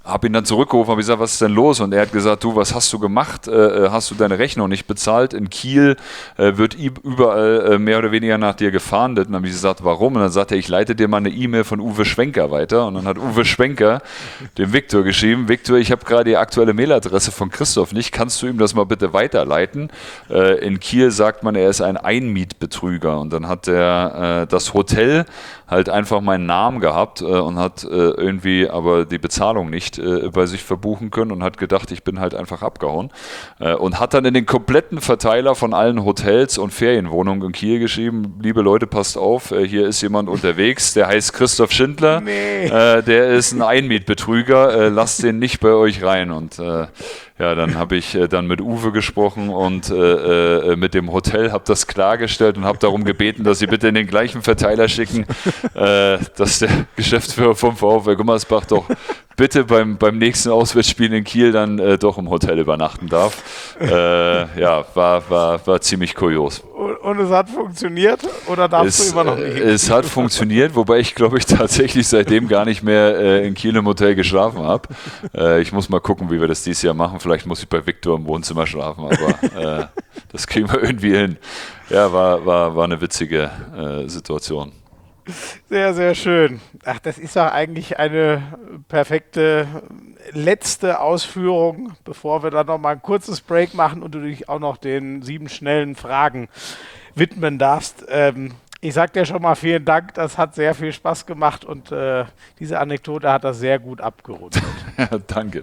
[SPEAKER 2] habe ihn dann zurückgerufen, habe gesagt, was ist denn los? Und er hat gesagt, du, was hast du gemacht? Hast du deine Rechnung nicht bezahlt? In Kiel wird überall mehr oder weniger nach dir gefahndet. Und dann habe ich gesagt, warum? Und dann sagte er, ich leite dir mal eine E-Mail von Uwe Schwenker weiter. Und dann hat Uwe Schwenker dem Viktor geschrieben, Viktor, ich habe gerade die aktuelle Mailadresse von Christoph nicht, kannst du ihm das mal bitte weiterleiten? In Kiel sagt man, er ist ein Einmietbetrüger. Und dann hat das Hotel halt einfach meinen Namen gehabt und hat irgendwie aber die Bezahlung nicht bei sich verbuchen können und hat gedacht, ich bin halt einfach abgehauen und hat dann in den kompletten Verteiler von allen Hotels und Ferienwohnungen in Kiel geschrieben, liebe Leute, passt auf, hier ist jemand unterwegs, der heißt Christoph Schindler, der ist ein Einmietbetrüger, lasst den nicht bei euch rein. Und ja, dann habe ich dann mit Uwe gesprochen und mit dem Hotel, habe das klargestellt und habe darum gebeten, dass sie bitte in den gleichen Verteiler schicken, dass der Geschäftsführer vom VfL Gummersbach doch bitte beim nächsten Auswärtsspiel in Kiel dann doch im Hotel übernachten darf. Ja, war ziemlich kurios.
[SPEAKER 1] Und es hat funktioniert oder darfst du immer noch nicht?
[SPEAKER 2] Es hat funktioniert, wobei ich glaube ich tatsächlich seitdem gar nicht mehr in Kiel im Hotel geschlafen habe. Ich muss mal gucken, wie wir das dieses Jahr machen. Vielleicht muss ich bei Viktor im Wohnzimmer schlafen, aber das kriegen wir irgendwie hin. Ja, war eine witzige Situation.
[SPEAKER 1] Sehr, sehr schön. Ach, das ist doch eigentlich eine perfekte letzte Ausführung, bevor wir dann noch mal ein kurzes Break machen und du dich auch noch den 7 schnellen Fragen widmen darfst. Ich sag dir schon mal vielen Dank, das hat sehr viel Spaß gemacht und diese Anekdote hat das sehr gut abgerundet.
[SPEAKER 2] Ja, danke.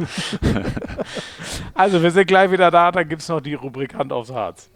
[SPEAKER 1] Also wir sind gleich wieder da, dann gibt es noch die Rubrik Hand aufs Harz.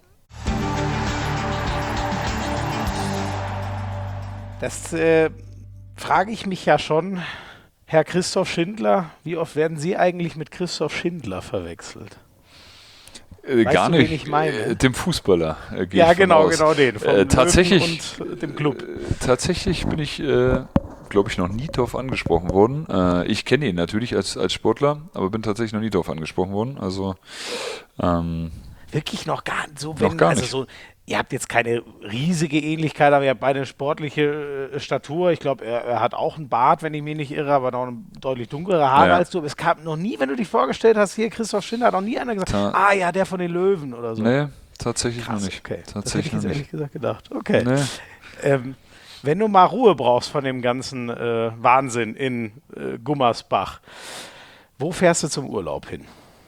[SPEAKER 1] Das frage ich mich ja schon, Herr Christoph Schindler, wie oft werden Sie eigentlich mit Christoph Schindler verwechselt?
[SPEAKER 2] Gar
[SPEAKER 1] du,
[SPEAKER 2] nicht,
[SPEAKER 1] wen ich meine?
[SPEAKER 2] Dem Fußballer.
[SPEAKER 1] Ja, genau den. Vom
[SPEAKER 2] Tatsächlich,
[SPEAKER 1] und dem Club.
[SPEAKER 2] Tatsächlich bin ich, glaube ich, noch nie drauf angesprochen worden. Ich kenne ihn natürlich als Sportler, aber bin tatsächlich noch nie drauf angesprochen worden. Also
[SPEAKER 1] wirklich noch gar nicht so,
[SPEAKER 2] noch gar nicht.
[SPEAKER 1] So, ihr habt jetzt keine riesige Ähnlichkeit, aber ihr habt beide eine sportliche Statur. Ich glaube, er hat auch einen Bart, wenn ich mich nicht irre, aber noch eine deutlich dunklere Haare als du. Es kam noch nie, wenn du dich vorgestellt hast, hier Christoph Schindler, hat noch nie einer gesagt, ja, der von den Löwen oder so.
[SPEAKER 2] Nee, tatsächlich
[SPEAKER 1] Krass,
[SPEAKER 2] noch nicht.
[SPEAKER 1] Okay.
[SPEAKER 2] Tatsächlich
[SPEAKER 1] das hätte ich jetzt ehrlich gesagt gedacht. Okay.
[SPEAKER 2] Nee.
[SPEAKER 1] Wenn du mal Ruhe brauchst von dem ganzen Wahnsinn in Gummersbach, wo fährst du zum Urlaub hin?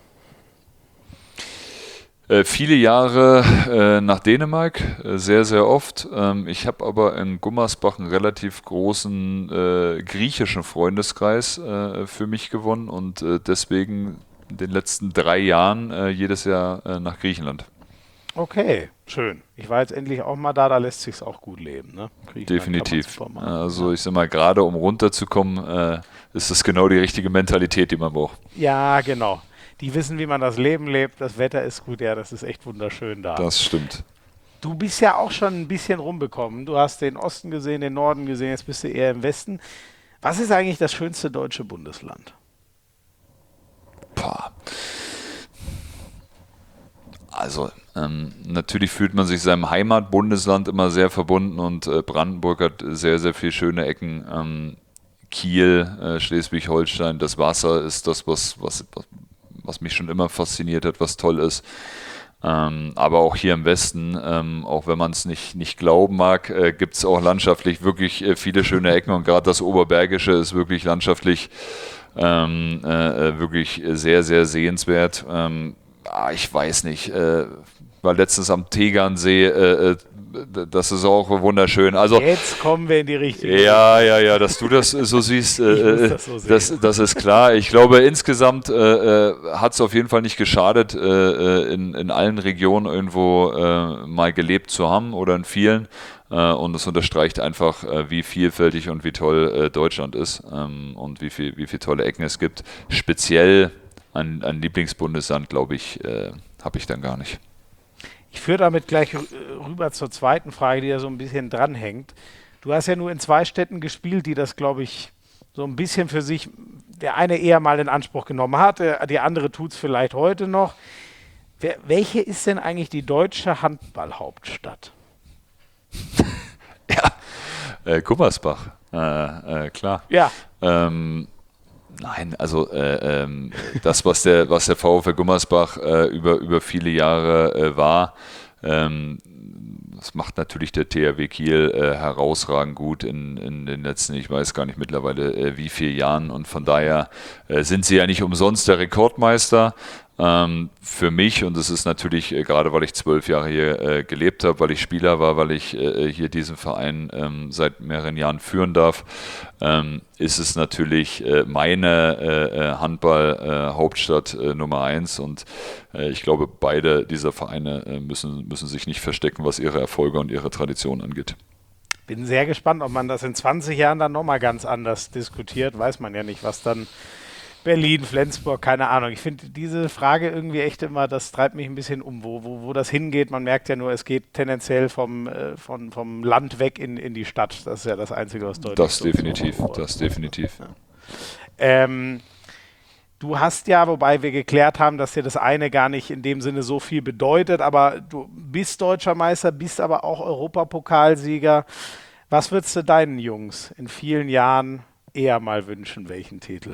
[SPEAKER 2] Viele Jahre nach Dänemark, sehr, sehr oft. Ich habe aber in Gummersbach einen relativ großen griechischen Freundeskreis für mich gewonnen und deswegen in den letzten 3 Jahren jedes Jahr nach Griechenland.
[SPEAKER 1] Okay, schön. Ich war jetzt endlich auch mal da lässt sich's auch gut leben. Ne?
[SPEAKER 2] Definitiv. Also ich sag mal, gerade um runterzukommen, ist das genau die richtige Mentalität, die man braucht.
[SPEAKER 1] Ja, genau. Die wissen, wie man das Leben lebt. Das Wetter ist gut. Ja, das ist echt wunderschön da.
[SPEAKER 2] Das stimmt.
[SPEAKER 1] Du bist ja auch schon ein bisschen rumbekommen. Du hast den Osten gesehen, den Norden gesehen. Jetzt bist du eher im Westen. Was ist eigentlich das schönste deutsche Bundesland?
[SPEAKER 2] Also, natürlich fühlt man sich seinem Heimatbundesland immer sehr verbunden und Brandenburg hat sehr, sehr viele schöne Ecken. Kiel, Schleswig-Holstein, das Wasser ist das, was mich schon immer fasziniert hat, was toll ist. Aber auch hier im Westen, auch wenn man es nicht glauben mag, gibt es auch landschaftlich wirklich viele schöne Ecken und gerade das Oberbergische ist wirklich landschaftlich wirklich sehr, sehr sehenswert. Ich weiß nicht, war letztens am Tegernsee, das ist auch wunderschön. Also,
[SPEAKER 1] jetzt kommen wir in die richtige Richtung.
[SPEAKER 2] Ja, dass du das so siehst, das ist klar. Ich glaube, insgesamt hat es auf jeden Fall nicht geschadet, in allen Regionen irgendwo mal gelebt zu haben oder in vielen. Und es unterstreicht einfach, wie vielfältig und wie toll Deutschland ist und wie viel tolle Ecken es gibt. Speziell ein Lieblingsbundesland, glaube ich, habe ich dann gar nicht.
[SPEAKER 1] Ich führe damit gleich rüber zur zweiten Frage, die ja so ein bisschen dranhängt. Du hast ja nur in 2 Städten gespielt, die das, glaube ich, so ein bisschen für sich, der eine eher mal in Anspruch genommen hat, die andere tut es vielleicht heute noch. Welche ist denn eigentlich die deutsche Handballhauptstadt?
[SPEAKER 2] Ja, Gummersbach, klar.
[SPEAKER 1] Ja.
[SPEAKER 2] Nein, also das, was der VfL Gummersbach über viele Jahre war, das macht natürlich der THW Kiel herausragend gut in den letzten, ich weiß gar nicht mittlerweile wie viele Jahren, und von daher sind sie ja nicht umsonst der Rekordmeister. Für mich, und das ist natürlich gerade, weil ich 12 Jahre hier gelebt habe, weil ich Spieler war, weil ich hier diesen Verein seit mehreren Jahren führen darf, ist es natürlich meine Handball-Hauptstadt Nummer 1, und ich glaube, beide dieser Vereine müssen sich nicht verstecken, was ihre Erfolge und ihre Tradition angeht.
[SPEAKER 1] Bin sehr gespannt, ob man das in 20 Jahren dann nochmal ganz anders diskutiert. Weiß man ja nicht, was dann Berlin, Flensburg, keine Ahnung. Ich finde diese Frage irgendwie echt immer, das treibt mich ein bisschen um, wo das hingeht. Man merkt ja nur, es geht tendenziell vom Land weg in die Stadt. Das ist ja das Einzige, was deutlich
[SPEAKER 2] Das definitiv.
[SPEAKER 1] Ja. Du hast ja, wobei wir geklärt haben, dass dir das eine gar nicht in dem Sinne so viel bedeutet, aber du bist Deutscher Meister, bist aber auch Europapokalsieger. Was würdest du deinen Jungs in vielen Jahren eher mal wünschen, welchen Titel?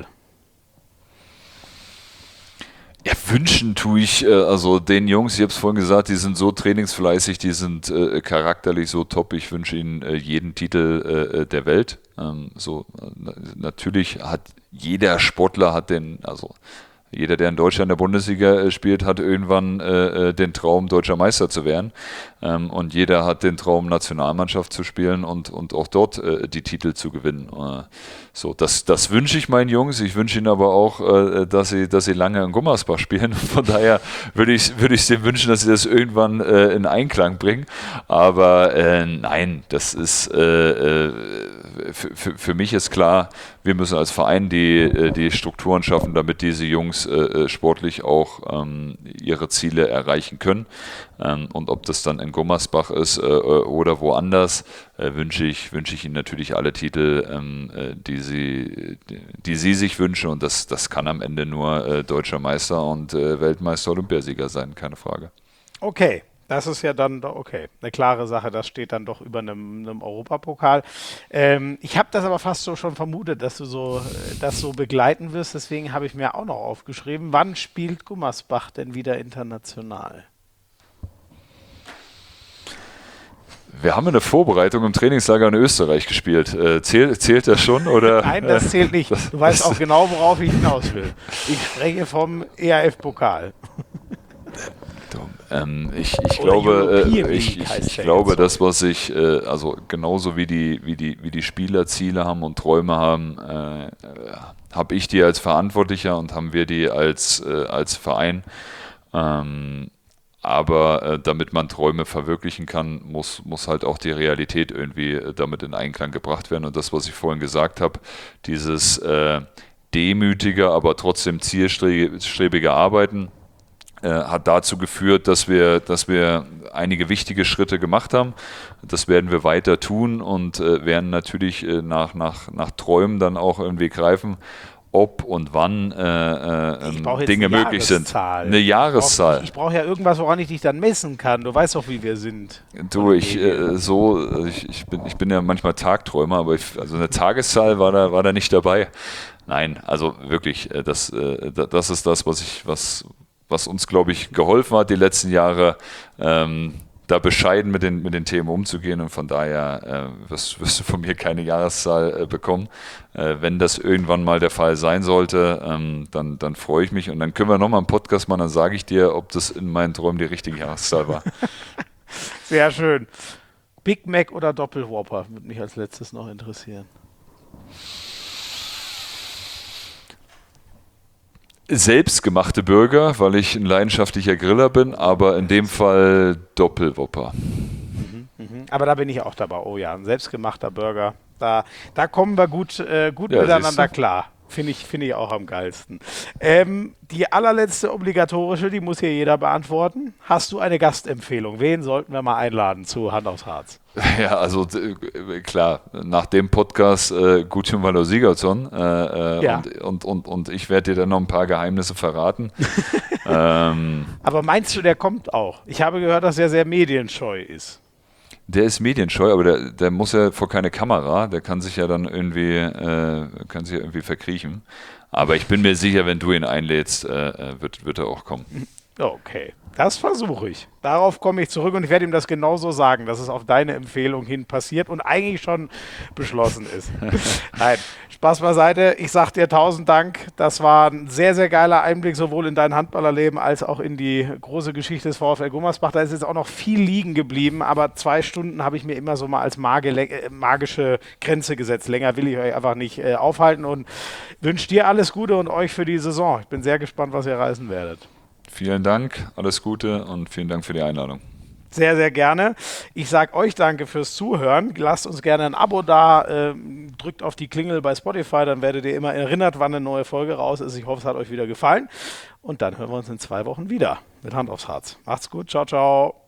[SPEAKER 2] Ja, wünschen tue ich also den Jungs, ich habe es vorhin gesagt, die sind so trainingsfleißig, die sind charakterlich so top. Ich wünsche ihnen jeden Titel der Welt. Natürlich hat jeder Sportler jeder, der in Deutschland in der Bundesliga spielt, hat irgendwann den Traum, Deutscher Meister zu werden. Und jeder hat den Traum, Nationalmannschaft zu spielen und auch dort die Titel zu gewinnen. Das wünsche ich meinen Jungs. Ich wünsche ihnen aber auch, dass sie lange in Gummersbach spielen. Von daher würde ich denen wünschen, dass sie das irgendwann in Einklang bringen. Aber nein, das ist für mich ist klar, wir müssen als Verein die Strukturen schaffen, damit diese Jungs sportlich auch ihre Ziele erreichen können. Und ob das dann in Gummersbach ist oder woanders, wünsche ich ihnen natürlich alle Titel, die sie sich wünschen. Und das kann am Ende nur Deutscher Meister und Weltmeister, Olympiasieger sein, keine Frage.
[SPEAKER 1] Okay. Das ist ja dann, okay, eine klare Sache, das steht dann doch über einem Europapokal. Ich habe das aber fast so schon vermutet, dass du das so begleiten wirst, deswegen habe ich mir auch noch aufgeschrieben, wann spielt Gummersbach denn wieder international?
[SPEAKER 2] Wir haben eine Vorbereitung im Trainingslager in Österreich gespielt. Zählt das schon? Oder?
[SPEAKER 1] Nein, das zählt nicht. Du weißt auch genau, worauf ich hinaus will. Ich spreche vom ERF-Pokal.
[SPEAKER 2] Ich glaube, das, was ich, also genauso wie die Spieler Ziele haben und Träume haben, habe ich die als Verantwortlicher und haben wir die als Verein. Aber damit man Träume verwirklichen kann, muss halt auch die Realität irgendwie damit in Einklang gebracht werden. Und das, was ich vorhin gesagt habe, dieses demütige, aber trotzdem zielstrebige Arbeiten, hat dazu geführt, dass wir einige wichtige Schritte gemacht haben. Das werden wir weiter tun und werden natürlich nach Träumen dann auch irgendwie greifen, ob und wann Dinge möglich sind. Eine Jahreszahl.
[SPEAKER 1] Ich brauche ja irgendwas, woran ich dich dann messen kann. Du weißt doch, wie wir sind.
[SPEAKER 2] Ich bin ja manchmal Tagträumer, aber also eine Tageszahl war da nicht dabei. Nein, also wirklich, das ist das, was uns, glaube ich, geholfen hat, die letzten Jahre, da bescheiden mit den Themen umzugehen, und von daher wirst du von mir keine Jahreszahl bekommen. Wenn das irgendwann mal der Fall sein sollte, dann freue ich mich, und dann können wir nochmal einen Podcast machen, dann sage ich dir, ob das in meinen Träumen die richtige Jahreszahl war.
[SPEAKER 1] Sehr schön. Big Mac oder Doppelwhopper würde mich als letztes noch interessieren.
[SPEAKER 2] Selbstgemachte Burger, weil ich ein leidenschaftlicher Griller bin, aber in dem Fall Doppelwhopper.
[SPEAKER 1] Aber da bin ich auch dabei. Oh ja, ein selbstgemachter Burger. Da kommen wir gut miteinander klar. Finde ich auch am geilsten. Die allerletzte obligatorische, die muss hier jeder beantworten. Hast du eine Gastempfehlung? Wen sollten wir mal einladen zu Hand aufs Harz?
[SPEAKER 2] Ja, also klar, nach dem Podcast Gudjon Valor Sigurdsson und ich werde dir dann noch ein paar Geheimnisse verraten.
[SPEAKER 1] Aber meinst du, der kommt auch? Ich habe gehört, dass er sehr medienscheu ist.
[SPEAKER 2] Der ist medienscheu, aber der muss ja vor keine Kamera, der kann sich ja dann irgendwie verkriechen. Aber ich bin mir sicher, wenn du ihn einlädst, wird er auch kommen.
[SPEAKER 1] Okay, das versuche ich. Darauf komme ich zurück und ich werde ihm das genauso sagen, dass es auf deine Empfehlung hin passiert und eigentlich schon beschlossen ist. Nein, Spaß beiseite. Ich sage dir 1000 Dank. Das war ein sehr, sehr geiler Einblick sowohl in dein Handballerleben als auch in die große Geschichte des VfL Gummersbach. Da ist jetzt auch noch viel liegen geblieben, aber 2 Stunden habe ich mir immer so mal als magische Grenze gesetzt. Länger will ich euch einfach nicht aufhalten und wünsche dir alles Gute und euch für die Saison. Ich bin sehr gespannt, was ihr reißen werdet.
[SPEAKER 2] Vielen Dank, alles Gute und vielen Dank für die Einladung.
[SPEAKER 1] Sehr, sehr gerne. Ich sage euch danke fürs Zuhören. Lasst uns gerne ein Abo da, drückt auf die Klingel bei Spotify, dann werdet ihr immer erinnert, wann eine neue Folge raus ist. Ich hoffe, es hat euch wieder gefallen. Und dann hören wir uns in 2 Wochen wieder mit Hand aufs Herz. Macht's gut, ciao, ciao.